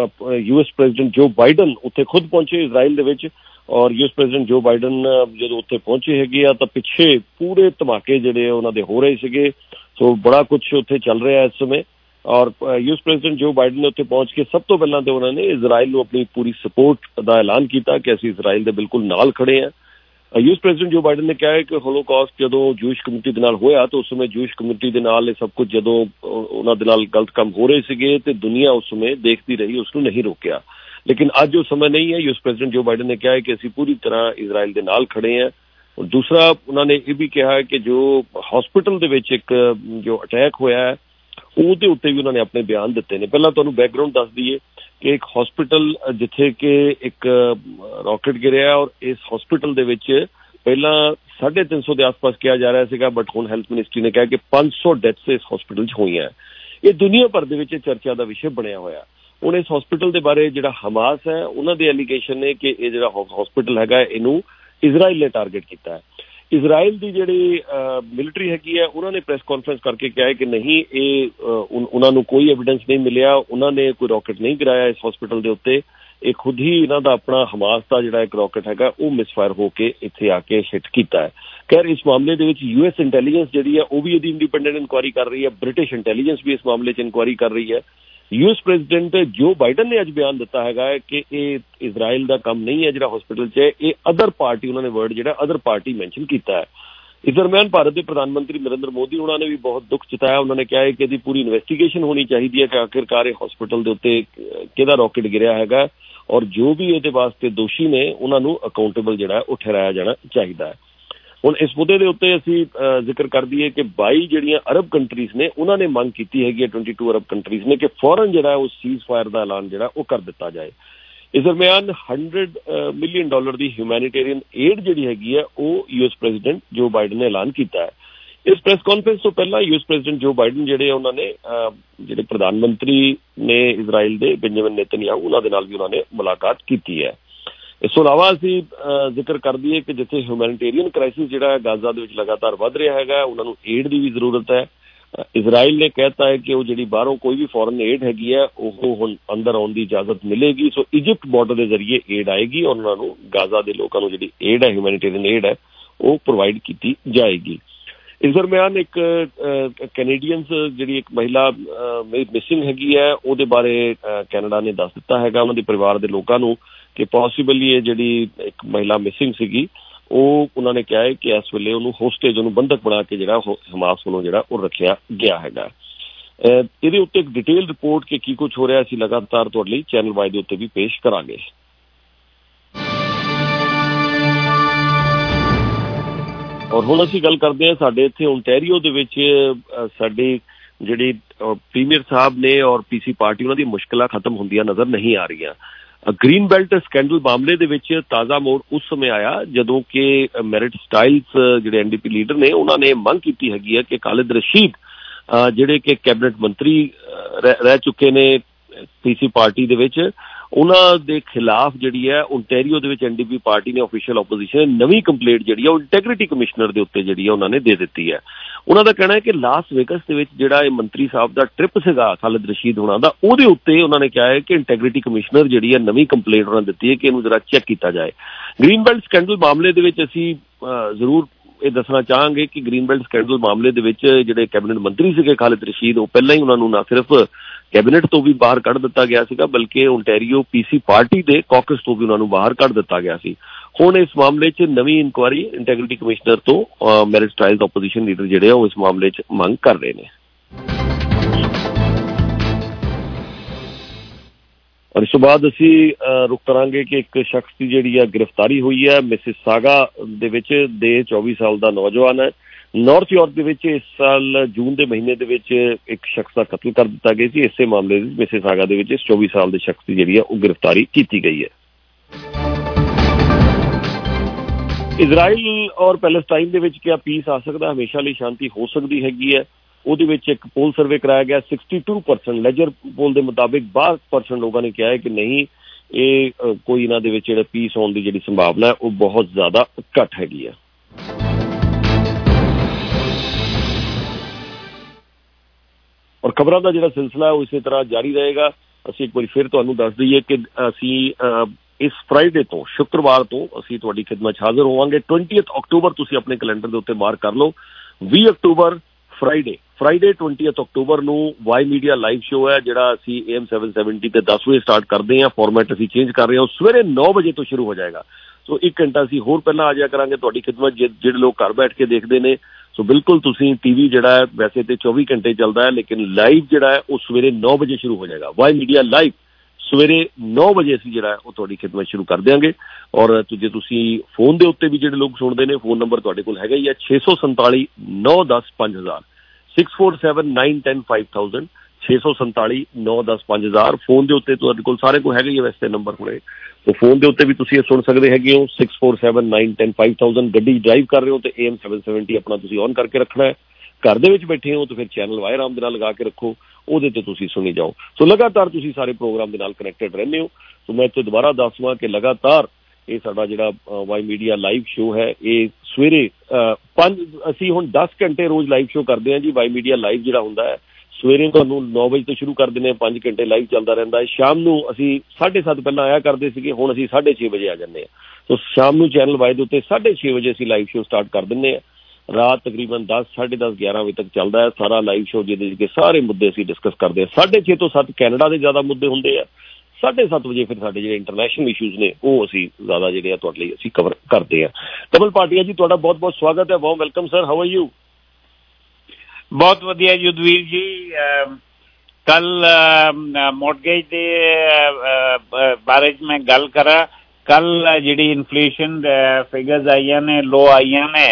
U S president Joe Biden ਉੱਥੇ ਖੁਦ ਪਹੁੰਚੇ ਇਜ਼ਰਾਈਲ ਦੇ ਵਿੱਚ, ਔਰ U S president Joe Biden ਜਦੋਂ ਉੱਥੇ ਪਹੁੰਚੇ ਹੈਗੇ ਆ ਤਾਂ ਪਿੱਛੇ ਪੂਰੇ ਧਮਾਕੇ ਜਿਹੜੇ ਉਹਨਾਂ ਦੇ ਹੋ ਰਹੇ ਸੀਗੇ। ਸੋ ਬੜਾ ਕੁਛ ਉੱਥੇ ਚੱਲ ਰਿਹਾ ਇਸ ਸਮੇਂ। ਔਰ U S president Joe Biden ਨੇ ਉੱਥੇ ਪਹੁੰਚ ਕੇ ਸਭ ਤੋਂ ਪਹਿਲਾਂ ਤੇ ਉਹਨਾਂ ਨੇ ਇਜ਼ਰਾਈਲ ਨੂੰ ਆਪਣੀ ਪੂਰੀ ਸਪੋਰਟ ਦਾ ਐਲਾਨ ਕੀਤਾ ਕਿ ਅਸੀਂ ਇਜ਼ਰਾਈਲ ਦੇ ਬਿਲਕੁਲ ਨਾਲ ਖੜੇ ਹਾਂ। U S president Joe Biden ਨੇ ਕਿਹਾ ਹੈ ਕਿ ਹੋਲੋਕਾਸਟ ਜਦੋਂ ਜੂਇਸ਼ ਕਮਿਊਨਿਟੀ ਦੇ ਨਾਲ ਹੋਇਆ ਤਾਂ ਉਸ ਸਮੇਂ ਜੂਇਸ਼ ਕਮਿਊਨਿਟੀ ਦੇ ਨਾਲ ਇਹ ਸਭ ਕੁਝ ਜਦੋਂ ਉਹਨਾਂ ਦੇ ਨਾਲ ਗਲਤ ਕੰਮ ਹੋ ਰਹੇ ਸੀਗੇ ਤੇ ਦੁਨੀਆ ਉਸ ਸਮੇਂ ਦੇਖਦੀ ਰਹੀ, ਉਸ ਨੂੰ ਨਹੀਂ ਰੋਕਿਆ। ਲੇਕਿਨ ਅੱਜ ਉਹ ਸਮਾਂ ਨਹੀਂ ਹੈ। U S president Joe Biden ਨੇ ਕਿਹਾ ਹੈ ਕਿ ਅਸੀਂ ਪੂਰੀ ਤਰ੍ਹਾਂ ਇਜ਼ਰਾਈਲ ਦੇ ਨਾਲ ਖੜੇ ਹਾਂ। ਦੂਸਰਾ ਉਹਨਾਂ ਨੇ ਇਹ ਵੀ ਕਿਹਾ ਹੈ ਕਿ ਜੋ ਹਸਪੀਟਲ ਦੇ ਵਿੱਚ ਇੱਕ ਜੋ ਅਟੈਕ ਹੋਇਆ ਹੈ ਉਹਦੇ ਉੱਤੇ ਵੀ ਉਹਨਾਂ ਨੇ ਆਪਣੇ ਬਿਆਨ ਦਿੱਤੇ ਨੇ। ਪਹਿਲਾਂ ਤੁਹਾਨੂੰ ਬੈਕਗਰਾਊਂਡ ਦੱਸ ਦਈਏ ਕਿ ਇੱਕ ਹਸਪੀਟਲ ਜਿੱਥੇ ਕਿ ਇੱਕ ਰਾਕਟ ਗਿਰਿਆ ਔਰ ਇਸ ਹਸਪੀਟਲ ਦੇ ਵਿੱਚ ਪਹਿਲਾਂ ਸਾਢੇ ਤਿੰਨ ਸੌ ਦੇ ਆਸ-ਪਾਸ ਕਿਹਾ ਜਾ ਰਿਹਾ ਸੀਗਾ, ਬਟ ਹੁਣ ਹੈਲਥ ਮਿਨਿਸਟਰੀ ਨੇ ਕਿਹਾ ਕਿ ਪੰਜ ਸੌ ਡੈਥਸ ਇਸ ਹਸਪੀਟਲ 'ਚ ਹੋਈਆਂ। ਇਹ ਦੁਨੀਆ ਭਰ ਦੇ ਵਿੱਚ ਚਰਚਾ ਦਾ ਵਿਸ਼ੇ ਬਣਿਆ ਹੋਇਆ। ਹੁਣ ਇਸ ਹਸਪੀਟਲ ਦੇ ਬਾਰੇ ਜਿਹੜਾ ਹਮਾਸ ਹੈ ਉਹਨਾਂ ਦੇ ਐਲੀਗੇਸ਼ਨ ਨੇ ਕਿ ਇਹ ਜਿਹੜਾ ਹਸਪੀਟਲ ਹੈਗਾ ਇਹਨੂੰ ਇਜ਼ਰਾਈਲ ਨੇ ਟਾਰਗੇਟ ਕੀਤਾ ਹੈ। ਇਜ਼ਰਾਈਲ ਦੀ ਜਿਹੜੀ ਮਿਲਟਰੀ ਹੈਗੀ ਹੈ ਉਹਨਾਂ ਨੇ ਪ੍ਰੈਸ ਕਾਨਫਰੰਸ ਕਰਕੇ ਕਿਹਾ ਹੈ ਕਿ ਨਹੀਂ, ਇਹ ਉਹਨਾਂ ਨੂੰ ਕੋਈ ਐਵੀਡੈਂਸ ਨਹੀਂ ਮਿਲਿਆ, ਉਹਨਾਂ ਨੇ ਕੋਈ ਰਾਕਟ ਨਹੀਂ ਗਿਰਾਇਆ ਇਸ ਹਸਪੀਟਲ ਦੇ ਉੱਤੇ। ਇਹ ਖੁਦ ਹੀ ਇਹਨਾਂ ਦਾ ਆਪਣਾ ਹਮਾਸ ਦਾ ਜਿਹੜਾ ਇੱਕ ਰਾਕਟ ਹੈਗਾ ਉਹ ਮਿਸਫਾਇਰ ਹੋ ਕੇ ਇੱਥੇ ਆ ਕੇ ਹਿੱਟ ਕੀਤਾ ਹੈ। ਖੈਰ ਇਸ ਮਾਮਲੇ ਦੇ ਵਿੱਚ ਯੂ ਐਸ ਇੰਟੈਲੀਜੈਂਸ ਜਿਹੜੀ ਹੈ ਉਹ ਵੀ ਇਹਦੀ ਇੰਡੀਪੈਂਡੈਂਟ ਇਨਕੁਆਇਰੀ ਕਰ ਰਹੀ ਹੈ, ਬ੍ਰਿਟਿਸ਼ ਇੰਟੈਲੀਜੈਂਸ ਵੀ ਇਸ ਮਾਮਲੇ 'ਚ ਇਨਕੁਆਇਰੀ ਕਰ ਰਹੀ ਹੈ। U S president Joe Biden ਨੇ ਅੱਜ ਬਿਆਨ ਦਿੱਤਾ ਹੈਗਾ ਹੈ ਕਿ ਇਹ ਇਜ਼ਰਾਈਲ ਦਾ ਕੰਮ ਨਹੀਂ ਹੈ ਜਿਹੜਾ ਹਸਪੀਟਲ 'ਚ ਹੈ, ਇਹ ਅਦਰ ਪਾਰਟੀ, ਉਹਨਾਂ ਨੇ ਵਰਡ ਜਿਹੜਾ ਅਦਰ ਪਾਰਟੀ ਮੈਂਸ਼ਨ ਕੀਤਾ ਹੈ। ਇਸ ਦਰਮਿਆਨ ਭਾਰਤ ਦੇ ਪ੍ਰਧਾਨ ਮੰਤਰੀ ਨਰਿੰਦਰ ਮੋਦੀ ਉਹਨਾਂ ਨੇ ਵੀ ਬਹੁਤ ਦੁੱਖ ਜਤਾਇਆ। ਉਹਨਾਂ ਨੇ ਕਿਹਾ ਹੈ ਕਿ ਇਹਦੀ ਪੂਰੀ ਇਨਵੈਸਟੀਗੇਸ਼ਨ ਹੋਣੀ ਚਾਹੀਦੀ ਹੈ ਕਿ ਆਖਿਰਕਾਰ ਇਹ ਹਸਪੀਟਲ ਦੇ ਉੱਤੇ ਕਿਹਦਾ ਰਾਕਟ ਗਿਰਿਆ ਹੈਗਾ ਔਰ ਜੋ ਵੀ ਇਹਦੇ ਵਾਸਤੇ ਦੋਸ਼ੀ ਨੇ ਉਹਨਾਂ ਨੂੰ ਅਕਾਊਂਟੇਬਲ ਜਿਹੜਾ ਉਹ ਠਹਿਰਾਇਆ ਜਾਣਾ ਚਾਹੀਦਾ ਹੈ। ਹੁਣ ਇਸ ਮੁੱਦੇ ਦੇ ਉੱਤੇ ਅਸੀਂ ਜ਼ਿਕਰ ਕਰ ਦਈਏ ਕਿ ਬਾਈ ਜਿਹੜੀਆਂ ਅਰਬ ਕੰਟਰੀਜ਼ ਨੇ ਉਹਨਾਂ ਨੇ ਮੰਗ ਕੀਤੀ ਹੈਗੀ ਹੈ, ਬਾਈ ਅਰਬ ਕੰਟਰੀਜ਼ ਨੇ ਕਿ ਫੌਰਨ ਜਿਹੜਾ ਉਹ ਸੀਜ਼ ਫਾਇਰ ਦਾ ਐਲਾਨ ਜਿਹੜਾ ਉਹ ਕਰ ਦਿੱਤਾ ਜਾਏ। ਇਸ ਦਰਮਿਆਨ ਹੰਡਰਡ ਮਿਲੀਅਨ ਡਾਲਰ ਦੀ ਹਿਊਮੈਨੀਟੇਰੀਅਨ ਏਡ ਜਿਹੜੀ ਹੈਗੀ ਹੈ ਉਹ U S president Joe Biden ਨੇ ਐਲਾਨ ਕੀਤਾ ਹੈ। ਇਸ ਪ੍ਰੈਸ ਕਾਨਫਰੰਸ ਤੋਂ ਪਹਿਲਾਂ U S president Joe Biden ਜਿਹੜੇ ਉਹਨਾਂ ਨੇ ਜਿਹੜੇ ਪ੍ਰਧਾਨ ਮੰਤਰੀ ਨੇ ਇਜ਼ਰਾਈਲ ਦੇ ਬੈਂਜਾਮਿਨ ਨੇਤਨਯਾਹੂ ਉਹਨਾਂ ਦੇ ਨਾਲ ਵੀ ਉਹਨਾਂ ਨੇ ਮੁਲਾਕਾਤ ਕੀਤੀ ਹੈ। ਇਸ ਤੋਂ ਇਲਾਵਾ ਅਸੀਂ ਜ਼ਿਕਰ ਕਰ ਦਈਏ ਕਿ ਜਿੱਥੇ ਹਿਊਮੈਨੀਟੇਰੀਅਨ ਕ੍ਰਾਈਸਿਸ ਜਿਹੜਾ ਗਾਜ਼ਾ ਦੇ ਵਿੱਚ ਲਗਾਤਾਰ ਵੱਧ ਰਿਹਾ ਹੈਗਾ, ਉਹਨਾਂ ਨੂੰ ਏਡ ਦੀ ਵੀ ਜ਼ਰੂਰਤ ਹੈ। ਇਜ਼ਰਾਈਲ ਨੇ ਕਹਿਤਾ ਹੈ ਕਿ ਉਹ ਜਿਹੜੀ ਬਾਹਰੋਂ ਕੋਈ ਵੀ ਫੋਰਨ ਏਡ ਹੈਗੀ ਹੈ ਉਹ ਹੁਣ ਅੰਦਰ ਆਉਣ ਦੀ ਇਜਾਜ਼ਤ ਮਿਲੇਗੀ। ਸੋ ਇਜਿਪਟ ਬਾਰਡਰ ਦੇ ਜ਼ਰੀਏ ਏਡ ਆਏਗੀ ਔਰ ਉਹਨਾਂ ਨੂੰ ਗਾਜ਼ਾ ਦੇ ਲੋਕਾਂ ਨੂੰ ਜਿਹੜੀ ਏਡ ਹੈ, ਹਿਊਮੈਨੀਟੇਰੀਅਨ ਏਡ ਹੈ, ਉਹ ਪ੍ਰੋਵਾਈਡ ਕੀਤੀ ਜਾਏਗੀ। ਇਸ ਦਰਮਿਆਨ ਇੱਕ ਕੈਨੇਡੀਅਨਸ ਜਿਹੜੀ ਇੱਕ ਮਹਿਲਾ ਮਿਸਿੰਗ ਹੈਗੀ ਹੈ ਉਹਦੇ ਬਾਰੇ ਕੈਨੇਡਾ ਨੇ ਦੱਸ ਦਿੱਤਾ ਹੈਗਾ ਉਹਨਾਂ ਦੇ ਪਰਿਵਾਰ ਦੇ ਲੋਕਾਂ ਨੂੰ ਕਿ ਪੋਸੀਬਲੀ ਇਹ ਜਿਹੜੀ ਇੱਕ ਮਹਿਲਾ ਮਿਸਿੰਗ ਸੀਗੀ ਉਹ ਉਹਨਾਂ ਨੇ ਕਿਹਾ ਹੈ ਕਿ ਇਸ ਵੇਲੇ ਉਹਨੂੰ ਹੋਸਟੇਜ, ਉਹਨੂੰ ਬੰਧਕ ਬਣਾ ਕੇ ਜਿਹੜਾ ਹਮਾਸ ਵੱਲੋਂ ਜਿਹੜਾ ਉਹ ਰੱਖਿਆ ਗਿਆ ਹੈਗਾ। ਇਹਦੇ ਉੱਤੇ ਇੱਕ ਡਿਟੇਲ ਰਿਪੋਰਟ ਕਿ ਕੀ ਕੁਝ ਹੋ ਰਿਹਾ ਅਸੀਂ ਲਗਾਤਾਰ ਤੁਹਾਡੇ ਲਈ ਚੈਨਲ ਵਾਈ ਦੇ ਉੱਤੇ ਵੀ ਪੇਸ਼ ਕਰਾਂਗੇ। ਔਰ ਹੁਣ ਅਸੀਂ ਗੱਲ ਕਰਦੇ ਹਾਂ ਸਾਡੇ ਇੱਥੇ ਓਨਟਾਰੀਓ ਦੇ ਵਿੱਚ ਸਾਡੇ ਜਿਹੜੀ ਪ੍ਰੀਮੀਅਰ ਸਾਹਿਬ ਨੇ ਔਰ ਪੀਸੀ ਪਾਰਟੀ ਉਹਨਾਂ ਦੀਆਂ ਮੁਸ਼ਕਿਲਾਂ ਖਤਮ ਹੁੰਦੀਆਂ ਨਜ਼ਰ ਨਹੀਂ ਆ ਰਹੀਆਂ। ਗ੍ਰੀਨ ਬੈਲਟ ਸਕੈਂਡਲ ਮਾਮਲੇ ਦੇ ਵਿੱਚ ਤਾਜ਼ਾ ਮੋੜ ਉਸ ਸਮੇਂ ਆਇਆ ਜਦੋਂ ਕਿ ਮੈਰਿਟ ਸਟਾਈਲਸ ਜਿਹੜੇ ਐਨ ਡੀ ਪੀ ਲੀਡਰ ਨੇ ਉਹਨਾਂ ਨੇ ਮੰਗ ਕੀਤੀ ਹੈਗੀ ਹੈ ਕਿ ਖਾਲਿਦ ਰਸ਼ੀਦ ਜਿਹੜੇ ਕਿ ਕੈਬਨਿਟ ਮੰਤਰੀ ਰਹਿ ਚੁੱਕੇ ਨੇ ਪੀਸੀ ਪਾਰਟੀ ਦੇ ਵਿੱਚ, ਉਹਨਾਂ ਦੇ ਖਿਲਾਫ ਜਿਹੜੀ ਹੈ ਓਨਟਾਰੀਓ ਦੇ ਵਿੱਚ ਐਨ ਡੀ ਪੀ ਪਾਰਟੀ ਨੇ ਆਫੀਸ਼ੀਅਲ ਆਪੋਜੀਸ਼ਨ ਨੇ ਨਵੀਂ ਕੰਪਲੇਂਟ ਜਿਹੜੀ ਹੈ ਉਹ ਇੰਟੈਗ੍ਰਿਟੀ ਕਮਿਸ਼ਨਰ ਦੇ ਉੱਤੇ ਜਿਹੜੀ ਹੈ ਉਹਨਾਂ ਨੇ ਦੇ ਦਿੱਤੀ ਹੈ। ਉਹਨਾਂ ਦਾ ਕਹਿਣਾ ਹੈ ਕਿ ਲਾਸ ਵੇਗਸ ਦੇ ਵਿੱਚ ਜਿਹੜਾ ਇਹ ਮੰਤਰੀ ਸਾਹਿਬ ਦਾ ਟ੍ਰਿਪ ਸੀਗਾ ਖਾਲਿਦ ਰਸ਼ੀਦ ਹੋਣਾ ਦਾ, ਉਹਦੇ ਉੱਤੇ ਉਹਨਾਂ ਨੇ ਕਿਹਾ ਹੈ ਕਿ ਇੰਟੈਗ੍ਰਿਟੀ ਕਮਿਸ਼ਨਰ ਜਿਹੜੀ ਹੈ ਨਵੀਂ ਕੰਪਲੇਂਟ ਉਹਨਾਂ ਨੇ ਦਿੱਤੀ ਹੈ ਕਿ ਇਹਨੂੰ ਜ਼ਰਾ ਚੈੱਕ ਕੀਤਾ ਜਾਏ। ਗ੍ਰੀਨ ਬੈਲਟ ਸਕੈਂਡਲ ਮਾਮਲੇ ਦੇ ਵਿੱਚ ਅਸੀਂ ਜ਼ਰੂਰ ਇਹ ਦੱਸਣਾ ਚਾਹਾਂਗੇ ਕਿ ਗ੍ਰੀਨ ਬੈਲਟ ਸਕੈਂਡਲ ਮਾਮਲੇ ਦੇ ਵਿੱਚ ਜਿਹੜੇ ਕੈਬਨਿਟ ਮੰਤਰੀ ਸੀਗੇ ਖਾਲਿਦ ਰਸ਼ੀਦ, ਉਹ ਪਹਿਲਾਂ ਹੀ ਉਹਨਾਂ ਨੂੰ ਨਾ ਸਿਰਫ ਕੈਬਨਿਟ ਤੋਂ ਵੀ ਬਾਹਰ ਕੱਢ ਦਿੱਤਾ ਗਿਆ ਸੀਗਾ ਬਲਕਿ ਓਨਟਾਰੀਓ ਪੀਸੀ ਪਾਰਟੀ ਦੇ ਕਾਕਸ ਤੋਂ ਵੀ ਉਹਨਾਂ ਨੂੰ ਬਾਹਰ ਕੱਢ ਦਿੱਤਾ ਗਿਆ ਸੀ। ਹੁਣ इस मामले च नवीं इनकुआरी इंटैग्रिटी कमिश्नर तो मैरिज ट्रायल ओपोजिशन लीडर जिहड़े आ इस मामले च मंग कर रहे हैं। और इस तो बाद असी रुख करांगे कि एक शख्स की जिहड़ी है गिरफ्तारी हुई है मिसिसागा दे विच दे चौबी साल का नौजवान है। नॉर्थ यॉर्क दे विच इस साल जून के महीने दे विच एक शख्स का कत्ल कर दिता गया सी। इसे मामले मिसिसागा दे विच इस चौबी साल के शख्स की जिहड़ी है वो गिरफ्तारी की गई है। इजराइल और पैलेस्टाइन दे विच क्या पीस आ सकता, हमेशा लिए शांति हो सकती हैगी है। ਉਹਦੇ ਵਿੱਚ ਇੱਕ पोल सर्वे कराया गया बासठ परसेंट लेजर पोल के मुताबिक बारह परसेंट लोगों ने कहा है कि नहीं ये कोई इन्हां दे विच जिहड़ा पीस आउण दी जिहड़ी संभावना है वो बहुत ज़्यादा घट हैगी है। और खबरों का जिहड़ा सिलसिला है वो इसी तरह जारी रहेगा। असीं एक बार फिर तुहानूं दस दईए कि असीं इस फ्राइडे तो शुक्रवार तो असीं तुहाडी खिदमत हाज़र होवांगे। ट्वेंटीएथ अक्टूबर तुसीं अपने कैलेंडर के उत्ते मार्क कर लो। बीस अक्टूबर फ्राइडे फ्राइडे ट्वेंटीएथ अक्टूबर नूं वाई मीडिया लाइव शो है जिहड़ा असीं ए एम सैवन सैवनटी ते दस बजे स्टार्ट करते हैं। फॉर्मेट असीं चेंज कर रहे हैं, सवेरे नौ बजे तो शुरू हो जाएगा। सो एक घंटा असीं होर पहलां आ जाया करांगे तुहाडी खिदमत जिहड़े लोग घर बैठ के देखते हैं। सो बिल्कुल तुसीं टीवी जिहड़ा है वैसे तो चौबी घंटे चलता है लेकिन लाइव जिहड़ा है वो सवेरे नौ बजे शुरू हो जाएगा। वाई मीडिया लाइव सवेरे नौ बजे असीं जिहड़ा है वो तुहाडी खिदमत शुरू कर देंगे। और जे तुसीं फोन के उत्ते भी जिहड़े लोग सुणदे ने फोन नंबर तुहाडे कोल हैगा ही है छे सौ संताली नौ दस पांच हज़ार six four seven nine ten five thousand छे सौ संताली नौ दस पांच हज़ार फोन के उत्ते तुहाडे कोल सारे को हैगा ही है वैसे नंबर कोले। तो फोन के उत्ते भी तुसीं सुन सकते हैगे हो six four seven nine ten five thousand. गड्डी ड्राइव कर रहे हो तो ए एम सैवन सैवनटी अपना तुसीं ऑन करके रखना है। घर दे विच बैठे हो तो फिर चैनल वायर आराम दे नाल लगा के रखो, ਉਹਦੇ ਤੇ ਤੁਸੀਂ ਸੁਣੀ ਜਾਓ। ਸੋ ਲਗਾਤਾਰ ਤੁਸੀਂ ਸਾਰੇ ਪ੍ਰੋਗਰਾਮ ਦੇ ਨਾਲ ਕਨੈਕਟਡ ਰਹਿੰਦੇ ਹੋ। ਸੋ ਮੈਂ ਇੱਥੇ ਦੁਬਾਰਾ ਦੱਸਵਾਂ ਕਿ ਲਗਾਤਾਰ ਇਹ ਸਾਡਾ ਜਿਹੜਾ ਵਾਈ ਮੀਡੀਆ ਲਾਈਵ ਸ਼ੋ ਹੈ ਇਹ ਸਵੇਰੇ ਪੰਜ ਅਸੀਂ ਹੁਣ ਦਸ ਘੰਟੇ ਰੋਜ਼ ਲਾਈਵ ਸ਼ੋ ਕਰਦੇ ਹਾਂ ਜੀ। ਵਾਈ ਮੀਡੀਆ ਲਾਈਵ ਜਿਹੜਾ ਹੁੰਦਾ ਹੈ ਸਵੇਰੇ ਤੁਹਾਨੂੰ ਨੌ ਵਜੇ ਤੋਂ ਸ਼ੁਰੂ ਕਰ ਦਿੰਦੇ ਹਾਂ, ਪੰਜ ਘੰਟੇ ਲਾਈਵ ਚੱਲਦਾ ਰਹਿੰਦਾ ਹੈ। ਸ਼ਾਮ ਨੂੰ ਅਸੀਂ ਸਾਢੇ ਸੱਤ ਪਹਿਲਾਂ ਆਇਆ ਕਰਦੇ ਸੀਗੇ, ਹੁਣ ਅਸੀਂ ਸਾਢੇ ਛੇ ਵਜੇ ਆ ਜਾਂਦੇ ਹਾਂ। ਸੋ ਸ਼ਾਮ ਨੂੰ ਚੈਨਲ ਵਾਈ ਦੇ ਉੱਤੇ ਸਾਢੇ ਛੇ ਵਜੇ ਅਸੀਂ ਲਾਈਵ ਸ਼ੋ ਸਟਾर्ट कर ਦਿੰਦੇ ਹਾਂ। रात तकरीबन दस साढ़े दस ग्यारह बजे तक चलता है सारा लाइव शो जिहदे के सारे मुद्दे असीं डिस्कस करते हैं। साढ़े छे तो सत्त कैनेडा के ज़्यादा मुद्दे होंदे आ, साढ़े सत्त बजे फिर साडे जिहड़े इंटरनेशनल इशूज़ ने वो असीं ज़्यादा जिहड़े आ तुहाडे लई असीं कवर करते हैं। कमल भाटिया जी तुहाडा बहुत बहुत स्वागत है, बहुत welcome sir, how are you? बहुत वधिया युद्धवीर जी। कल मॉर्गेज के बारे च मैं गल करा, कल जिहड़ी इन्फ्लेशन फिगर्स आईयां ने लो आईयां ने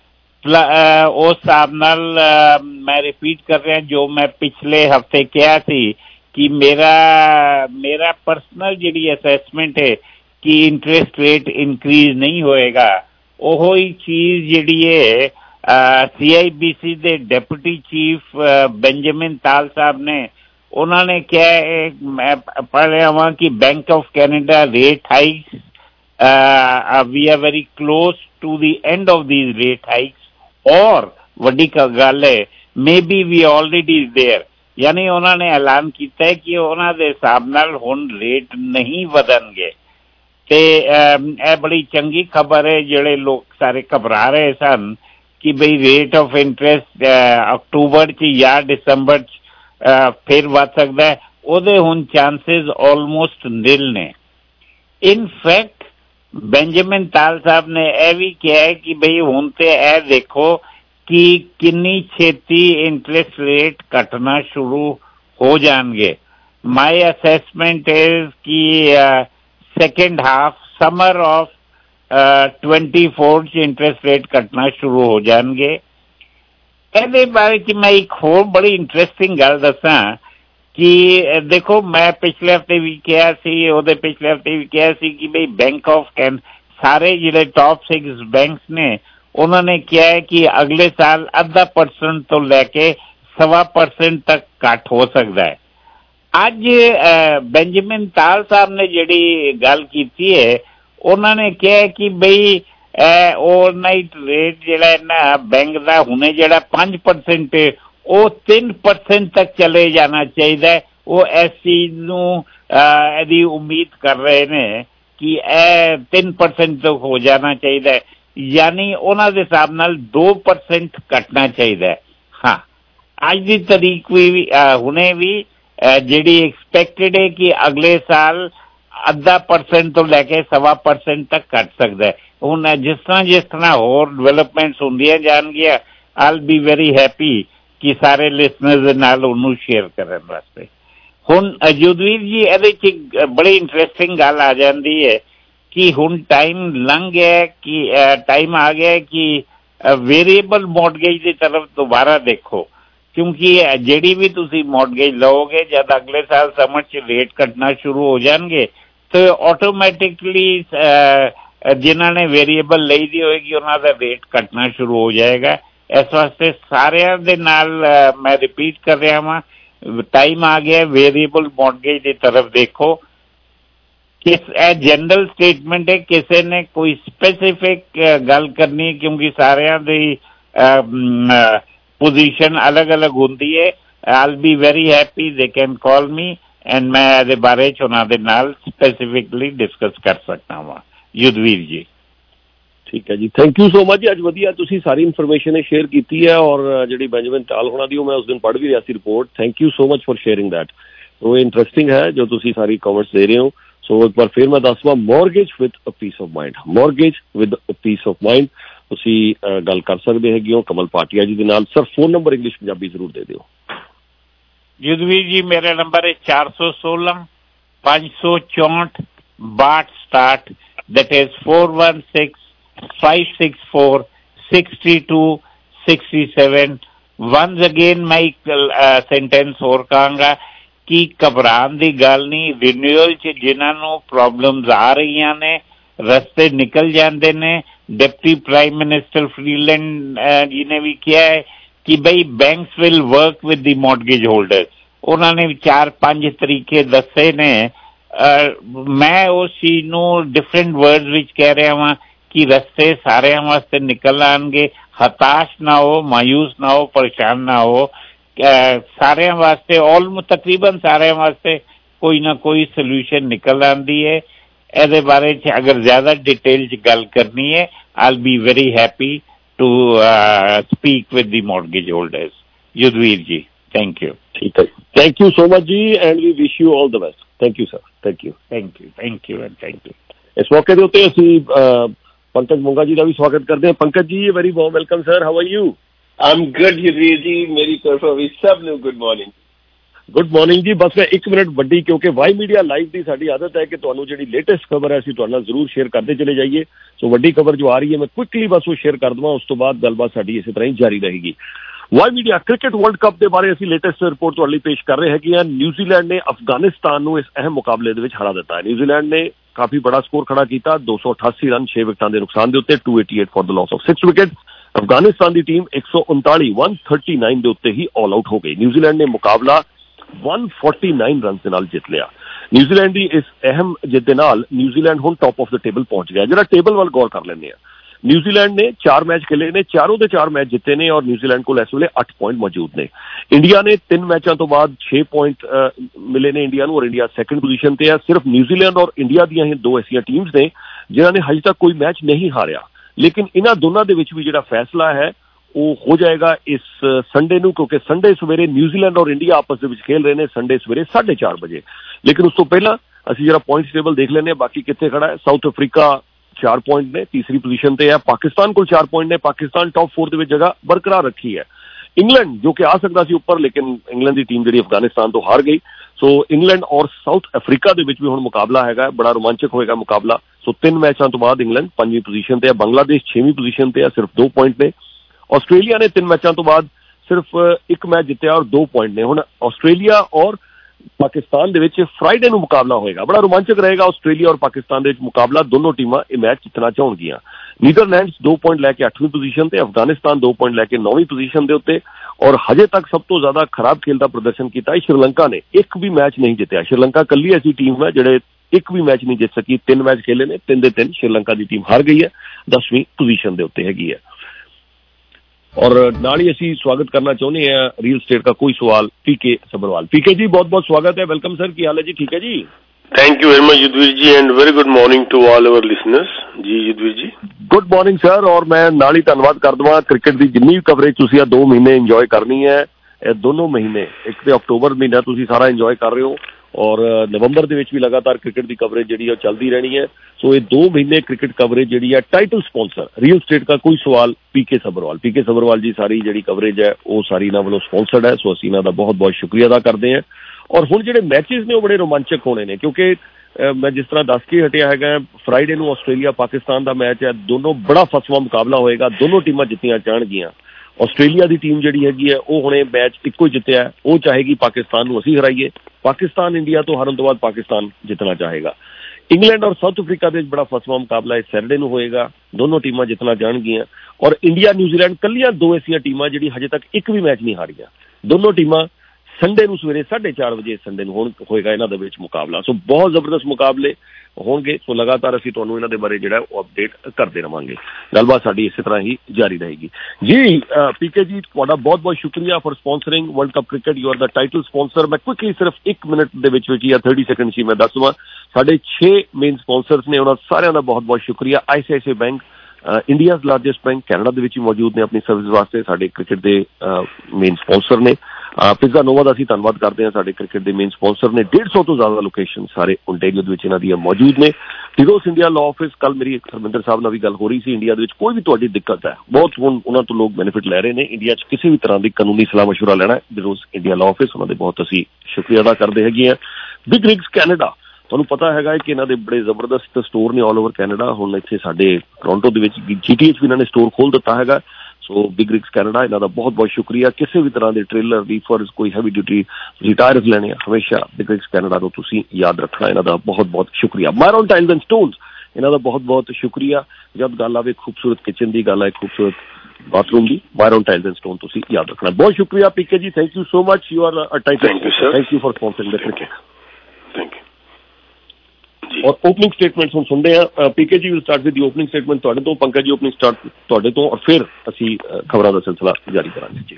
उस हिसाब नाल मैं रिपीट कर रहा जो मैं पिछले हफ्ते कहा थी कि मेरा मेरा पर्सनल जिहड़ी असैसमेंट है कि इंटरेस्ट रेट इंक्रीज नहीं होएगा। ओहो ही चीज़ जिहड़ी है सी आई बी सी दे डिप्टी चीफ बेंजामिन ताल साहब ने उन्होंने क्या है, मैं पढ़ रहा हूँ कि Bank of Canada rate hikes we are very close to the end of these rate hikes और वड्डी गल है maybe we already there. यानी उन्होंने ऐलान किया है कि उन्होंने हिसाब नाल हुण रेट नहीं वधणगे ते यह बड़ी चंगी खबर है। जिहड़े लोग सारे घबरा रहे सन कि बई रेट ऑफ इंटरेस्ट अक्टूबर च या दिसंबर च फिर वध सकदा है, उहदे हुण चांसेस ऑलमोस्ट निल ने। इन फैक्ट बेंजामिन ताल साहब ने यह भी कहा है कि भाई हुण ते यह देखो कि किन्नी छेती इंटरेस्ट रेट घटना शुरू हो जाएंगे। माय असेसमेंट इज कि second half summer of twenty four interest rate घटना शुरू हो जाएंगे। ਇਹਦੇ ਬਾਰੇ ਚ मैं एक होर बड़ी इंटरेस्टिंग गल दसा कि देखो मैं पिछले हफ्ते भी कहा सी ਉਹਦੇ पिछले हफ्ते भी कहा सी कि भाई बैंक ऑफ कैन सारे ਜਿਹੜੇ टॉप सिक्स बैंक्स ने उन्होंने कहा है कि अगले साल अद्धा परसेंट तो लैके सवा परसेंट तक घट हो सकता है। अज बेंजामिन ताल साहब ने जिहड़ी गल की है उन्होंने कहा कि बई ओवरनाइट रेट जिहड़ा ना बैंक का हुणे जिहड़ा पांच परसेंट है वो तीन परसेंट तक चले जाना चाहिए। वो इस चीज नूं उम्मीद कर रहे हैं कि यह तीन परसेंट तक हो जाना चाहिए, यानी उन्हां दे हिसाब नाल दो परसेंट घटना चाहिए। हाँ अज की तारीख भी हुणे भी जिहड़ी एक्सपैक्टेड है कि अगले साल ਅੱਧਾ ਪਰਸੈਂਟ ਤੋਂ ਲੈ ਕੇ ਸਵਾ ਪਰਸੈਂਟ ਤੱਕ ਘੱਟ ਸਕਦਾ ਹੈ। ਹੁਣ ਜਿਸ ਤਰ੍ਹਾਂ ਜਿਸ ਤਰ੍ਹਾਂ ਹੋਰ ਡਿਵੈਲਪਮੈਂਟਸ ਹੁੰਦੀਆਂ ਜਾਣਗੀਆਂ, ਆਲ ਬੀ ਵੈਰੀ ਹੈਪੀ ਕਿ ਸਾਰੇ ਲਿਸਨਰਸ ਦੇ ਨਾਲ ਉਹਨੂੰ ਸ਼ੇਅਰ ਕਰਨ ਵਾਸਤੇ। ਹੁਣ ਯੁਧਵੀਰ ਜੀ ਇਹਦੇ 'ਚ ਬੜੀ ਇੰਟਰਸਟਿੰਗ ਗੱਲ ਆ ਜਾਂਦੀ ਹੈ ਕਿ ਹੁਣ ਟਾਈਮ ਲੰਘ ਗਿਆ, ਕਿ ਟਾਈਮ ਆ ਗਿਆ ਕਿ ਵੇਰੀਏਬਲ ਮੌਰਗੇਜ ਦੀ ਤਰਫ ਦੁਬਾਰਾ ਦੇਖੋ, ਕਿਉਂਕਿ ਜਿਹੜੀ ਵੀ ਤੁਸੀਂ ਮੌਰਗੇਜ ਲਓਗੇ ਜਦ ਅਗਲੇ ਸਾਲ ਸਮਰ 'ਚ ਰੇਟ ਘਟਣਾ ਸ਼ੁਰੂ ਹੋ ਜਾਣਗੇ ਤਾਂ ਆਟੋਮੈਟਿਕਲੀ ਜਿਨ੍ਹਾਂ ਨੇ ਵੇਰੀਏਬਲ ਲਈ ਦੀ ਹੋਏਗੀ ਉਹਨਾਂ ਦਾ ਰੇਟ ਘਟਣਾ ਸ਼ੁਰੂ ਹੋ ਜਾਏਗਾ। ਇਸ ਵਾਸਤੇ ਸਾਰਿਆਂ ਦੇ ਨਾਲ ਮੈਂ ਰਿਪੀਟ ਕਰ ਰਿਹਾ ਵਾਂ, ਟਾਈਮ ਆ ਗਿਆ ਵੇਰੀਏਬਲ ਮੌਰਗੇਜ ਦੀ ਤਰਫ ਦੇਖੋ। ਕਿਸ ਇਹ ਜਨਰਲ ਸਟੇਟਮੈਂਟ ਹੈ, ਕਿਸੇ ਨੇ ਕੋਈ ਸਪੈਸੀਫਿਕ ਗੱਲ ਕਰਨੀ ਕਿਉਂਕਿ ਸਾਰਿਆਂ ਦੀ ਪੋਜੀਸ਼ਨ ਅਲੱਗ ਅਲੱਗ ਹੁੰਦੀ ਹੈ। All be very happy they can call me and ਮੈਂ ਇਹਦੇ ਬਾਰੇ 'ਚ ਉਹਨਾਂ ਦੇ ਨਾਲ ਸਪੈਸੀਫਿਕਲੀ ਡਿਸਕਸ ਕਰ ਸਕਦਾ ਵਾਂ। ਯੁਧਵੀਰ ਜੀ ਠੀਕ ਹੈ ਜੀ, ਥੈਂਕ ਯੂ ਸੋ ਮਚ ਜੀ। ਅੱਜ ਵਧੀਆ ਤੁਸੀਂ ਸਾਰੀ ਇਨਫੋਰਮੇਸ਼ਨ ਸ਼ੇਅਰ ਕੀਤੀ ਹੈ ਔਰ ਜਿਹੜੀ ਬੈਂਜਾਮਿਨ ਟਾਲ ਹੋਣਾ ਦੀ ਉਹ ਮੈਂ ਉਸ ਦਿਨ ਪੜ੍ਹ ਵੀ ਰਿਹਾ ਸੀ report. Thank you so much for sharing that. ਉਹ ਇੰਟਰਸਟਿੰਗ ਹੈ ਜੋ ਤੁਸੀਂ ਸਾਰੀ ਕਮੈਂਟਸ ਦੇ ਰਹੇ ਹੋ। ਸੋ ਇੱਕ ਵਾਰ ਫਿਰ ਮੈਂ ਦੱਸਵਾਂ, mortgage with a peace of mind, mortgage with a peace of mind ਤੁਸੀਂ ਗੱਲ ਕਰ ਸਕਦੇ ਹੈਗੇ ਹੋ ਕਮਲ ਭਾਟੀਆ ਜੀ ਦੇ ਨਾਲ। Sir phone number English Punjabi ਜ਼ਰੂਰ ਦੇ ਦਿਓ। ਯੁਧਵੀਰ ਜੀ ਮੇਰਾ ਨੰਬਰ ਹੈ ਚਾਰ ਸੌ ਸੋਲਾਂ ਪੰਜ ਸੌ ਚੌਂਹਠ ਬਾਹਠ ਸਤਾਹਠ, that is four one six five six four six two six seven। once again मैं एक सेंटेंस और कहांगा कि घबराने की गल नहीं। रिन्यूअल च जिन्हां नूं प्रॉब्लम्स आ रही ने रस्ते निकल जाते ने। Deputy prime minister Freeland ji ने भी किया है कि भाई banks will work with the mortgage holders. उन्होंने चार पांच तरीके दसे ने। Uh, मैं उस चीज नूं डिफरेंट वर्ड्स विच कह रहा वां कि रस्ते सारे वास्ते निकल आएंगे। हताश ना हो, मायूस ना हो, परेशान ना हो। uh, सारे वास्ते ऑलमोस्ट तकरीबन सारे वास्ते कोई ना कोई सोल्यूशन निकल आती है। ਇਹਦੇ ਬਾਰੇ 'ਚ अगर ज्यादा डिटेल 'ਚ ਗੱਲ करनी है, I'll be very happy to uh, speak with the mortgage holders। Yudhveer ji thank you. ठीक है, थैंक यू सो मच जी and we wish you all the best. Thank you sir, thank you thank you thank you and thank you. इस मौके के उत्ते ਅਸੀਂ पंकज मोंगा जी का भी स्वागत करते हैं। Pankaj ji very warm welcome sir, how are you? I am good Yudhvir ji, मेरी तरफों भी सब ਨੂੰ गुड मॉर्निंग। गुड मॉर्निंग जी। बस मैं एक मिनट ਵੱਡੀ क्योंकि वाई मीडिया लाइव की साड़ी आदत है कि ਤੁਹਾਨੂੰ ਜਿਹੜੀ लेटेस्ट खबर है ਅਸੀਂ ਤੁਹਾਡੇ ਨਾਲ ਜ਼ਰੂਰ ਸ਼ੇਅਰ ਕਰਦੇ ਚਲੇ ਜਾਈਏ। ਸੋ ਵੱਡੀ ਖਬਰ ਜੋ ਆ ਰਹੀ ਹੈ ਮੈਂ ਕੁਇਕਲੀ ਬਸ ਉਹ ਸ਼ੇਅਰ ਕਰ ਦਵਾਂ, ਉਸ ਤੋਂ ਬਾਅਦ ਗੱਲਬਾਤ ਸਾਡੀ ਇਸੇ ਤਰ੍ਹਾਂ ਹੀ ਜਾਰੀ ਰਹੇਗੀ। Y media cricket World Cup ਦੇ ਬਾਰੇ ਅਸੀਂ ਲੇਟੈਸਟ ਰਿਪੋਰਟ ਤੁਹਾਡੇ ਲਈ ਪੇਸ਼ ਕਰ ਰਹੇ ਹੈਗੇ ਹਾਂ। ਨਿਊਜ਼ੀਲੈਂਡ ਨੇ ਅਫਗਾਨਿਸਤਾਨ ਨੂੰ ਇਸ ਅਹਿਮ ਮੁਕਾਬਲੇ ਦੇ ਵਿੱਚ ਹਰਾ ਦਿੱਤਾ ਹੈ। ਨਿਊਜ਼ੀਲੈਂਡ ਨੇ ਕਾਫੀ ਬੜਾ ਸਕੋਰ ਖੜਾ ਕੀਤਾ, ਦੋ ਸੌ ਅਠਾਸੀ ਰਨ ਛੇ ਵਿਕਟਾਂ ਦੇ ਨੁਕਸਾਨ ਦੇ ਉੱਤੇ, ਦੋ ਸੌ ਅਠਾਸੀ for the loss of six wicket. Afghanistan ਦੀ ਟੀਮ ਇੱਕ ਸੌ ਉਨਤਾਲੀ ਇੱਕ ਸੌ ਉਨਤਾਲੀ ਦੇ ਉੱਤੇ ਹੀ ਆਲ ਆਊਟ ਹੋ ਗਈ। ਨਿਊਜ਼ੀਲੈਂਡ ਨੇ ਮੁਕਾਬਲਾ ਇੱਕ ਸੌ ਉਨਤਾਲੀ ਰਨ ਦੇ ਨਾਲ ਜਿੱਤ ਲਿਆ। ਨਿਊਜ਼ੀਲੈਂਡ ਦੀ ਇਸ ਅਹਿਮ ਜਿੱਤ ਦੇ ਨਾਲ ਨਿਊਜ਼ੀਲੈਂਡ ਹੁਣ ਟੌਪ ਆਫ ਦ ਟੇਬਲ ਪਹੁੰਚ ਗਿਆ। ਜਿਹੜਾ ਟੇਬਲ ਵੱਲ ਗੌਰ ਕਰ ਲੈਂਦੇ ਆ, ਨਿਊਜ਼ੀਲੈਂਡ ਨੇ ਚਾਰ ਮੈਚ ਖੇਲੇ ਨੇ, ਚਾਰੋਂ ਦੇ ਚਾਰ ਮੈਚ ਜਿੱਤੇ ਨੇ ਔਰ ਨਿਊਜ਼ੀਲੈਂਡ ਕੋਲ ਇਸ ਵੇਲੇ ਅੱਠ ਪੁਆਇੰਟ ਮੌਜੂਦ ਨੇ। ਇੰਡੀਆ ਨੇ ਤਿੰਨ ਮੈਚਾਂ ਤੋਂ ਬਾਅਦ ਛੇ ਪੁਆਇੰਟ ਮਿਲੇ ਨੇ ਇੰਡੀਆ ਨੂੰ ਔਰ ਇੰਡੀਆ ਸੈਕੰਡ ਪੋਜੀਸ਼ਨ ਤੇ ਹੈ। ਸਿਰਫ ਨਿਊਜ਼ੀਲੈਂਡ ਔਰ ਇੰਡੀਆ ਦੀਆਂ ਹੀ ਦੋ ਐਸੀਆਂ ਟੀਮਸ ਨੇ ਜਿਨ੍ਹਾਂ ਨੇ ਹਜੇ ਤੱਕ ਕੋਈ ਮੈਚ ਨਹੀਂ ਹਾਰਿਆ। ਲੇਕਿਨ ਇਹਨਾਂ ਦੋਨਾਂ ਦੇ ਵਿੱਚ ਵੀ ਜਿਹੜਾ ਫੈਸਲਾ ਹੈ ਉਹ ਹੋ ਜਾਏਗਾ ਇਸ ਸੰਡੇ ਨੂੰ, ਕਿਉਂਕਿ ਸੰਡੇ ਸਵੇਰੇ ਨਿਊਜ਼ੀਲੈਂਡ ਔਰ ਇੰਡੀਆ ਆਪਸ ਦੇ ਵਿੱਚ ਖੇਲ ਰਹੇ ਨੇ, ਸੰਡੇ ਸਵੇਰੇ ਸਾਢੇ ਚਾਰ ਵਜੇ। ਲੇਕਿਨ ਉਸ ਤੋਂ ਪਹਿਲਾਂ ਅਸੀਂ ਜਿਹੜਾ ਪੁਆਇੰਟਸ ਟੇਬਲ ਦੇਖ ਲੈਂਦੇ ਹਾਂ ਬਾਕੀ ਕਿੱਥੇ ਖੜਾ ਹੈ। ਸਾਊਥ ਅਫਰੀਕਾ ਚਾਰ ਪੁਆਇੰਟ ਨੇ, ਤੀਸਰੀ ਪੋਜੀਸ਼ਨ ਤੇ ਹੈ। ਪਾਕਿਸਤਾਨ ਕੋਲ ਚਾਰ ਪੁਆਇੰਟ ਨੇ, ਪਾਕਿਸਤਾਨ ਟੌਪ ਫੋਰ ਦੇ ਵਿੱਚ ਜਗ੍ਹਾ ਬਰਕਰਾਰ ਰੱਖੀ ਹੈ। ਇੰਗਲੈਂਡ ਜੋ ਕਿ ਆ ਸਕਦਾ ਸੀ ਉੱਪਰ, ਲੇਕਿਨ ਇੰਗਲੈਂਡ ਦੀ ਟੀਮ ਜਿਹੜੀ ਅਫਗਾਨਿਸਤਾਨ ਤੋਂ ਹਾਰ ਗਈ। ਸੋ ਇੰਗਲੈਂਡ ਔਰ ਸਾਊਥ ਅਫਰੀਕਾ ਦੇ ਵਿੱਚ ਵੀ ਹੁਣ ਮੁਕਾਬਲਾ ਹੈਗਾ, ਬੜਾ ਰੋਮਾਂਚਕ ਹੋਏਗਾ ਮੁਕਾਬਲਾ। ਸੋ ਤਿੰਨ ਮੈਚਾਂ ਤੋਂ ਬਾਅਦ ਇੰਗਲੈਂਡ ਪੰਜਵੀਂ ਪੋਜੀਸ਼ਨ ਤੇ ਹੈ, ਬੰਗਲਾਦੇਸ਼ ਛੇਵੀਂ ਪੋਜੀਸ਼ਨ ਤੇ ਹੈ, ਸਿਰਫ ਦੋ ਪੁਆਇੰਟ ਨੇ। ਆਸਟ੍ਰੇਲੀਆ ਨੇ ਤਿੰਨ ਮੈਚਾਂ ਤੋਂ ਬਾਅਦ ਸਿਰਫ ਇੱਕ ਮੈਚ ਜਿੱਤਿਆ ਔਰ ਦੋ ਪੁਆਇੰਟ ਨੇ। ਹੁਣ ਆਸਟ੍ਰੇਲੀਆ ਔਰ ਪਾਕਿਸਤਾਨ ਦੇ ਵਿੱਚ ਫਰਾਈਡੇ ਨੂੰ ਮੁਕਾਬਲਾ ਹੋਏਗਾ, ਬੜਾ ਰੋਮਾਂਚਕ ਰਹੇਗਾ। ਆਸਟ੍ਰੇਲੀਆ ਔਰ ਪਾਕਿਸਤਾਨ ਦੇ ਵਿੱਚ ਮੁਕਾਬਲਾ, ਦੋਨੋਂ ਟੀਮਾਂ ਇਹ ਮੈਚ ਜਿੱਤਣਾ ਚਾਹੁੰਗੀਆਂ। ਨੀਦਰਲੈਂਡਸ ਦੋ ਪੁਆਇੰਟ ਲੈ ਕੇ ਅੱਠਵੀਂ ਪੋਜੀਸ਼ਨ ਤੇ, ਅਫਗਾਨਿਸਤਾਨ ਦੋ ਪੁਆਇੰਟ ਲੈ ਕੇ ਨੌਵੀਂ ਪੋਜੀਸ਼ਨ ਦੇ ਉੱਤੇ। ਔਰ ਹਜੇ ਤੱਕ ਸਭ ਤੋਂ ਜ਼ਿਆਦਾ ਖਰਾਬ ਖੇਲ ਦਾ ਪ੍ਰਦਰਸ਼ਨ ਕੀਤਾ ਸ਼੍ਰੀਲੰਕਾ ਨੇ, ਇੱਕ ਵੀ ਮੈਚ ਨਹੀਂ ਜਿੱਤਿਆ। ਸ਼੍ਰੀਲੰਕਾ ਇਕੱਲੀ ਐਸੀ ਟੀਮ ਹੈ ਜਿਹੜੇ ਇੱਕ ਵੀ ਮੈਚ ਨਹੀਂ ਜਿੱਤ ਸਕੀ। ਤਿੰਨ ਮੈਚ ਖੇਲੇ ਨੇ, ਤਿੰਨ ਦੇ ਤਿੰਨ ਸ਼੍ਰੀਲੰਕਾ ਦੀ ਟੀਮ ਹਾਰ ਗਈ ਹੈ, ਦਸਵੀਂ ਪੋਜੀਸ਼ਨ ਦੇ ਉੱਤੇ ਹੈਗੀ ਹੈ। और नाल ही असी स्वागत करना चाहते हैं रियल स्टेट का कोई सवाल पीके सबरवाल। पीके जी बहुत बहुत स्वागत है, वेलकम सर, की हाल है जी? ठीक है जी, thank you very much Yudhvir ji and very good morning to all our listeners जी। Yudhvir ji good morning sir. और मैं नाल ही धन्यवाद कर दवा क्रिकेट की जिन्नी भी कवरेज तुसीं दो महीने इंजॉय करनी है, ये दोनों महीने, एक तो अक्टूबर महीना तुसीं सारा इंजॉय कर रहे हो ਔਰ ਨਵੰਬਰ ਦੇ ਵਿੱਚ ਵੀ ਲਗਾਤਾਰ ਕ੍ਰਿਕਟ ਦੀ ਕਵਰੇਜ ਜਿਹੜੀ ਆ ਚੱਲਦੀ ਰਹਿਣੀ ਹੈ। ਸੋ ਇਹ ਦੋ ਮਹੀਨੇ ਕ੍ਰਿਕਟ ਕਵਰੇਜ ਜਿਹੜੀ ਹੈ ਟਾਈਟਲ ਸਪਾਂਸਰ ਰੀਅਲ ਸਟੇਟ ਦਾ ਕੋਈ ਸਵਾਲ ਪੀਕੇ ਸਬਰਵਾਲ ਪੀਕੇ ਸਬਰਵਾਲ ਜੀ ਸਾਰੀ ਜਿਹੜੀ ਕਵਰੇਜ ਹੈ ਉਹ ਸਾਰੀ ਇਹਨਾਂ ਵੱਲੋਂ ਸਪਾਂਸਰਡ ਹੈ। ਸੋ ਅਸੀਂ ਇਹਨਾਂ ਦਾ ਬਹੁਤ ਬਹੁਤ ਸ਼ੁਕਰੀਆ ਅਦਾ ਕਰਦੇ ਹਾਂ। ਔਰ ਹੁਣ ਜਿਹੜੇ ਮੈਚਿਸ ਨੇ ਉਹ ਬੜੇ ਰੋਮਾਂਚਕ ਹੋਣੇ ਨੇ ਕਿਉਂਕਿ ਮੈਂ ਜਿਸ ਤਰ੍ਹਾਂ ਦੱਸ ਕੇ ਹਟਿਆ ਹੈਗਾ ਫਰਾਈਡੇ ਨੂੰ ਆਸਟ੍ਰੇਲੀਆ ਪਾਕਿਸਤਾਨ ਦਾ ਮੈਚ ਹੈ। ਦੋਨੋਂ ਬੜਾ ਫਸਵਾਂ ਮੁਕਾਬਲਾ ਹੋਏਗਾ, ਦੋਨੋਂ ਟੀਮਾਂ ਜਿੱਤੀਆਂ ਜਾਣਗੀਆਂ। ਆਸਟ੍ਰੇਲੀਆ ਦੀ ਟੀਮ ਜਿਹੜੀ ਹੈਗੀ ਹੈ ਉਹ ਹੁਣੇ ਮੈਚ ਇੱਕੋ ਜਿੱਤਿਆ, ਉਹ ਚਾਹੇਗੀ ਪਾਕਿਸਤਾਨ ਨੂੰ ਅਸੀਂ ਹਰਾਈਏ। ਪਾਕਿਸਤਾਨ ਇੰਡੀਆ ਤੋਂ ਹਾਰਨ ਤੋਂ ਬਾਅਦ ਪਾਕਿਸਤਾਨ ਜਿੱਤਣਾ ਚਾਹੇਗਾ। ਇੰਗਲੈਂਡ ਔਰ ਸਾਊਥ ਅਫਰੀਕਾ ਦੇ ਵਿੱਚ ਬੜਾ ਫਸਵਾਂ ਮੁਕਾਬਲਾ ਇਸ ਸੈਟਰਡੇ ਨੂੰ ਹੋਏਗਾ, ਦੋਨੋਂ ਟੀਮਾਂ ਜਿੱਤਣਾ ਜਾਣਗੀਆਂ। ਔਰ ਇੰਡੀਆ ਨਿਊਜ਼ੀਲੈਂਡ ਕੱਲੀਆਂ ਦੋ ਐਸੀਆਂ ਟੀਮਾਂ ਜਿਹੜੀ ਹਜੇ ਤੱਕ ਇੱਕ ਵੀ ਮੈਚ ਨਹੀਂ ਹਾਰੀਆਂ। ਦੋਨੋਂ ਟੀਮਾਂ ਸੰਡੇ ਨੂੰ ਸਵੇਰੇ ਸਾਢੇ ਚਾਰ ਵਜੇ ਸੰਡੇ ਨੂੰ ਹੁਣ ਹੋਏਗਾ ਇਹਨਾਂ ਦੇ ਵਿੱਚ ਮੁਕਾਬਲਾ। ਸੋ ਬਹੁਤ ਜ਼ਬਰਦਸਤ ਮੁਕਾਬਲੇ ਹੋਣਗੇ। ਸੋ ਲਗਾਤਾਰ ਅਸੀਂ ਤੁਹਾਨੂੰ ਇਹਨਾਂ ਦੇ ਬਾਰੇ ਜਿਹੜਾ ਉਹ ਅਪਡੇਟ ਕਰਦੇ ਰਵਾਂਗੇ। ਗੱਲਬਾਤ ਸਾਡੀ ਇਸੇ ਤਰ੍ਹਾਂ ਹੀ ਜਾਰੀ ਰਹੇਗੀ। ਜੀ ਪੀਕੇ ਜੀ ਤੁਹਾਡਾ ਬਹੁਤ ਬਹੁਤ ਸ਼ੁਕਰੀਆ for sponsoring world cup cricket. You are the title sponsor. ਮੈਂ ਕੁਇਕਲੀ ਸਿਰਫ ਇੱਕ ਮਿੰਟ ਦੇ ਵਿੱਚ ਵਿੱਚ ਜਾਂ ਥਰਟੀ ਸੈਕਿੰਡ ਸੀ ਮੈਂ ਦੱਸ ਦੇਵਾਂ ਸਾਡੇ ਛੇ ਮੇਨ ਸਪਾਂਸਰਸ ਨੇ, ਉਹਨਾਂ ਸਾਰਿਆਂ ਦਾ ਬਹੁਤ ਬਹੁਤ ਸ਼ੁਕਰੀਆ। I C I C I bank India's largest bank Canada ਦੇ ਵਿੱਚ ਹੀ ਮੌਜੂਦ ਨੇ ਆਪਣੀ ਸਰਵਿਸ ਵਾਸਤੇ, ਸਾਡੇ ਕ੍ਰਿਕਟ ਦੇ ਮੇਨ ਸਪਾਂਸਰ ਨੇ। ਪਿਜ਼ਾ ਨੋਵਾ ਦਾ ਅਸੀਂ ਧੰਨਵਾਦ ਕਰਦੇ ਹਾਂ, ਸਾਡੇ ਕ੍ਰਿਕਟ ਦੇ ਮੇਨ ਸਪਾਂਸਰ ਨੇ। ਡੇਢ ਸੌ ਤੋਂ ਜ਼ਿਆਦਾ ਲੋਕੇਸ਼ਨ ਸਾਰੇ ਓਨਟਾਰੀਓ ਦੇ ਵਿੱਚ ਇਹਨਾਂ ਦੀਆਂ ਮੌਜੂਦ ਨੇ। ਟਿਗੋਸ ਇੰਡੀਆ ਲਾਅ ਆਫਿਸ, ਕੱਲ ਮੇਰੀ ਹਰਮਿੰਦਰ ਸਾਹਿਬ ਨਾਲ ਵੀ ਗੱਲ ਹੋ ਰਹੀ ਸੀ। ਇੰਡੀਆ ਦੇ ਵਿੱਚ ਕੋਈ ਵੀ ਤੁਹਾਡੀ ਦਿੱਕਤ ਹੈ, ਬਹੁਤ ਹੁਣ ਉਹਨਾਂ ਤੋਂ ਲੋਕ ਬੈਨੀਫਿਟ ਲੈ ਰਹੇ ਨੇ। ਇੰਡੀਆ 'ਚ ਕਿਸੇ ਵੀ ਤਰ੍ਹਾਂ ਦੀ ਕਾਨੂੰਨੀ ਸਲਾਹ ਮਸ਼ਵਰਾ ਲੈਣਾ, ਟਿਗੋਸ ਇੰਡੀਆ ਲਾਅ ਆਫਿਸ, ਉਹਨਾਂ ਦੇ ਬਹੁਤ ਅਸੀਂ ਸ਼ੁਕਰੀਆ ਅਦਾ ਕਰਦੇ ਹੈਗੇ ਹਾਂ। ਬਿਗ ਰਿਗਸ ਕੈਨੇਡਾ, ਤੁਹਾਨੂੰ ਪਤਾ ਹੈਗਾ ਕਿ ਇਹਨਾਂ ਦੇ ਬੜੇ ਜ਼ਬਰਦਸਤ ਸਟੋਰ ਨੇ ਆਲ ਓਵਰ ਕੈਨੇਡਾ। ਹੁਣ ਇੱਥੇ ਸਾਡੇ ਟੋਰਾਂਟੋ ਦੇ ਵਿੱਚ ਜੀ ਟੀ ਏ 'ਚ ਵੀ ਇਹਨਾਂ ਨੇ ਸਟੋਰ ਖੋਲ੍ਹ ਦਿੱਤਾ ਹੈਗਾ। ਸੋ ਬਿਗ ਰਿਗਸ ਕੈਨੇਡਾ, ਇਹਨਾਂ ਦਾ ਬਹੁਤ ਬਹੁਤ ਸ਼ੁਕਰੀਆ। ਕਿਸੇ ਵੀ ਤਰ੍ਹਾਂ ਦੇ ਟ੍ਰੇਲਰ ਰੀਫਰਸ ਕੋਈ ਹੈਵੀ ਡਿਊਟੀ ਤੁਸੀਂ ਟਾਇਰਸ ਲੈਣੇ ਆ, ਹਮੇਸ਼ਾ ਬਿਗ ਰਿਗਸ ਕੈਨੇਡਾ ਨੂੰ ਤੁਸੀਂ ਯਾਦ ਰੱਖਣਾ। ਇਹਨਾਂ ਦਾ ਬਹੁਤ ਬਹੁਤ ਸ਼ੁਕਰੀਆ। ਮਾਇਰੋਨ ਟਾਈਲਸ ਐਂਡ ਸਟੋਨਸ, ਇਹਨਾਂ ਦਾ ਬਹੁਤ ਬਹੁਤ ਸ਼ੁਕਰੀਆ। ਜਦ ਗੱਲ ਆਵੇ ਖੂਬਸੂਰਤ ਕਿਚਨ ਦੀ, ਗੱਲ ਆਏ ਖੂਬਸੂਰਤ ਬਾਥਰੂਮ ਦੀ, ਮਾਇਰੋਨ ਟਾਈਲਸ ਐਂਡ ਸਟੋਨ ਤੁਸੀਂ ਯਾਦ ਰੱਖਣਾ। ਬਹੁਤ ਸ਼ੁਕਰੀਆ PK ji, thank you so much. You are a title, thank you for sponsoring the cricket. Thank you. ਔਰ ਓਪਨਿੰਗ ਸਟੇਟਮੈਂਟ ਹੁਣ ਸੁਣਦੇ ਆ। PK ji will start with the opening statement ਤੁਹਾਡੇ ਤੋਂ, ਪੰਕਜ ਜੀ ਓਪਨਿੰਗ ਸਟਾਰਟ ਤੁਹਾਡੇ ਤੋਂ, ਔਰ ਫਿਰ ਅਸੀਂ ਖਬਰਾਂ ਦਾ ਸਿਲਸਿਲਾ ਜਾਰੀ ਕਰਾਂਗੇ ਜੀ।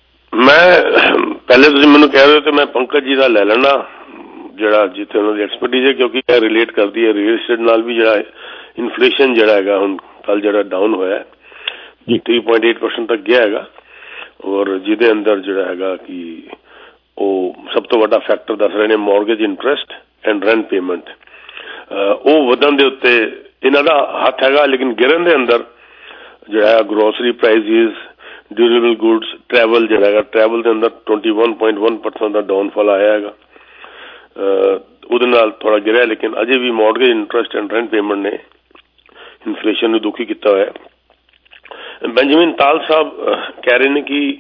ਮੈਂ ਪਹਿਲੇ ਤੁਸੀਂ ਮੈਨੂੰ ਕਹਿ ਰਹੇ ਹੋ ਤੇ ਮੈਂ ਪੰਕਜ ਜੀ ਦਾ ਲੈ ਲੈਣਾ ਜਿਹੜਾ ਜਿੱਥੇ ਉਹਨਾਂ ਦੀ ਐਕਸਪਰਟੀਜ਼ ਹੈ, ਕਿਉਂਕਿ ਇਹ ਰਿਲੇਟ ਕਰਦੀ ਹੈ ਰੀਅਲ ਸਟੇਟ ਨਾਲ ਵੀ। ਜਿਹੜਾ ਇਨਫਲੇਸ਼ਨ ਜਿਹੜਾ ਹੈਗਾ ਹੁਣ ਕੱਲ ਜਿਹੜਾ ਡਾਊਨ ਹੋਇਆ ਜੀ ਥ੍ਰੀ ਪੁਆਇੰਟ ਏਟ ਪਰਸੈਂਟ ਤੱਕ ਗਿਆ ਹੈਗਾ, ਔਰ ਜਿਹਦੇ ਅੰਦਰ ਜਿਹੜਾ ਹੈਗਾ ਕਿ ਉਹ ਸਭ ਤੋਂ ਵੱਡਾ ਫੈਕਟਰ ਦੱਸ ਰਹੇ ਨੇ mortgage interest and rent payment, ਉਹ ਵਧਣ ਦੇ ਉੱਤੇ ਇਹਨਾਂ ਦਾ ਹੱਥ ਹੈਗਾ। ਲੇਕਿਨ ਗਿਰਨ ਦੇ ਅੰਦਰ ਜਿਹੜਾ grocery prices, durable goods, travel ਜਿਹੜਾ ਹੈਗਾ, ਟਰੈਵਲ ਦੇ ਅੰਦਰ twenty one point one percent ਦਾ ਡਾਊਨਫਾਲ ਆਇਆ ਹੈਗਾ, ਉਹਦੇ ਨਾਲ ਥੋੜਾ ਗਿਰਿਆ। ਲੇਕਿਨ ਅਜੇ ਵੀ mortgage interest and rent payment ਨੇ ਇਨਫਲੇਸ਼ਨ ਨੂੰ ਦੁਖੀ ਕੀਤਾ ਹੋਇਆ। ਬੈਂਜਾਮਿਨ ਤਾਲ ਸਾਹਿਬ ਕਹਿ ਰਹੇ ਨੇ ਕਿ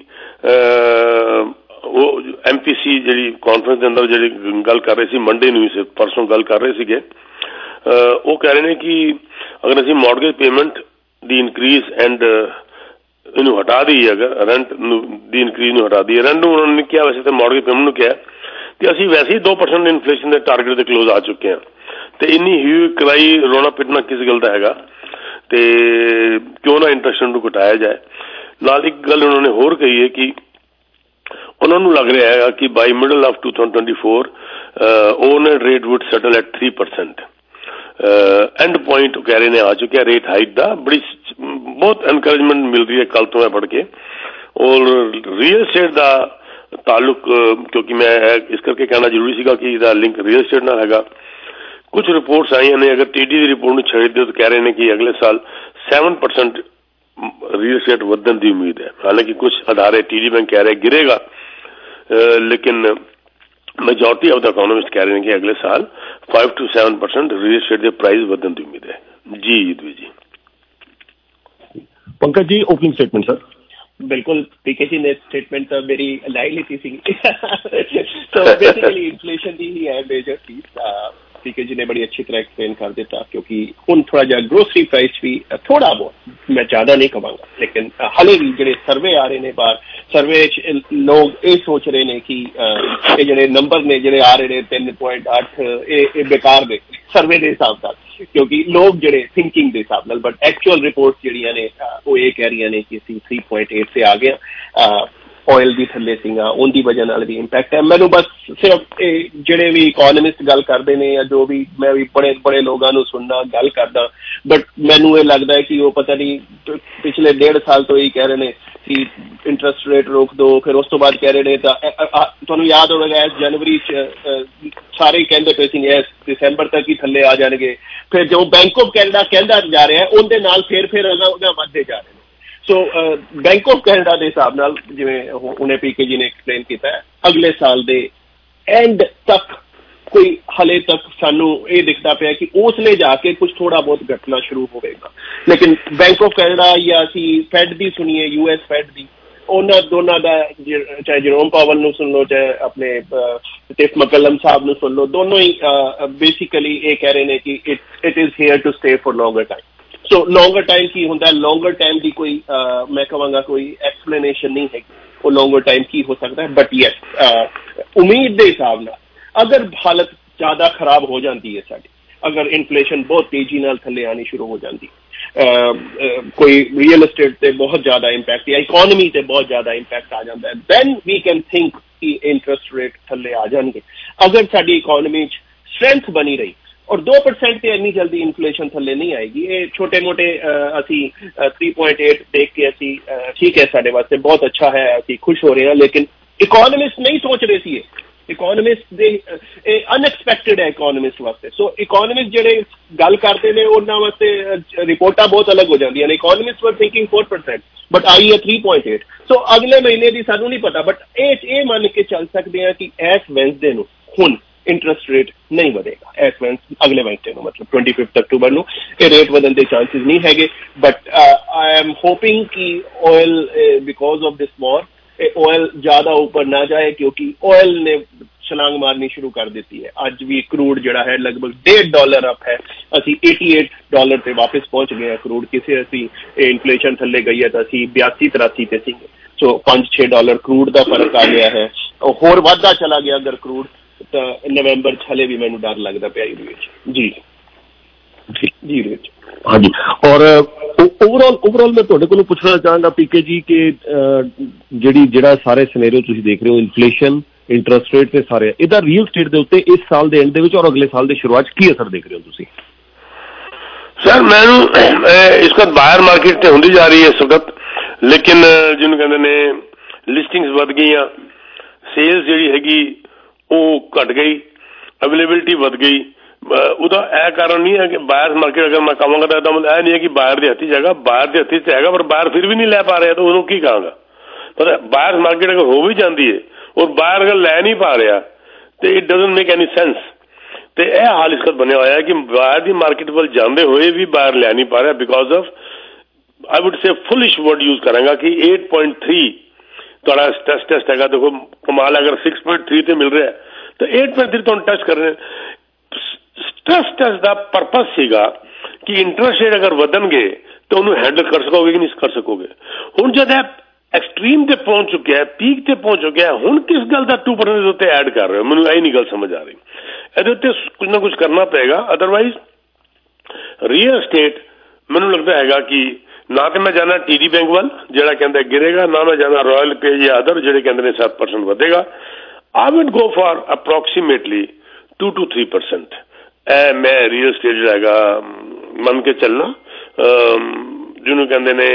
ਉਹ ਐਮ ਪੀ ਸੀ ਜਿਹੜੀ ਕਾਨਫਰੰਸ ਦੇ ਅੰਦਰ ਜਿਹੜੀ ਗੱਲ ਕਰ ਰਹੇ ਸੀ, ਮੰਡੇ ਨੂੰ ਹੀ ਪਰਸੋਂ ਗੱਲ ਕਰ ਰਹੇ ਸੀਗੇ, ਉਹ ਕਹਿ ਰਹੇ ਨੇ ਕਿ ਅਗਰ ਅਸੀਂ ਮੌਰਗੇਜ ਪੇਮੈਂਟ ਦੀ ਇਨਕਰੀਜ਼ ਐਂਡ ਇਹਨੂੰ ਹਟਾ ਦਈਏ, ਅਗਰ ਰੈਂਟ ਨੂੰ ਦੀ ਇਨਕਰੀਜ਼ ਨੂੰ ਹਟਾ ਦਈਏ, ਰੈਂਟ ਨੂੰ ਉਹਨਾਂ ਨੇ ਕਿਹਾ, ਵੈਸੇ ਤਾਂ ਮੌਰਗੇਜ ਪੇਮੈਂਟ ਨੂੰ ਕਿਹਾ, ਤੇ ਅਸੀਂ ਵੈਸੇ ਹੀ ਦੋ ਪਰਸੈਂਟ ਇਨਫਲੇਸ਼ਨ ਦੇ ਟਾਰਗੇਟ ਦੇ ਕਲੋਜ਼ ਆ ਚੁੱਕੇ ਹਾਂ। ਤੇ ਇੰਨੀ ਹਿਊ ਕਰਾਈ ਰੋਣਾ ਪਿੱਟਣਾ ਕਿਸ ਗੱਲ ਦਾ ਹੈਗਾ, ਤੇ ਕਿਉਂ ਨਾ ਇੰਟਰਸਟ ਨੂੰ ਘਟਾਇਆ ਜਾਏ। ਨਾਲ ਇੱਕ ਗੱਲ ਉਹਨਾਂ ਨੇ ਹੋਰ ਕਹੀ ਹੈ ਕਿ ਉਹਨਾਂ ਨੂੰ ਲੱਗ ਰਿਹਾ ਹੈਗਾ ਕਿ by middle of two thousand twenty four overnight rate would settle at three percent. And point ਕਹਿ ਰਹੇ ਨੇ ਆ ਚੁੱਕਿਆ ਰੇਟ ਹਾਈਕ ਦਾ। ਬੜੀ ਬਹੁਤ ਐਨਕਰੇਜਮੈਂਟ ਮਿਲ ਰਹੀ ਹੈ ਕੱਲ ਤੋਂ ਮੈਂ ਪੜ੍ਹ ਕੇ। ਔਰ ਰੀਅਲ ਸਟੇਟ ਦਾ ਤਾਲੁਕ, ਕਿਉਂਕਿ ਮੈਂ ਇਸ ਕਰਕੇ ਕਹਿਣਾ ਜ਼ਰੂਰੀ ਸੀਗਾ ਕਿ ਇਹਦਾ ਲਿੰਕ ਰੀਅਲ ਸਟੇਟ ਨਾਲ ਹੈਗਾ। ਕੁਝ ਰਿਪੋਰਟਸ ਆਈਆਂ ਨੇ, ਅਗਰ ਟੀ ਡੀ ਦੀ ਰਿਪੋਰਟ ਨੂੰ ਛੱਡ ਦਿਓ ਤਾਂ ਕਹਿ ਰਹੇ ਨੇ ਕਿ ਅਗਲੇ ਸਾਲ ਸੈਵਨ ਪਰਸੈਂਟ ਰੀਅਲ ਸਟੇਟ ਵਧਣ ਦੀ ਉਮੀਦ ਹੈ। ਹਾਲਾਂਕਿ ਕੁਝ ਅਦਾਰੇ ਟੀ ਡੀ ਬੈਂਕ ਕਹਿ ਰਹੇ ਗਿਰੇਗਾ, ਲੇਕਿਨ ਮੈਜੋਰਟੀ ਆਫ ਦਾ ਇਕੋਨੋਮਿਸਟ ਕਹਿ ਰਹੇ ਨੇ ਕਿ ਅਗਲੇ ਸਾਲ five to seven percent real estate ਦੇ ਪ੍ਰਾਈਸ ਵਧਣ ਦੀ ਉਮੀਦ ਹੈ ਜੀ। ਯਦਵੀ ਜੀ। ਪੰਕਜ ਜੀ ਓਪਨਿੰਗ ਸਟੇਟਮੈਂਟ ਸਰ। बिल्कुल पीके जी ने स्टेटमेंट मेरी लाई ली थी तो बेसिकली इन्फ्लेशन की ही है मेजर चीज। पीके जी ने बड़ी अच्छी तरह एक्सप्लेन कर दिता, क्योंकि हुण थोड़ा जिहा ग्रोसरी प्राइस भी थोड़ा बहुत, मैं ज़्यादा नहीं कहांगा, लेकिन हाले भी जिहड़े सर्वे आ रहे ने बाहर, सर्वे लोग ये सोच रहे हैं कि ये जिहड़े नंबर ने जिहड़े आ रहे हैं तीन पॉइंट अठ ये बेकार ने सर्वे के हिसाब नाल, क्योंकि लोग जिहड़े थिंकिंग के हिसाब नाल, बट एक्चुअल रिपोर्ट जिहड़ियां ने वो ये कह रही ने कि असीं थ्री पॉइंट एट से आ गए। ऑयल भी थले सीगा उनकी वजह नाल भी इंपैक्ट है। मैनू बस सिर्फ जिहड़े भी इकोनॉमिस्ट गल करते हैं या जो भी मैं भी बड़े बड़े लोगों को सुनना गल करदा, बट मैनू ये लगता है कि वो पता नहीं पिछले डेढ़ साल तो यही कह रहे हैं कि इंटरस्ट रेट रोक दो, फिर उस तो बाद कह रहे हैं तुहानू याद होगा इस जनवरी सारे कहते पे सी इस दिसंबर तक ही थले आ जाएंगे, फिर जो बैंक ऑफ कैनेडा कहता जा रहा है उनके नाल फिर फिर अगा बढ़ते जा रहे हैं। सो बैंक ऑफ कैनेडा के हिसाब नाल जिवें उन्हें पीके जी ने एक्सप्लेन किया है अगले साल दे एंड तक कोई हले तक सानू ये दिखता पाया कि उसने जाके कुछ थोड़ा बहुत घटना शुरू होगा, लेकिन बैंक ऑफ कैनेडा या असी फैड दी सुनीए यूएस फैड दी उन्होंने दोनों का चाहे जेरोम पावल नू सुन लो चाहे अपने टिफ मकलम साहब नू सुन लो, दोनों ही बेसिकली ये कह रहे हैं कि it it is here to stay for longer time. So longer time की होंदा है, लॉन्गर टाइम की कोई uh, मैं कहूँगा कोई एक्सप्लेनेशन नहीं है वो लॉन्गर टाइम की हो सकता है, बट यस उम्मीद के हिसाब नाल अगर हालत ज्यादा खराब हो जाती है साड़ी, अगर इन्फ्लेशन बहुत तेजी नाल थले आनी शुरू हो जाती uh, uh, कोई रियल एस्टेट से बहुत ज्यादा इंपैक्ट या इकोनॉमी से बहुत ज्यादा इंपैक्ट आ जाता है, देन वी कैन थिंक कि इंटरस्ट रेट थले आ जाएंगे। अगर साड़ी इकोनॉमी स्ट्रेंथ बनी रही और दो परसेंट से इतनी जल्दी इन्फ्लेशन थले नहीं आएगी, ये छोटे मोटे असी थ्री पॉइंट एट देख के असी ठीक है साढ़े वास्ते बहुत अच्छा है, असी खुश हो रहे हैं, लेकिन इकोनॉमिस्ट नहीं सोच रहे सी इकोनॉमिस्ट दे अनएक्सपैक्टेड है इकोनॉमिस्ट वास्ते। सो इकोनॉमिस्ट जेडे गल करते हैं उन्होंने वास्ते रिपोर्टा बहुत अलग हो जाती हैं। Economist were thinking four percent but I है थ्री पॉइंट एट। सो अगले महीने की सानू नहीं पता, बट ये मान के चल सकते हैं कि इस वेंसडे नूं हुण इंटरस्ट रेट नहीं बढ़ेगा, एस वेंस अगले वेंसडे नूं मतलब ट्वेंटी फिफ्थ अक्टूबर नूं ये रेट बदलने के चांसेस नहीं है, बट आई एम होपिंग कि oil because of this war oil ज्यादा ऊपर ना जाए, क्योंकि ऑयल ने छलांग मारनी शुरू कर देती है। आज भी क्रूड जड़ा है लगभग डेढ़ डॉलर अप है, असी अठासी डॉलर पे वापस पहुंच गए हैं क्रूड, किसी असी इन्फ्लेशन थले गई है तो असी बयासी तिरासी ते सी, सो पांच छे डॉलर क्रूड का फर्क आ गया है, होर वाधा चला गया अगर क्रूड तो नवंबर छले भी मैनू डर लगता पाया जी जी जी हाँ जी। और ओवरऑल ओवरऑल मैं तुहाडे कोलों पुछना चाहांगा पीके जी कि ਜਿਹੜੀ ਜਿਹੜਾ ਸਾਰੇ ਸਿਨੈਰੀਓ ਤੁਸੀਂ ਦੇਖ ਰਹੇ ਹੋ ਇਨਫਲੇਸ਼ਨ ਇੰਟਰਸਟ ਰੇਟ ਤੇ ਸਾਰੇ ਇਹਦਾ ਰੀਅਲ ਸਟੇਟ ਦੇ ਉੱਤੇ ਇਸ ਸਾਲ ਦੇ ਐਂਡ ਦੇ ਵਿੱਚ ਔਰ ਅਗਲੇ ਸਾਲ ਦੇ ਸ਼ੁਰੂਆਤ ਕੀ ਅਸਰ ਦੇਖ ਰਹੇ ਹੋ ਤੁਸੀਂ? सर मैनू इस वक्त बाहर मार्केट तो होंदी जा रही है इस वक्त, लेकिन जिन्होंने कहते ने लिस्टिंग्स वध गई, सेल्स जी हैगी वो घट गई, अवेलेबिलिटी वध गई। ਉਹਦਾ ਇਹ ਕਾਰਨ ਨਹੀਂ ਹੈ ਕਿ ਬਾਹਰ ਮਾਰਕੀਟ ਅਗਰ ਮੈਂ ਕਹਾਂਗਾ ਤਾਂ ਇਹਦਾ ਮਤਲਬ ਇਹ ਨਹੀਂ ਹੈ ਕਿ ਬਾਹਰ ਦੇ ਹੱਥੀ ਜਾਏਗਾ, ਬਾਹਰ ਦੇ ਹੱਥੀ ਤੇ ਹੈਗਾ ਪਰ ਬਾਹਰ ਫਿਰ ਵੀ ਨਹੀਂ ਲੈ ਪਾ ਰਿਹਾ, ਤਾਂ ਉਹਨੂੰ ਕੀ ਕਹਾਂਗਾ। ਪਰ ਬਾਹਰ ਮਾਰਕੀਟ ਅਗਰ ਹੋ ਵੀ ਜਾਂਦੀ ਹੈ ਔਰ ਬਾਹਰ ਅਗਰ ਲੈ ਨਹੀਂ ਪਾ ਰਿਹਾ ਤੇ it doesn't make any sense. ਤੇ ਇਹ ਹਾਲ ਇਸ ਵਕਤ ਬਣਿਆ ਹੋਇਆ ਹੈ ਕਿ ਬਾਹਰ ਦੀ ਮਾਰਕੀਟ ਵੱਲ ਜਾਂਦੇ ਹੋਏ ਵੀ ਬਾਹਰ ਲੈ ਨਹੀਂ ਪਾ ਰਿਹਾ because of I would say foolish word use करांगा कि एट पॉइंट थ्री थोड़ा स्ट्रेस टेस्ट हैगा, देखो कमाल अगर सिक्स पॉइंट थ्री ते मिल रहा है तो एट पॉइंट थ्री तो टच कर रहे हैं। स्ट्रेस टेस्ट का परपज सीगा कि इंटरस्ट रेट अगर वधनगे तो उन्होंने हैंडल कर सकोगे कि नहीं कर सकोगे। हुण जद एक्सट्रीम ते पहुंच चुके हैं, पीक ते पहुंच चुके हैं, हुण किस गल का टू परसेंट उत्ते ऐड कर रहे हो, मैनूं यही नहीं गल समझ आ रही। ਇਹਦੇ ਉੱਤੇ कुछ ना कुछ करना पेगा, अदरवाइज ਰੀਅਲ एस्टेट मैनूं लगता हैगा कि ना तो मैं जाना टी डी बैंक वाल जिहड़ा कहंदा गिरेगा, ना मैं जाना रॉयल पे या अदर जिहड़े कहंदे ने सत्त परसेंट वधेगा। I would go for approximately two two three percent ए मैं रीयल एस्टेट जिहड़ा हैगा मन के चलना, जिन्होंने कहंदे ने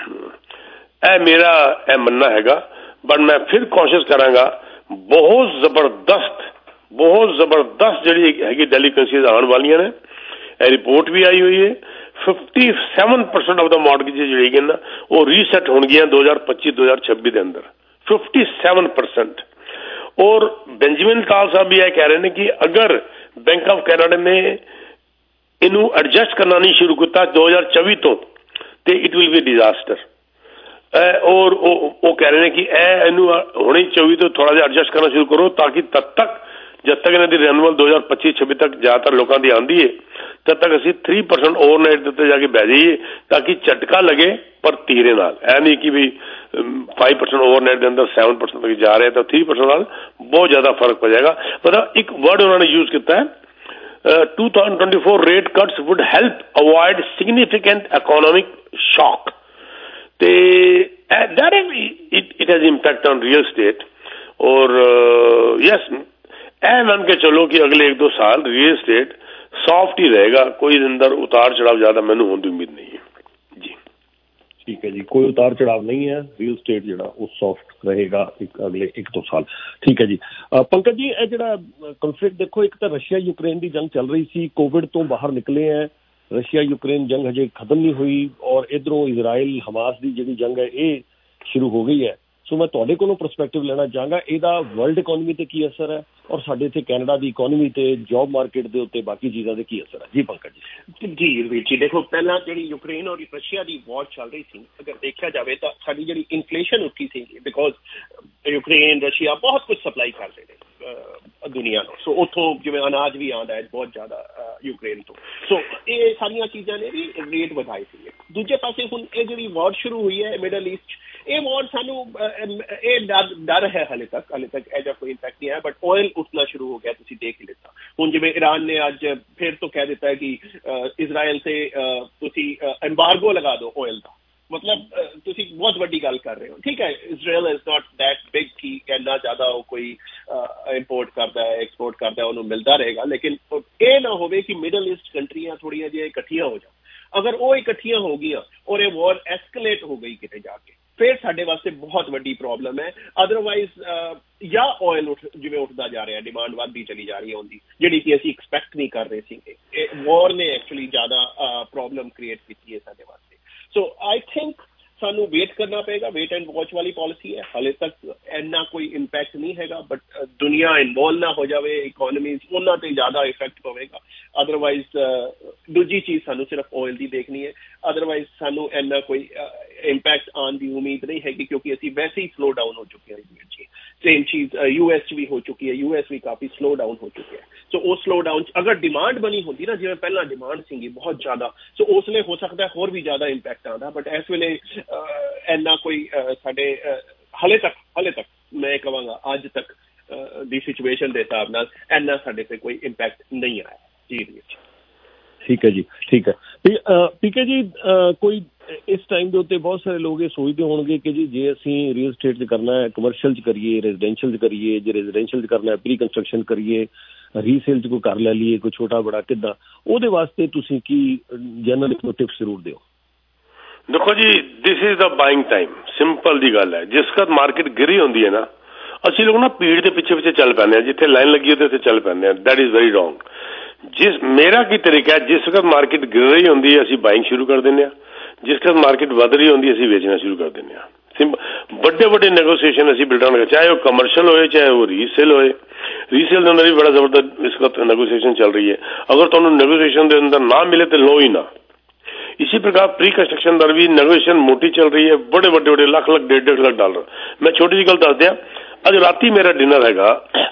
ए मेरा ए मनना हैगा। बट मैं फिर कोशिश करांगा, बहुत जबरदस्त बहुत जबरदस्त जिहड़ी हैगी डेलीकेंसीज आने वालियां ने, ए रिपोर्ट भी आई हुई है। Fifty seven percent of the mortgages जी ना वो रीसैट हो गया दो हजार पच्ची दो हजार छब्बी के अंदर, फिफ्टी सैवन परसेंट। और बेंजामिन टाल साहब भी यह कह रहे हैं कि अगर बैंक ऑफ कैनेडा ने इनू एडजस्ट करना नहीं शुरू किया दो हजार चौबी तो इट विल बी डिजास्टर। और वो कह रहे हैं कि इनू हुणे चौबी तो थोड़ा जिहा एडजस्ट करना शुरू करो ताकि तब तक जब तक इन्होंने रिन्यूअल दो हजार पच्ची छब्बी तक ज्यादातर लोगों की आती है तब तक असी थ्री परसेंट ओवरनाइट के उत्ते जाके बह जाइए ताकि झटका लगे पर तीरे नाल। ऐ नहीं कि भी फाइव परसेंट ओवरनाइट के अंदर सैवन परसेंट तक जा रहे हैं तो थ्री परसेंट नाल बहुत ज्यादा फर्क पड़ जाएगा। मतलब एक वर्ड उन्होंने यूज किया है, two thousand twenty four rate cuts would help avoid significant economic shock. ते that it, it has impact on real estate. और यस ऐ मान के चलो कि अगले एक दो साल रियल एस्टेट सॉफ्ट ही रहेगा, कोई अंदर उतार चढ़ाव ज्यादा मैनू होने की उम्मीद नहीं है जी। ठीक है जी, कोई उतार चढ़ाव नहीं है, रियल स्टेट ਜਿਹੜਾ ਉਹ ਸੌਫਟ ਰਹੇਗਾ ਇੱਕ ਅਗਲੇ ਇੱਕ ਦੋ ਸਾਲ। ਠੀਕ ਹੈ ਜੀ। ਪੰਕਜ ਜੀ, ਇਹ ਜਿਹੜਾ ਕਨਫਲਿਕਟ ਦੇਖੋ, ਇੱਕ ਤਾਂ ਰਸ਼ੀਆ ਯੂਕਰੇਨ ਦੀ ਜੰਗ ਚੱਲ ਰਹੀ ਸੀ, ਕੋਵਿਡ ਤੋਂ ਬਾਹਰ ਨਿਕਲੇ ਹੈ, ਰਸ਼ੀਆ ਯੂਕਰੇਨ ਜੰਗ ਹਜੇ ਖਤਮ ਨਹੀਂ ਹੋਈ, ਔਰ ਇਧਰੋਂ ਇਜ਼ਰਾਈਲ ਹਮਾਸ ਦੀ ਜਿਹੜੀ ਜੰਗ ਹੈ ਇਹ ਸ਼ੁਰੂ ਹੋ ਗਈ ਹੈ। ਸੋ ਮੈਂ ਤੁਹਾਡੇ ਕੋਲੋਂ ਪਰਸਪੈਕਟਿਵ ਲੈਣਾ ਚਾਹਾਂਗਾ, ਇਹਦਾ ਵਰਲਡ ਇਕੋਨਮੀ ਤੇ ਕੀ ਅਸਰ ਹੈ ਔਰ ਸਾਡੇ ਇੱਥੇ ਕੈਨੇਡਾ ਦੀ ਇਕੋਨਮੀ ਤੇ ਜੌਬ ਮਾਰਕੀਟ ਦੇ ਉੱਤੇ ਬਾਕੀ ਚੀਜ਼ਾਂ ਦੇ ਕੀ ਅਸਰ ਹੈ ਜੀ ਪੰਕਜ ਜੀ? ਜੀ ਵੀਰ ਜੀ, ਦੇਖੋ ਪਹਿਲਾਂ ਜਿਹੜੀ ਯੂਕਰੇਨ ਔਰ ਰਸ਼ੀਆ ਦੀ ਵਾਰ ਚੱਲ ਰਹੀ ਸੀ, ਅਗਰ ਦੇਖਿਆ ਜਾਵੇ ਤਾਂ ਸਾਡੀ ਜਿਹੜੀ ਇਨਫਲੇਸ਼ਨ ਉੱਠੀ ਸੀ ਬਿਕੋਜ਼ ਯੂਕਰੇਨ ਰਸ਼ੀਆ ਬਹੁਤ ਕੁਝ ਸਪਲਾਈ ਕਰਦੇ ਨੇ ਦੁਨੀਆ ਨੂੰ। ਸੋ ਉੱਥੋਂ ਜਿਵੇਂ ਅਨਾਜ ਵੀ ਆਉਂਦਾ ਹੈ ਬਹੁਤ ਜ਼ਿਆਦਾ ਯੂਕਰੇਨ ਤੋਂ, ਸੋ ਇਹ ਸਾਰੀਆਂ ਚੀਜ਼ਾਂ ਨੇ ਵੀ ਰੇਟ ਵਧਾਏ ਸੀ। ਦੂਜੇ ਪਾਸੇ ਹੁਣ ਇਹ ਜਿਹੜੀ ਵਾਰ ਸ਼ੁਰੂ ਹੋਈ ਹੈ ਮਿਡਲ ਈਸਟ, ਇਹ ਵਾਰ ਸਾਨੂੰ ਇਹ ਡਰ ਡਰ ਹੈ ਹਾਲੇ ਤੱਕ ਹਾਲੇ ਤੱਕ ਇਹਦਾ ਕੋਈ ਇੰਪੈਕਟ ਨਹੀਂ ਹੈ, ਬਟ ਆਇਲ ਉੱਠਣਾ ਸ਼ੁਰੂ ਹੋ ਗਿਆ, ਤੁਸੀਂ ਦੇਖ ਹੀ ਲਿੱਤਾ। ਹੁਣ ਜਿਵੇਂ ਈਰਾਨ ਨੇ ਅੱਜ ਫਿਰ ਤੋਂ ਕਹਿ ਦਿੱਤਾ ਹੈ ਕਿ ਇਜ਼ਰਾਈਲ ਤੇ ਤੁਸੀਂ ਐਮਬਾਰਗੋ ਲਗਾ ਦਿਓ ਆਇਲ ਦਾ, ਮਤਲਬ ਤੁਸੀਂ ਬਹੁਤ ਵੱਡੀ ਗੱਲ ਕਰ ਰਹੇ ਹੋ। ਠੀਕ ਹੈ, Israel is not that big ਕਿ ਇੰਨਾ ਜ਼ਿਆਦਾ ਉਹ ਕੋਈ ਇੰਪੋਰਟ ਕਰਦਾ ਹੈ ਐਕਸਪੋਰਟ ਕਰਦਾ ਉਹਨੂੰ ਮਿਲਦਾ ਰਹੇਗਾ, ਲੇਕਿਨ ਇਹ ਨਾ ਹੋਵੇ ਕਿ ਮਿਡਲ ਈਸਟ ਕੰਟਰੀਆਂ ਥੋੜ੍ਹੀਆਂ ਜਿਹੀਆਂ ਇਕੱਠੀਆਂ ਹੋ ਜਾਣ। ਅਗਰ ਉਹ ਇਕੱਠੀਆਂ ਹੋ ਗਈਆਂ ਔਰ ਇਹ ਵਾਰ ਐਸਕਲੇਟ ਹੋ ਗਈ ਕਿਤੇ ਜਾ ਕੇ, ਫਿਰ ਸਾਡੇ ਵਾਸਤੇ ਬਹੁਤ ਵੱਡੀ ਪ੍ਰੋਬਲਮ ਹੈ। ਅਦਰਵਾਈਜ਼ ਜਾਂ ਆਇਲ ਉੱਠ ਜਿਵੇਂ ਉੱਠਦਾ ਜਾ ਰਿਹਾ, ਡਿਮਾਂਡ ਵੱਧਦੀ ਚਲੀ ਜਾ ਰਹੀ ਹੈ ਉਹਦੀ, ਜਿਹੜੀ ਕਿ ਅਸੀਂ ਐਕਸਪੈਕਟ ਨਹੀਂ ਕਰ ਰਹੇ ਸੀਗੇ। ਇਹ ਵਾਰ ਨੇ ਐਕਚੁਅਲੀ ਜ਼ਿਆਦਾ ਪ੍ਰੋਬਲਮ ਕ੍ਰੀਏਟ ਕੀਤੀ ਹੈ ਸਾਡੇ ਵਾਸਤੇ। ਸੋ ਆਈ ਥਿੰਕ ਸਾਨੂੰ ਵੇਟ ਕਰਨਾ ਪਏਗਾ, ਵੇਟ ਐਂਡ ਵਾਚ ਵਾਲੀ ਪਾਲਿਸੀ ਹੈ, ਹਾਲੇ ਤੱਕ ਇੰਨਾ ਕੋਈ ਇੰਪੈਕਟ ਨਹੀਂ ਹੈਗਾ, ਬਟ ਦੁਨੀਆ ਇਨਵੋਲਵ ਨਾ ਹੋ ਜਾਵੇ ਇਕੋਨਮੀਜ਼, ਉਹਨਾਂ ਤੇ ਜ਼ਿਆਦਾ ਇਫੈਕਟ ਪਵੇਗਾ। ਅਦਰਵਾਈਜ਼ ਦੂਜੀ ਚੀਜ਼ ਸਾਨੂੰ ਸਿਰਫ ਆਇਲ ਦੀ ਦੇਖਣੀ ਹੈ, ਅਦਰਵਾਈਜ਼ ਸਾਨੂੰ ਇੰਨਾ ਕੋਈ ਇੰਪੈਕਟ ਆਉਣ ਦੀ ਉਮੀਦ ਨਹੀਂ ਹੈਗੀ, ਕਿਉਂਕਿ ਅਸੀਂ ਵੈਸੇ ਹੀ ਸਲੋ ਡਾਊਨ ਹੋ ਚੁੱਕੇ ਹਾਂ ਜੀ। ਸੇਮ ਚੀਜ਼ ਯੂ ਐਸ 'ਚ ਵੀ ਹੋ ਚੁੱਕੀ ਹੈ, ਯੂ ਐਸ ਵੀ ਕਾਫੀ ਸਲੋ ਡਾਊਨ ਹੋ ਚੁੱਕਿਆ ਹੈ। ਸੋ ਉਹ ਸਲੋ ਡਾਊਨ 'ਚ ਅਗਰ ਡਿਮਾਂਡ ਬਣੀ ਹੁੰਦੀ ਨਾ, ਜਿਵੇਂ ਪਹਿਲਾਂ ਡਿਮਾਂਡ ਸੀਗੀ ਬਹੁਤ ਜ਼ਿਆਦਾ, ਸੋ ਉਸ ਲਈ ਹੋ ਸਕਦਾ ਹੋਰ ਵੀ ਜ਼ਿਆਦਾ ਇੰਪੈਕਟ ਆਉਂਦਾ, ਬਟ ਇਸ ਵੇਲੇ ਇੰਨਾ ਕੋਈ ਸਾਡੇ ਹਾਲੇ ਤੱਕ ਹਾਲੇ ਤੱਕ ਮੈਂ ਕਹਾਂਗਾ ਅੱਜ ਤੱਕ ਦੀ ਸਿਚੁਏਸ਼ਨ ਦੇ ਹਿਸਾਬ ਨਾਲ ਇੰਨਾ ਸਾਡੇ ਤੇ ਕੋਈ ਇੰਪੈਕਟ ਨਹੀਂ ਆਇਆ ਜੀ। ਠੀਕ ਹੈ ਜੀ, ਠੀਕ ਹੈ। ਪੀਕੇ ਜੀ, ਕੋਈ ਇਸ ਟਾਈਮ ਦੇ ਉੱਤੇ ਬਹੁਤ ਸਾਰੇ ਲੋਕ ਇਹ ਸੋਚਦੇ ਹੋਣਗੇ ਕਿ ਜੀ ਜੇ ਅਸੀਂ ਰੀਅਲ ਸਟੇਟ 'ਚ ਕਰਨਾ ਹੈ, ਕਮਰਸ਼ੀਅਲ 'ਚ ਕਰੀਏ, ਰੈਜ਼ੀਡੈਂਸ਼ੀਅਲ 'ਚ ਕਰੀਏ, ਜੇ ਰੈਜ਼ੀਡੈਂਸ਼ੀਅਲ 'ਚ ਕਰਨਾ ਹੈ ਪ੍ਰੀ ਕੰਸਟਰਕਸ਼ਨ ਕਰੀਏ, ਰੀਸੇਲ 'ਚ ਕੋਈ ਘਰ ਲੈ ਲਈਏ, ਕੋਈ ਛੋਟਾ ਬੜਾ ਕਿੱਦਾਂ, ਉਹਦੇ ਵਾਸਤੇ ਤੁਸੀਂ ਕੀ ਜਨਰਲ ਟਿਪਸ ਜ਼ਰੂਰ ਦਿਓ? ਦੇਖੋ ਜੀ, this is the buying time, simple ਦੀ ਗੱਲ ਹੈ। ਜਿਸ ਵਕਤ ਮਾਰਕੀਟ ਗਿਰੀ ਹੁੰਦੀ ਹੈ ਨਾ, ਅਸੀਂ ਲੋਕ ਨਾ ਭੀੜ ਦੇ ਪਿੱਛੇ ਪਿੱਛੇ ਚੱਲ ਪੈਂਦੇ ਹਾਂ, ਜਿੱਥੇ ਲਾਈਨ ਲੱਗੀ ਹੁੰਦੀ ਉੱਥੇ ਚੱਲ ਪੈਂਦੇ ਹਾਂ। That is very wrong. ਜਿਸ ਮੇਰਾ ਕੀ ਤਰੀਕਾ ਹੈ, ਜਿਸ ਵਕਤ ਮਾਰਕੀਟ ਗਿਰ ਰਹੀ ਹੁੰਦੀ ਹੈ ਅਸੀਂ ਬਾਇੰਗ ਸ਼ੁਰੂ ਕਰ ਦਿੰਦੇ ਹਾਂ, ਜਿਸ ਵਕਤ ਮਾਰਕੀਟ ਵੱਧ ਰਹੀ ਹੁੰਦੀ ਅਸੀਂ ਵੇਚਣਾ ਸ਼ੁਰੂ ਕਰ ਦਿੰਦੇ ਹਾਂ। ਸਿੰਪਲ ਵੱਡੇ ਵੱਡੇ ਨੈਗੋਸੀਏਸ਼ਨ ਅਸੀਂ ਬਿਲਡਾਂ ਨਾਲ, ਚਾਹੇ ਉਹ ਕਮਰਸ਼ੀਅਲ ਹੋਏ ਚਾਹੇ ਉਹ ਰੀਸੇਲ ਹੋਏ। ਰੀਸੇਲ ਦੇ ਅੰਦਰ ਵੀ ਬੜਾ ਜ਼ਬਰਦਸਤ ਇਸ ਵਕਤ ਨੈਗੋਸੀਏਸ਼ਨ ਚੱਲ ਰਹੀ ਹੈ। ਅਗਰ ਤੁਹਾਨੂੰ ਨੈਗੋਸੀਏਸ਼ਨ ਦੇ ਅੰਦਰ ਨਾ ਮਿਲੇ तो लो ही ना। इसी प्रकार प्री कंस्ट्रक्शन अंदर भी नेगोशिएशन मोटी चल रही है, बड़े बड़े बड़े लाख लाख डेढ़ डेढ़ लाख डॉलर। मैं छोटी जी गल दस दिया, अज राती मेरा डिनर हैगा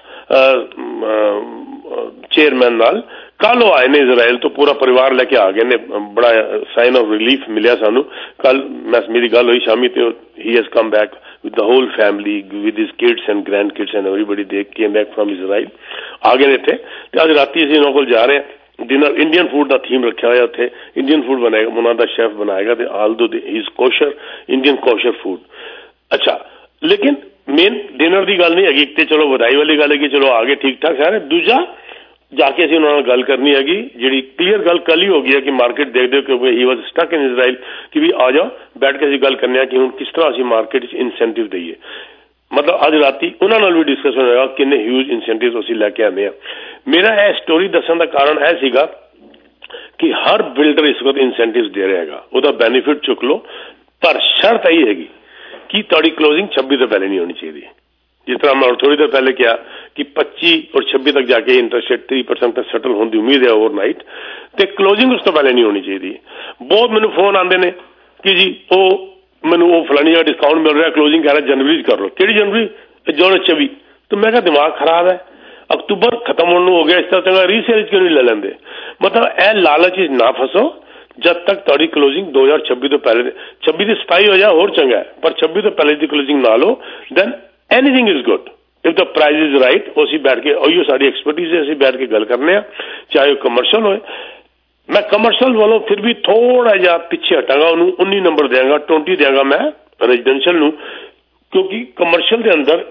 चेयरमैन नाल, कल वो आए ने इजराइल तो पूरा परिवार लेके आ गए ने, बड़ा साइन ऑफ रिलीफ मिलिया सानू। कल मैं मेरी गल हुई शामी ते he has come back with the whole family with his kids and grand kids and everybody, they came back from Israel, आ गए ने इत्थे। ते अज राती असीं उन्हां कोल जा रहे हैं, डिनर इंडियन फूड का थीम रखा हुआ उत्थे, इंडियन फूड बनाएगा, उन्होंने दा शेफ बनाएगा ते although is kosher Indian kosher food. अच्छा, लेकिन मेन डिनर की गल नहीं हैगी, ते चलो बधाई वाली गल है कि चलो आगे ठीक ठाक सारे। दूजा जाके असीं उन्हां नाल गल करनी हैगी, जिहड़ी क्लीयर गल कल ही हो गई है कि मार्केट देख दे क्योंकि he was stuck in Israel कि भी आ जाओ बैठ के असीं गल करने हैं कि हुण किस तरह असीं मार्केट च इंसेंटिव दईए। मतलब अज राती उन्हां नाल भी डिस्कशन होएगा किन्ने ह्यूज इंसेंटिव असीं लैके आंदे आ। मेरा यह स्टोरी दस्सण दा कारण यह सीगा कि हर बिल्डर इस वक्त इंसेंटिव दे रहा है, उसका बेनीफिट चुक लो, पर शर्त यही हैगी कि तुहाडी क्लोजिंग छब्बी तो पहले नहीं होनी चाहिए। जिस तरह मैं थोड़ी देर पहले किया कि पच्चीस और छब्बीस तक जाके इंटरेस्ट रेट थ्री परसेंट तक सेटल होने की उम्मीद है ओवरनाइट, तो क्लोजिंग उस तो पहले नहीं होनी चाहिए। बहुत मैनू फोन आते हैं कि जी वो मैनू वो फलानी जगह डिस्काउंट मिल रहा है, क्लोजिंग कह रहा है जनवरी कर लो। कि जनवरी जो चौबी, तो मैं क्या दिमाग खराब है, अक्तूबर खत्म होने हो गया, इस तरह चंगा रीसेल क्यों नहीं ले लेंगे। मतलब ए लालच ना फसो, जब तक तुहाडी क्लोजिंग दो हज़ार छब्बीस तो पहले, छब्बीस की सताई हो जाए और चंगा है, पर छब्बीस तो पहले की क्लोजिंग ना लो, then anything is good if the price is right. उसी बैठ के और साड़ी एक्सपर्टीज है, असीं बैठ के गल करने, चाहे कमर्शियल होए। मैं कमर्शियल वालों फिर भी थोड़ा जा पिछे हटांगा, उन्होंने उन्नीस नंबर देंगा, ट्वेंटी देंगा मैं ਰੈਜ਼ੀਡੈਂਸ਼ੀਅਲ ਨੂੰ, ਕਿਉਂਕਿ ਕਮਰਸ਼ੀਅਲ ਦੇ ਅੰਦਰ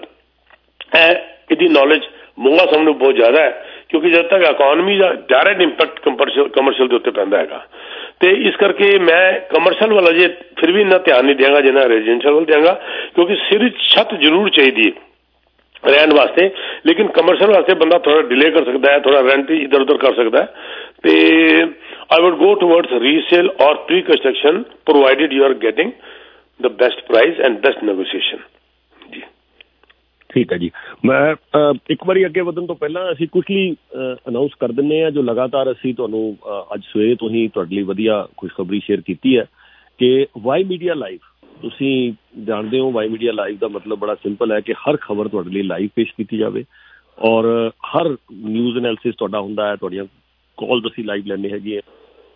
ਇਹ ਇਹਦੀ ਨੌਲੇਜ ਮੂੰਗਾ ਸਭ ਨੂੰ ਬਹੁਤ ਜ਼ਿਆਦਾ ਹੈ, ਕਿਉਂਕਿ ਜਦ ਤੱਕ ਇਕੋਨਮੀ ਦਾ ਡਾਇਰੈਕਟ ਇੰਪੈਕਟ ਕਮਰਸ਼ੀਅਲ ਕਮਰਸ਼ੀਅਲ ਦੇ ਉੱਤੇ ਪੈਂਦਾ ਹੈਗਾ। ਅਤੇ ਇਸ ਕਰਕੇ ਮੈਂ ਕਮਰਸ਼ੀਅਲ ਵੱਲ ਅਜੇ ਫਿਰ ਵੀ ਇੰਨਾ ਧਿਆਨ ਨਹੀਂ ਦਿਆਂਗਾ ਜਿੰਨਾ ਰੈਜ਼ੀਡੈਂਸ਼ੀਅਲ ਵੱਲ ਦਿਆਂਗਾ, ਕਿਉਂਕਿ ਸਿਰ ਛੱਤ ਜ਼ਰੂਰ ਚਾਹੀਦੀ ਹੈ ਰਹਿਣ ਵਾਸਤੇ, ਲੇਕਿਨ ਕਮਰਸ਼ੀਅਲ ਵਾਸਤੇ ਬੰਦਾ ਥੋੜ੍ਹਾ ਡਿਲੇ ਕਰ ਸਕਦਾ ਹੈ, ਥੋੜ੍ਹਾ ਰੈਂਟ ਇੱਧਰ ਉੱਧਰ ਕਰ ਸਕਦਾ ਹੈ। ਅਤੇ I would go towards resale or pre construction provided you are getting the best price and best negotiation. ਜੀ ਠੀਕ ਹੈ ਜੀ। ਮੈਂ ਇੱਕ ਵਾਰੀ ਅੱਗੇ ਵਧਣ ਤੋਂ ਪਹਿਲਾਂ ਅਸੀਂ ਕੁਇਕਲੀ ਅਨਾਊਂਸ ਕਰ ਦਿੰਦੇ ਹਾਂ, ਜੋ ਲਗਾਤਾਰ ਅਸੀਂ ਤੁਹਾਨੂੰ ਅੱਜ ਸਵੇਰੇ ਤੋਂ ਹੀ ਤੁਹਾਡੇ ਲਈ ਵਧੀਆ ਖੁਸ਼ਖਬਰੀ ਸ਼ੇਅਰ ਕੀਤੀ ਹੈ ਕਿ ਵਾਈ ਮੀਡੀਆ ਲਾਈਵ, ਤੁਸੀਂ ਜਾਣਦੇ ਹੋ ਵਾਈ ਮੀਡੀਆ ਲਾਈਵ ਦਾ ਮਤਲਬ ਬੜਾ ਸਿੰਪਲ ਹੈ ਕਿ ਹਰ ਖਬਰ ਤੁਹਾਡੇ ਲਈ ਲਾਈਵ ਪੇਸ਼ ਕੀਤੀ ਜਾਵੇ ਔਰ ਹਰ ਨਿਊਜ਼ ਐਨਾਲਿਸਿਸ ਤੁਹਾਡਾ ਹੁੰਦਾ ਹੈ, ਤੁਹਾਡੀਆਂ ਕਾਲਸ ਅਸੀਂ ਲਾਈਵ ਲੈਂਦੇ ਹੈਗੇ ਆ।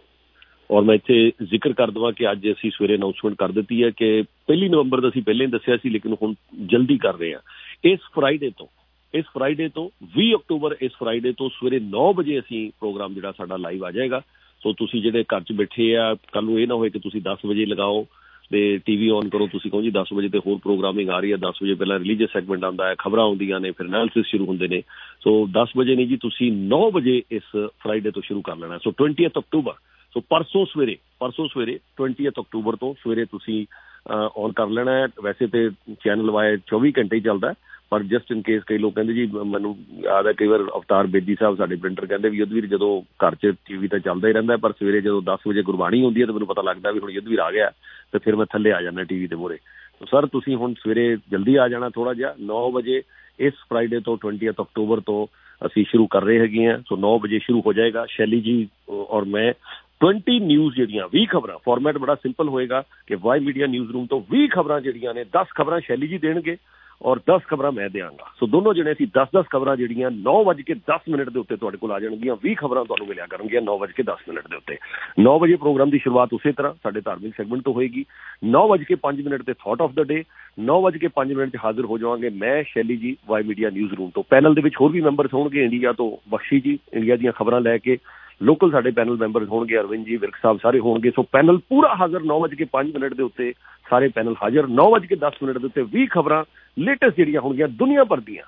ਔਰ ਮੈਂ ਇੱਥੇ ਜ਼ਿਕਰ ਕਰ ਦੇਵਾਂ ਕਿ ਅੱਜ ਅਸੀਂ ਸਵੇਰੇ ਅਨਾਊਂਸਮੈਂਟ ਕਰ ਦਿੱਤੀ ਹੈ ਕਿ ਪਹਿਲੀ ਨਵੰਬਰ ਦਾ ਅਸੀਂ ਪਹਿਲਾਂ ਹੀ ਦੱਸਿਆ ਸੀ, ਲੇਕਿਨ ਹੁਣ ਜਲਦੀ ਕਰ ਰਹੇ ਹਾਂ। ਇਸ ਫਰਾਈਡੇ ਤੋਂ ਇਸ ਫਰਾਈਡੇ ਤੋਂ ਵੀਹ ਅਕਤੂਬਰ ਇਸ ਫਰਾਈਡੇ ਤੋਂ ਸਵੇਰੇ ਨੌ ਵਜੇ ਅਸੀਂ ਪ੍ਰੋਗਰਾਮ ਜਿਹੜਾ ਸਾਡਾ ਲਾਈਵ ਆ ਜਾਏਗਾ। ਸੋ ਤੁਸੀਂ ਜਿਹੜੇ ਘਰ 'ਚ ਬੈਠੇ ਆ, ਕੱਲ੍ਹ ਨੂੰ ਇਹ ਨਾ ਹੋਏ ਕਿ ਤੁਸੀਂ ਦਸ ਵਜੇ ਲਗਾਓ ਅਤੇ ਟੀ ਵੀ ਔਨ ਕਰੋ, ਤੁਸੀਂ ਕਹੋ ਜੀ ਦਸ ਵਜੇ ਤੇ ਹੋਰ ਪ੍ਰੋਗਰਾਮਿੰਗ ਆ ਰਹੀ ਹੈ, ਦਸ ਵਜੇ ਪਹਿਲਾਂ ਰਿਲੀਜੀਅਸ ਸੈਗਮੈਂਟ ਆਉਂਦਾ ਹੈ, ਖਬਰਾਂ ਆਉਂਦੀਆਂ ਨੇ, ਫਿਰ ਐਨਾਲਿਸਿਸ ਸ਼ੁਰੂ ਹੁੰਦੇ ਨੇ। ਸੋ ਦਸ ਵਜੇ ਨਹੀਂ ਜੀ, ਤੁਸੀਂ ਨੌ ਵਜੇ ਇਸ ਫਰਾਈਡੇ ਤੋਂ ਸ਼ੁਰੂ ਕਰ ਲੈਣਾ। ਸੋ ਟਵੈਂਟੀਅਥ ਅਕਤੂਬਰ, ਸੋ ਪਰਸੋਂ ਸਵੇਰੇ ਪਰਸੋਂ ਸਵੇਰੇ ਟਵੈਂਟੀਅਥ ਅਕਤੂਬਰ ਤੋਂ ਸਵੇਰੇ ਤੁਸੀਂ ਔਨ ਕਰ ਲੈਣਾ ਹੈ। ਵੈਸੇ ਤਾਂ ਚੈਨਲ ਵਾਏ ਚੌਵੀ ਘੰਟੇ ਹੀ ਚੱਲਦਾ, ਪਰ ਜਸਟ ਇਨ ਕੇਸ ਕਈ ਲੋਕ ਕਹਿੰਦੇ ਜੀ ਮੈਨੂੰ ਯਾਦ ਹੈ ਕਈ ਵਾਰ ਅਵਤਾਰ ਬੇਦੀ ਸਾਹਿਬ ਸਾਡੇ ਪ੍ਰਿੰਟਰ ਕਹਿੰਦੇ ਵੀ ਯੁੱਧਵੀਰ ਜਦੋਂ ਘਰ 'ਚ ਟੀ ਵੀ ਤਾਂ ਚੱਲਦਾ ਹੀ ਰਹਿੰਦਾ, ਪਰ ਸਵੇਰੇ ਜਦੋਂ ਦਸ ਵਜੇ ਗੁਰਬਾਣੀ ਹੁੰਦੀ ਹੈ ਤਾਂ ਮੈਨੂੰ ਪਤਾ ਲੱਗਦਾ ਵੀ ਹੁਣ ਯੁੱਧਵੀਰ ਆ ਗਿਆ, ਅਤੇ ਫਿਰ ਮੈਂ ਥੱਲੇ ਆ ਜਾਂਦਾ ਟੀ ਵੀ ਦੇ ਮੂਹਰੇ। ਸਰ ਤੁਸੀਂ ਹੁਣ ਸਵੇਰੇ ਜਲਦੀ ਆ ਜਾਣਾ ਥੋੜ੍ਹਾ ਜਿਹਾ, ਨੌ ਵਜੇ ਇਸ ਫਰਾਈਡੇ ਤੋਂ ਟਵੈਂਟੀਅਥ ਅਕਤੂਬਰ ਤੋਂ ਅਸੀਂ ਸ਼ੁਰੂ ਕਰ ਰਹੇ ਹੈਗੇ ਹਾਂ। ਸੋ ਨੌ ਵਜੇ ਸ਼ੁਰੂ ਹੋ ਜਾਏਗਾ। ਸ਼ੈਲੀ ਜੀ ਔਰ ਮੈਂ ਟਵੈਂਟੀ ਨਿਊਜ਼ ਜਿਹੜੀਆਂ ਵੀਹ ਖਬਰਾਂ, ਫਾਰਮੈਟ ਬੜਾ ਸਿੰਪਲ ਹੋਏਗਾ ਕਿ ਵਾਈ ਮੀਡੀਆ ਨਿਊਜ਼ ਰੂਮ ਤੋਂ ਵੀਹ ਖਬਰਾਂ ਜਿਹੜੀਆਂ ਨੇ, ਦਸ ਖਬਰਾਂ ਸ਼ੈਲੀ ਜੀ ਦੇਣਗੇ ਔਰ ਦਸ ਖਬਰਾਂ ਮੈਂ ਦਿਆਂਗਾ। ਸੋ ਦੋਨੋਂ ਜਿਹੜੇ ਅਸੀਂ ਦਸ ਦਸ ਖਬਰਾਂ ਜਿਹੜੀਆਂ ਨੌ ਵੱਜ ਕੇ ਦਸ ਮਿੰਟ ਦੇ ਉੱਤੇ ਤੁਹਾਡੇ ਕੋਲ ਆ ਜਾਣਗੀਆਂ, ਵੀਹ ਖਬਰਾਂ ਤੁਹਾਨੂੰ ਮਿਲਿਆ ਕਰਨਗੀਆਂ ਨੌ ਵੱਜ ਕੇ ਦਸ ਮਿੰਟ ਦੇ ਉੱਤੇ। ਨੌ ਵਜੇ ਪ੍ਰੋਗਰਾਮ ਦੀ ਸ਼ੁਰੂਆਤ ਉਸੇ ਤਰ੍ਹਾਂ ਸਾਡੇ ਧਾਰਮਿਕ ਸੈਗਮੈਂਟ ਤੋਂ ਹੋਏਗੀ। ਨੌ ਵੱਜ ਕੇ ਪੰਜ ਮਿੰਟ ਤੇ ਥਾਟ ਆਫ ਦਾ ਡੇ, ਨੌ ਵੱਜ ਕੇ ਪੰਜ ਮਿੰਟ 'ਚ ਹਾਜ਼ਰ ਹੋ ਜਾਵਾਂਗੇ ਮੈਂ Shelly ji Y media news room ਤੋਂ। ਪੈਨਲ ਦੇ ਵਿੱਚ ਹੋਰ ਵੀ ਮੈਂਬਰਸ ਹੋਣਗੇ, ਇੰਡੀਆ ਤੋਂ ਬਖਸ਼ੀ ਜੀ ਇੰਡੀਆ ਦੀਆਂ ਖਬਰਾਂ ਲੈ ਕੇ, ਲੋਕਲ ਸਾਡੇ ਪੈਨਲ ਮੈਂਬਰਸ ਹੋਣਗੇ, ਅਰਵਿੰਦ ਜੀ, ਵਿਰਕ ਸਾਹਿਬ ਸਾਰੇ ਹੋਣਗੇ। ਸੋ ਪੈਨਲ ਪੂਰਾ ਹਾਜ਼ਰ ਨੌ ਵੱਜ ਕੇ ਪੰਜ ਮਿੰਟ ਦੇ ਉੱਤੇ, ਸਾਰੇ ਪੈਨਲ ਹਾਜ਼ਰ ਨੌ ਵੱਜ ਕੇ ਦਸ ਮਿੰਟ ਦੇ ਉੱਤੇ। ਵੀਹ ਖਬਰਾਂ ਲੇਟੈਸਟ ਜਿਹੜੀਆਂ ਹੋਣਗੀਆਂ ਦੁਨੀਆ ਭਰ ਦੀਆਂ,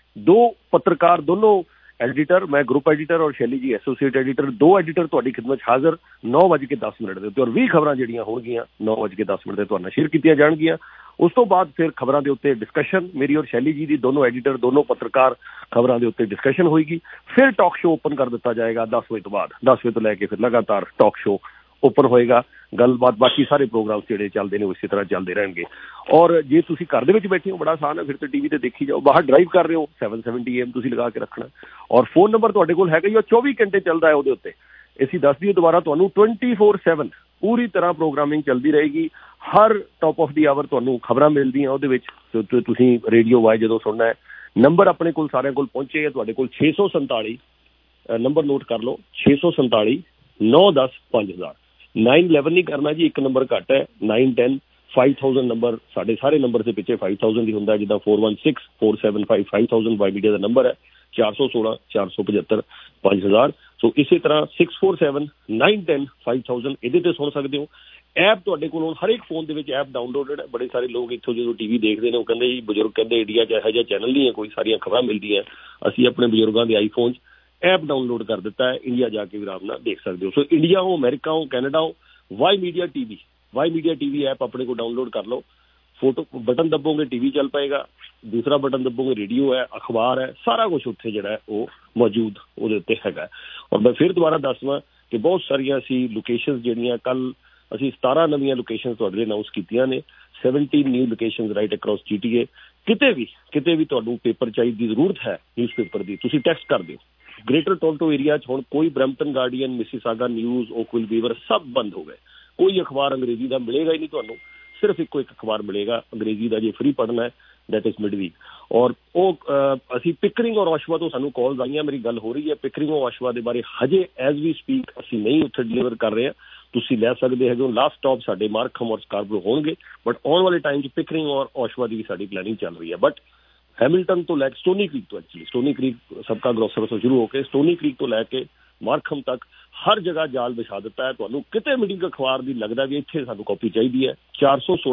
ਦੋ ਪੱਤਰਕਾਰ ਦੋਨੋਂ ਐਡੀਟਰ, ਮੈਂ ਗਰੁੱਪ ਐਡੀਟਰ ਔਰ ਸ਼ੈਲੀ ਜੀ ਐਸੋਸੀਏਟ ਐਡੀਟਰ, ਦੋ ਐਡੀਟਰ ਤੁਹਾਡੀ ਖਿਦਮਤ 'ਚ ਹਾਜ਼ਰ ਨੌ ਵੱਜ ਕੇ ਦਸ ਮਿੰਟ ਦੇ ਉੱਤੇ। ਔਰ ਵੀਹ ਖਬਰਾਂ ਜਿਹੜੀਆਂ ਹੋਣਗੀਆਂ ਨੌ ਵੱਜ ਕੇ ਦਸ ਮਿੰਟ ਦੇ ਤੁਹਾਡੇ ਨਾਲ ਸ਼ੇਅਰ ਕੀਤੀਆਂ ਜਾਣਗੀਆਂ। ਉਸ ਤੋਂ ਬਾਅਦ ਫਿਰ ਖਬਰਾਂ ਦੇ ਉੱਤੇ ਡਿਸਕਸ਼ਨ, ਮੇਰੀ ਔਰ ਸ਼ੈਲੀ ਜੀ ਦੀ, ਦੋਨੋਂ ਐਡੀਟਰ ਦੋਨੋਂ ਪੱਤਰਕਾਰ, ਖਬਰਾਂ ਦੇ ਉੱਤੇ ਡਿਸਕਸ਼ਨ ਹੋਏਗੀ। ਫਿਰ ਟਾਕ ਸ਼ੋਅ ਓਪਨ ਕਰ ਦਿੱਤਾ ਜਾਏਗਾ ਦਸ ਵਜੇ ਤੋਂ ਬਾਅਦ, ਦਸ ਵਜੇ ਤੋਂ ਲੈ ਕੇ ਫਿਰ ਲਗਾਤਾਰ ਟਾਕ ਸ਼ੋਅ ਓਪਨ ਹੋਏਗਾ। ਗੱਲਬਾਤ ਬਾਕੀ ਸਾਰੇ ਪ੍ਰੋਗਰਾਮ ਜਿਹੜੇ ਚੱਲਦੇ ਨੇ ਉਸੇ ਤਰ੍ਹਾਂ ਚੱਲਦੇ ਰਹਿਣਗੇ। ਔਰ ਜੇ ਤੁਸੀਂ ਘਰ ਦੇ ਵਿੱਚ ਬੈਠੇ ਹੋ, ਬੜਾ ਆਸਾਨ ਹੈ, ਫਿਰ ਤਾਂ ਟੀ ਵੀ 'ਤੇ ਦੇਖੀ ਜਾਓ। ਬਾਹਰ ਡਰਾਈਵ ਕਰ ਰਹੇ ਹੋ, ਸੈਵਨ ਸੈਵਨਟੀ ਏ ਐਮ ਤੁਸੀਂ ਲਗਾ ਕੇ ਰੱਖਣਾ। ਔਰ ਫੋਨ ਨੰਬਰ ਤੁਹਾਡੇ ਕੋਲ ਹੈਗਾ ਹੀ, ਉਹ ਚੌਵੀ ਘੰਟੇ ਚੱਲਦਾ ਹੈ ਉਹਦੇ ਉੱਤੇ। ਅਸੀਂ ਦੱਸ ਦਈਏ ਦੁਬਾਰਾ ਤੁਹਾਨੂੰ, ਟਵੈਂਟੀ ਫੋਰ ਸੈਵਨ ਪੂਰੀ ਤਰ੍ਹਾਂ ਪ੍ਰੋਗਰਾਮਿੰਗ ਚੱਲਦੀ ਰਹੇਗੀ। ਹਰ ਟੌਪ ਆਫ ਦੀ ਆਵਰ ਤੁਹਾਨੂੰ ਖਬਰਾਂ ਮਿਲਦੀਆਂ ਉਹਦੇ ਵਿੱਚ। ਤੁਸੀਂ ਰੇਡੀਓ ਵਾਏ ਜਦੋਂ ਸੁਣਨਾ ਹੈ, ਨੰਬਰ ਆਪਣੇ ਕੋਲ ਸਾਰਿਆਂ ਕੋਲ ਪਹੁੰਚੇ ਹੈ ਤੁਹਾਡੇ ਕੋਲ, ਛੇ ਸੌ ਸੰਤਾਲੀ ਨੰਬਰ ਨੋਟ ਕਰ ਲਓ, ਛੇ ਸੌ ਸੰਤਾਲੀ ਨੌ ਦਸ ਪੰਜ ਹਜ਼ਾਰ। ਨਾਈਨ ਇਲੈਵਨ ਨਹੀਂ ਕਰਨਾ ਜੀ, ਇੱਕ ਨੰਬਰ ਘੱਟ ਹੈ, nine ten five thousand number. ਸਾਡੇ ਸਾਰੇ ਨੰਬਰ ਦੇ ਪਿੱਛੇ ਫਾਈਵ ਥਾਊਜ਼ੈਂਡ ਹੀ ਹੁੰਦਾ, ਜਿੱਦਾਂ four one six four seven five five thousand Y media ਦਾ ਨੰਬਰ ਹੈ, ਚਾਰ ਸੌ ਸੋਲਾਂ ਚਾਰ ਸੌ ਪਝੱਤਰ ਪੰਜ ਹਜ਼ਾਰ। ਸੋ ਇਸੇ ਤਰ੍ਹਾਂ six four seven nine ten five thousand ਇਹਦੇ 'ਤੇ ਸੁਣ ਸਕਦੇ ਹੋ। ਐਪ ਤੁਹਾਡੇ ਕੋਲ ਹੁਣ ਹਰ ਇੱਕ ਫੋਨ ਦੇ ਵਿੱਚ ਐਪ ਡਾਊਨਲੋਡਡ ਹੈ। ਬੜੇ ਸਾਰੇ ਲੋਕ ਇੱਥੋਂ ਜਦੋਂ ਟੀ ਵੀ ਦੇਖਦੇ ਨੇ ਉਹ ਕਹਿੰਦੇ ਜੀ ਬਜ਼ੁਰਗ ਕਹਿੰਦੇ ਇੰਡੀਆ 'ਚ ਇਹੋ ਜਿਹਾ ਚੈਨਲ ਨਹੀਂ ਹੈ ਕੋਈ, ਸਾਰੀਆਂ ਖਬਰਾਂ ਮਿਲਦੀਆਂ। ਅਸੀਂ ਆਪਣੇ ਬਜ਼ੁਰਗਾਂ ਦੇ ਆਈਫੋਨ 'ਚ ਐਪ ਡਾਊਨਲੋਡ ਕਰ ਦਿੱਤਾ ਹੈ, ਇੰਡੀਆ ਜਾ ਕੇ ਵੀ ਆਰਾਮ ਨਾਲ ਦੇਖ ਸਕਦੇ ਹੋ। ਸੋ ਇੰਡੀਆ ਹੋ, ਅਮਰੀਕਾ ਹੋ, ਕੈਨੇਡਾ ਹੋ, Y media T V Y media T V app ਆਪਣੇ ਕੋਲ ਡਾਊਨਲੋਡ ਕਰ ਲਓ। ਫੋਟੋ ਬਟਨ ਦੱਬੋਗੇ ਟੀ ਵੀ ਚੱਲ ਪਏਗਾ, ਦੂਸਰਾ ਬਟਨ ਦੱਬੋਗੇ ਰੇਡੀਓ ਹੈ, ਅਖਬਾਰ ਹੈ, ਸਾਰਾ ਕੁਛ ਉੱਥੇ ਜਿਹੜਾ ਹੈ ਉਹ ਮੌਜੂਦ ਉਹਦੇ ਉੱਤੇ ਹੈਗਾ। ਔਰ ਮੈਂ ਫਿਰ ਦੁਬਾਰਾ ਦੱਸਵਾਂ ਕਿ ਬਹੁਤ ਸਾਰੀਆਂ ਅਸੀਂ ਲੋਕੇਸ਼ਨਸ ਜਿਹੜੀਆਂ ਕੱਲ੍ਹ ਅਸੀਂ ਸਤਾਰਾਂ ਨਵੀਆਂ ਲੋਕੇਸ਼ਨ ਤੁਹਾਡੇ ਲਈ ਅਨਾਊਂਸ ਕੀਤੀਆਂ ਨੇ, seventeen new location right across G T ਏ। ਕਿਤੇ ਵੀ ਕਿਤੇ ਵੀ ਤੁਹਾਨੂੰ ਪੇਪਰ ਚਾਹੀਦੀ ਜ਼ਰੂਰਤ ਹੈ ਨਿਊਜ਼ਪੇਪਰ ਦੀ, ਤੁਸੀਂ ਟੈਕਸਟ ਕਰ ਦਿਓ। ਗ੍ਰੇਟਰ ਟੋਰਾਂਟੋ ਏਰੀਆ 'ਚ ਹੁਣ ਕੋਈ Brampton Guardian, Mississauga News, Oakville Beaver ਸਭ ਬੰਦ ਹੋ ਗਏ। ਕੋਈ ਅਖਬਾਰ ਅੰਗਰੇਜ਼ੀ ਦਾ ਮਿਲੇਗਾ ਹੀ ਨਹੀਂ ਤੁਹਾਨੂੰ, ਸਿਰਫ ਇੱਕੋ ਇੱਕ ਅਖਬਾਰ ਮਿਲੇਗਾ ਅੰਗਰੇਜ਼ੀ ਦਾ ਜੇ ਫ੍ਰੀ ਪੜ੍ਹਨਾ ਹੈ, ਦੈਟ ਇਜ਼ ਮਿਡ ਵੀਕ। ਔਰ ਉਹ ਅਸੀਂ ਪਿਕਰਿੰਗ ਔਰ ਆਸ਼ਵਾ ਤੋਂ ਸਾਨੂੰ ਕਾਲਸ ਆਈਆਂ, ਮੇਰੀ ਗੱਲ ਹੋ ਰਹੀ ਹੈ ਪਿਕਰਿੰਗ ਔਰ ਆਸ਼ਵਾ ਦੇ ਬਾਰੇ ਹਜੇ ਐਜ਼ ਵੀ ਸਪੀਕ ਅਸੀਂ ਨਹੀਂ ਉੱਥੇ ਡਿਲੀਵਰ ਕਰ ਰਹੇ ਹਾਂ। ਤੁਸੀਂ ਲੈ ਸਕਦੇ ਹੈਗੇ ਹੋ, ਲਾਸਟ ਸਟਾਪ ਸਾਡੇ ਮਾਰਕਹਮ ਔਰ ਸਕਾਰਬਰੋ ਹੋਣਗੇ, ਬਟ ਆਉਣ ਵਾਲੇ ਟਾਈਮ 'ਚ ਪਿਕਰਿੰਗ ਔਰ ਆਸ਼ਵਾ ਦੀ ਵੀ ਸਾਡੀ ਪਲੈਨਿੰਗ ਚੱਲ ਰਹੀ ਹੈ। ਬਟ ਹੈਮਿਲਟਨ ਤੋਂ ਲੈ ਕੇ ਸਟੋਨੀ ਕ੍ਰੀਕ ਤੋਂ, ਐਕਚੁਅਲੀ ਸਟੋਨੀ ਕ੍ਰੀਕ ਸਬਕਾ ਗਰੋਸਰ ਤੋਂ ਸ਼ੁਰੂ ਹੋ ਕੇ ਸਟੋਨੀ ਕ੍ਰੀਕ ਤੋਂ ਲੈ ਕੇ ਮਾਰਕਹਮ ਤੱਕ ਹਰ ਜਗ੍ਹਾ ਜਾਲ ਵਿਛਾ ਦਿੱਤਾ ਹੈ। ਤੁਹਾਨੂੰ ਕਿਤੇ ਮੀਟਿੰਗ ਅਖਬਾਰ ਦੀ ਲੱਗਦਾ ਵੀ ਇੱਥੇ ਸਾਨੂੰ ਕਾਪੀ ਚਾਹੀਦੀ ਹੈ, ਚਾਰ ਸੌ ਸੋਲਾਂ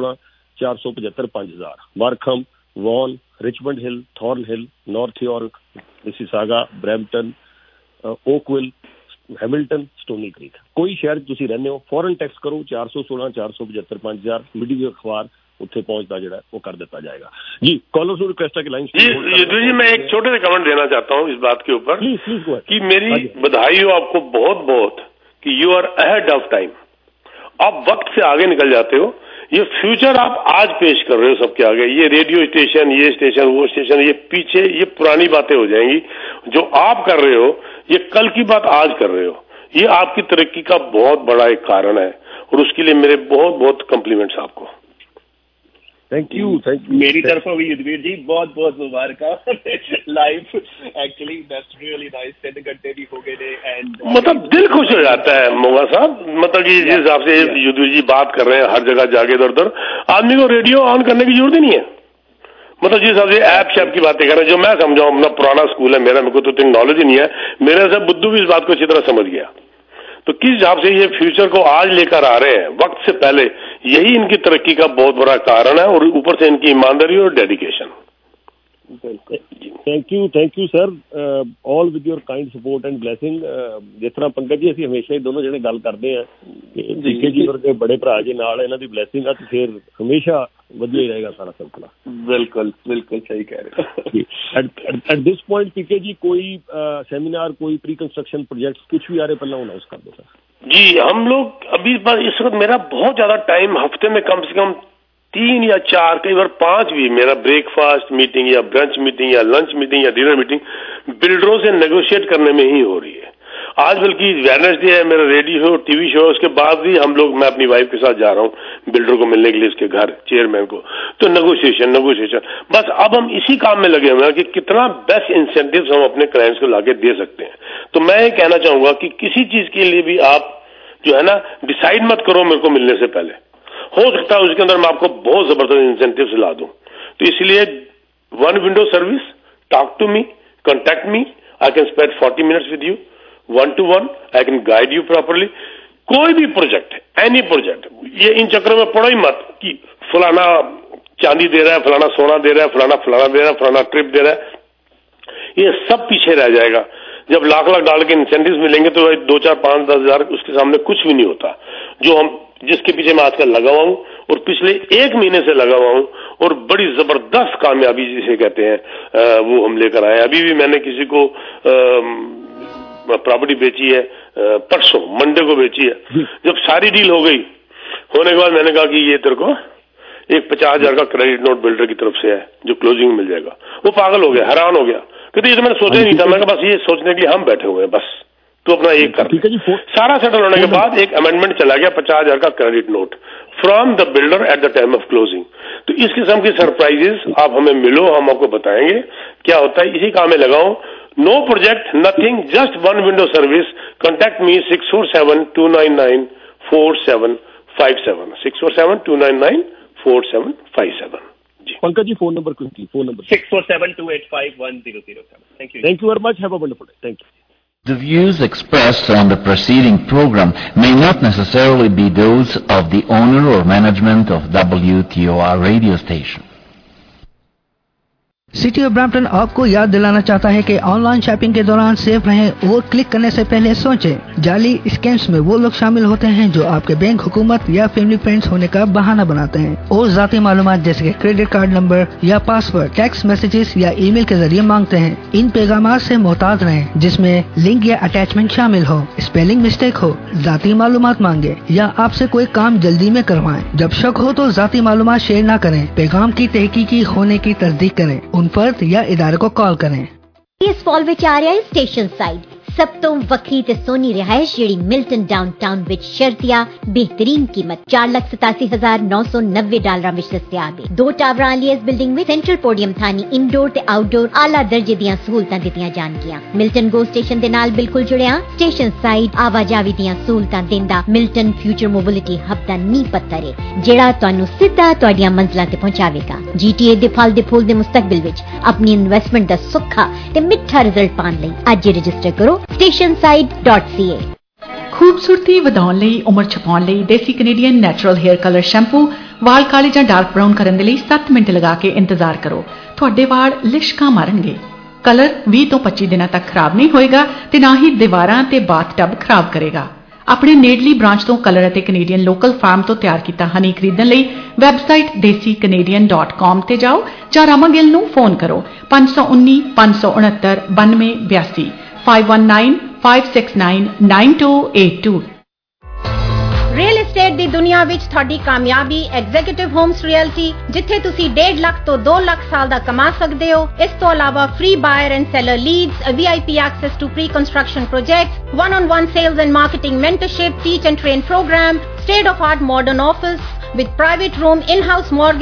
ਚਾਰ ਸੌ ਪਝੱਤਰ ਪੰਜ ਹਜ਼ਾਰ। Markham, Vaughan, Richmond Hill, Thornhill, North York, Mississauga, Brampton, Oakville, Hamilton, Stoney Creek. ਕੋਈ ਸ਼ਹਿਰ ਤੁਸੀਂ ਰਹਿੰਦੇ ਹੋ ਫੌਰਨ ਟੈਕਸਟ ਕਰੋ ਚਾਰ ਸੌ सोलह ਚਾਰ ਸੌ पचहत्तर पाँच हजार। मीडिया अखबार ਉੱਥੇ ਪਹੁੰਚਦਾ ਜਿਹੜਾ वो कर दिता जाएगा। जी कॉलर से रिक्वेस्ट है कि लाइन जी युद्धवीर जी मैं एक छोटे से कमेंट देना चाहता हूँ इस बात के ऊपर कि मेरी बधाई हो आपको बहुत बहुत कि you are ahead of time. आप वक्त से आगे निकल जाते हो। ये फ्यूचर आप आज पेश कर रहे हो सबके आगे। ये रेडियो स्टेशन, ये स्टेशन, वो स्टेशन, ये पीछे ये पुरानी बातें हो जाएंगी। जो आप कर रहे हो ये कल की बात आज कर रहे हो। ये आपकी तरक्की का बहुत बड़ा एक कारण है और उसके लिए मेरे बहुत बहुत कॉम्प्लीमेंट्स आपको। थैंक यू थैंक यू मेरी तरफों भी युद्धवीर जी बहुत बहुत मुबारक। Life actually that's really nice. तीन घंटे भी हो गए थे एंड मतलब दिल खुश हो जाता है मोगा साहब। मतलब कि जिस हिसाब से युद्धवीर जी बात कर रहे हैं हर जगह जाके इधर उधर आदमी को रेडियो ऑन करने की जरूरत ही नहीं है। मतलब जिस हिसाब से ऐप शैप की बातें कर रहे हैं जो मैं समझाऊं अपना पुराना स्कूल है मेरा, मेरे को तो इतनी नॉलेज ही नहीं है। मेरे से बुद्धू भी इस बात को अच्छी तरह समझ गया। तो किस हिसाब से ये फ्यूचर को आज लेकर आ रहे हैं वक्त से पहले, यही इनकी तरक्की का बहुत बड़ा कारण है और ऊपर से इनकी ईमानदारी और dedication. Thank you thank you sir all with your kind support and blessing. जिस तरह पंकज जी ਅਸੀਂ ਹਮੇਸ਼ਾ ਹੀ ਦੋਨੋਂ ਜਿਹੜੇ ਗੱਲ ਕਰਦੇ ਆ ਕਿ ਜੀਕੇ ਜੀ ਵਰਗੇ ਬੜੇ ਭਰਾ ਜੀ ਨਾਲ ਇਹਨਾਂ ਦੀ ਬਲੈਸਿੰਗ ਆ ਤੇ ਫਿਰ ਹਮੇਸ਼ਾ ਵਧੀਆ ਹੀ ਰਹੇਗਾ ਸਾਰਾ ਸਿਲਸਿਲਾ। बिल्कुल बिल्कुल सही कह रहे हो। At this point PK ji कोई सेमिनार कोई प्री कंस्ट्रक्शन प्रोजेक्ट कुछ भी आ रहे पहले अनाउंस कर दो सर। जी हम लोग अभी इस वक्त मेरा बहुत ज्यादा टाइम हफ्ते में कम से कम तीन या चार कई बार पांच भी मेरा ब्रेकफास्ट मीटिंग या ब्रंच मीटिंग या लंच मीटिंग या डिनर मीटिंग बिल्डरों से नेगोशिएट करने में ही हो रही है। आज बल्कि वेडनेसडे है मेरा रेडियो शो टीवी शो उसके बाद भी हम लोग मैं अपनी वाइफ के साथ जा रहा हूँ बिल्डर को मिलने के लिए उसके घर चेयरमैन को। तो नेगोशिएशन नेगोशिएशन बस अब हम इसी काम में लगे हुए हैं कि कितना बेस्ट इंसेंटिव्स हम अपने क्लाइंट्स को लाके दे सकते हैं। तो मैं ये कहना चाहूंगा कि किसी चीज के लिए भी आप जो है ना डिसाइड मत करो मेरे को मिलने से पहले। हो सकता है उसके अंदर मैं आपको बहुत जबरदस्त इंसेंटिव्स ला दूं। तो इसलिए one window service, talk to me, contact me, I can spend forty minutes with you one to one, I can guide you properly. कोई भी प्रोजेक्ट एनी प्रोजेक्ट ये इन चक्रों में पड़ो ही मत कि फलाना चांदी दे रहा है, फलाना सोना दे रहा है, फलाना फलाना दे रहा है, फलाना ट्रिप दे रहा है। ये सब पीछे रह जाएगा। जब लाख लाख डाल के इंसेंटिव्स मिलेंगे तो दो चार पांच दस हजार उसके सामने कुछ भी नहीं होता। जो हम जिसके पीछे मैं आजकल लगा हुआ हूं और पिछले एक महीने से लगा हुआ हूं और बड़ी जबरदस्त कामयाबी जिसे कहते हैं वो हम लेकर आए। अभी भी मैंने किसी को प्रॉपर्टी बेची है परसों मंडे को बेची है। जब सारी डील हो गई होने के बाद मैंने कहा कि ये तेरे को एक पचास हजार का क्रेडिट नोट बिल्डर की तरफ से है जो क्लोजिंग में मिल जाएगा। वो पागल हो गया, हैरान हो गया, कहते ये तो मैंने सोचा ही नहीं था। मैं बस ये सोचने के लिए हम बैठे हुए हैं, बस तो अपना एक कर। सारा सेटल होने के बाद एक अमेंडमेंट चला गया पचास हजार का credit note from the builder at the time of closing. तो इस किस्म की सरप्राइजेस आप हमें मिलो, हम आपको बताएंगे क्या होता है। इसी काम में लगाओ। No project nothing, just one window service. Contact me six four seven two nine nine four seven five seven six four seven two nine nine four seven five seven. Pankaj ji phone number quickly phone number six four seven two eight five one zero zero seven. Thank you thank you very much. Have a wonderful day. Thank you. The views expressed on the preceding program may not necessarily be those of the owner or management of W T O R radio station. City of Brampton आपको याद दिलाना चाहता है कि online shopping के दौरान safe रहें और क्लिक करने से पहले सोचें। जाली स्कैम्स में वो लोग शामिल होते हैं जो आपके बैंक, हुकूमत या फैमिली फ्रेंड्स होने का बहाना बनाते हैं और जाती मालूमात जैसे कि क्रेडिट कार्ड नंबर या पासवर्ड टेक्स्ट मैसेजेस या ईमेल के जरिए मांगते हैं। इन पैगामात से मोहतात रहें जिसमें लिंक या अटैचमेंट शामिल हो, स्पेलिंग मिस्टेक हो, जाती मालूमात मांगे या आपसे कोई काम जल्दी में करवाएं। जब शक हो तो जाती मालूमात शेयर न करें। पैगाम की तहकीकी होने की तस्दीक करें। उन फर्द या इदारे को कॉल करें। इस फॉल विच आ रहा है स्टेशन साइड सब तो वक्री ते सोनी रिहायश जेड़ी मिल्टन डाउनटाउन विच शर्तिया बेहतरीन कीमत चार लाख सतासी हजार नौ सौ नब्बे डॉलर विच दस्तयाब है। दो टावर वाली इस बिल्डिंग में सेंट्रल पोडियम थानी इंडोर ते आउटडोर आला दर्जे दियां सहूलतां दित्तियां जाणगियां। मिल्टन गो स्टेशन दे नाल बिल्कुल जुड़िया स्टेशन साइड आवाजावी दियां सहूलतां देंदा मिल्टन फ्यूचर मोबिलिटी हब दा नींह पत्थर है जेड़ा तुहानू सीधा तुहाडियां मंजिलां ते पहुंचावेगा। जीटीए दे फल दे फूल दे मुस्तकबिल विच अपनी इन्वेस्टमेंट दा सुखा ते मिठा रिजल्ट पाण लई अज रजिस्टर करो station side dot C A. खूबसूरती ਵਧਾਉਣ ਲਈ ਉਮਰ ਛਪਾਉਣ ਲਈ ਦੇਸੀ Canadian natural hair colour shampoo ਵਾਲ ਕਾਲੇ ਜਾਂ ਡਾਰਕ ਬਰਾਊਨ ਕਰਨ ਦੇ ਲਈ ਸੱਤ ਮਿੰਟ ਲਗਾ ਕੇ ਇੰਤਜ਼ਾਰ ਕਰੋ। ਤੁਹਾਡੇ ਵਾਲ ਲਿਸ਼ਕਾਂ ਮਾਰਨਗੇ। ਕਲਰ ਵੀਹ ਤੋਂ ਪੱਚੀ ਦਿਨਾਂ ਤੱਕ ਖਰਾਬ ਨਹੀਂ ਹੋਏਗਾ ਤੇ ਨਾ ਹੀ ਦੀਵਾਰਾਂ ਤੇ ਬਾਥਟਬ ਖਰਾਬ ਕਰੇਗਾ। ਆਪਣੇ ਨੇੜਲੀ ਬ੍ਰਾਂਚ ਤੋਂ ਕਲਰ ਅਤੇ ਕੈਨੇਡੀਅਨ ਲੋਕਲ ਫਾਰਮ ਤੋਂ ਤਿਆਰ ਕੀਤਾ ਹਨੀ ਖਰੀਦਣ ਲਈ ਵੈਬਸਾਈਟ ਦੇਸੀ ਕੈਨੇਡੀਅਨ ਡਾਟ ਕਾਮ ਤੇ ਜਾਓ ਜਾਂ ਰਾਮਾ ਗਿੱਲ ਨੂੰ ਫੋਨ ਕਰੋ ਪੰਜ ਸੌ ਉੱਨੀ ਪੰਜ ਸੌ ਉਨੱਤਰ ਬਾਨਵੇਂ ਬਿਆਸੀ five one nine five six nine nine two eight two। Real estate ਦੀ ਦੁਨੀਆ ਵਿੱਚ ਤੁਹਾਡੀ ਕਾਮਯਾਬੀ ਐਗਜ਼ੀਕਿਊਟਿਵ ਹੋਮਸ ਰੀਅਲਟੀ, ਜਿੱਥੇ ਤੁਸੀਂ ਡੇਢ ਲੱਖ ਤੋਂ ਦੋ ਲੱਖ ਸਾਲ ਦਾ ਕਮਾ ਸਕਦੇ ਹੋ। ਇਸ ਤੋਂ ਇਲਾਵਾ free buyer and seller leads, V I P access to pre-construction projects, one-on-one sales and marketing mentorship, teach and train program, state-of-art modern office with private room, in-house mortgage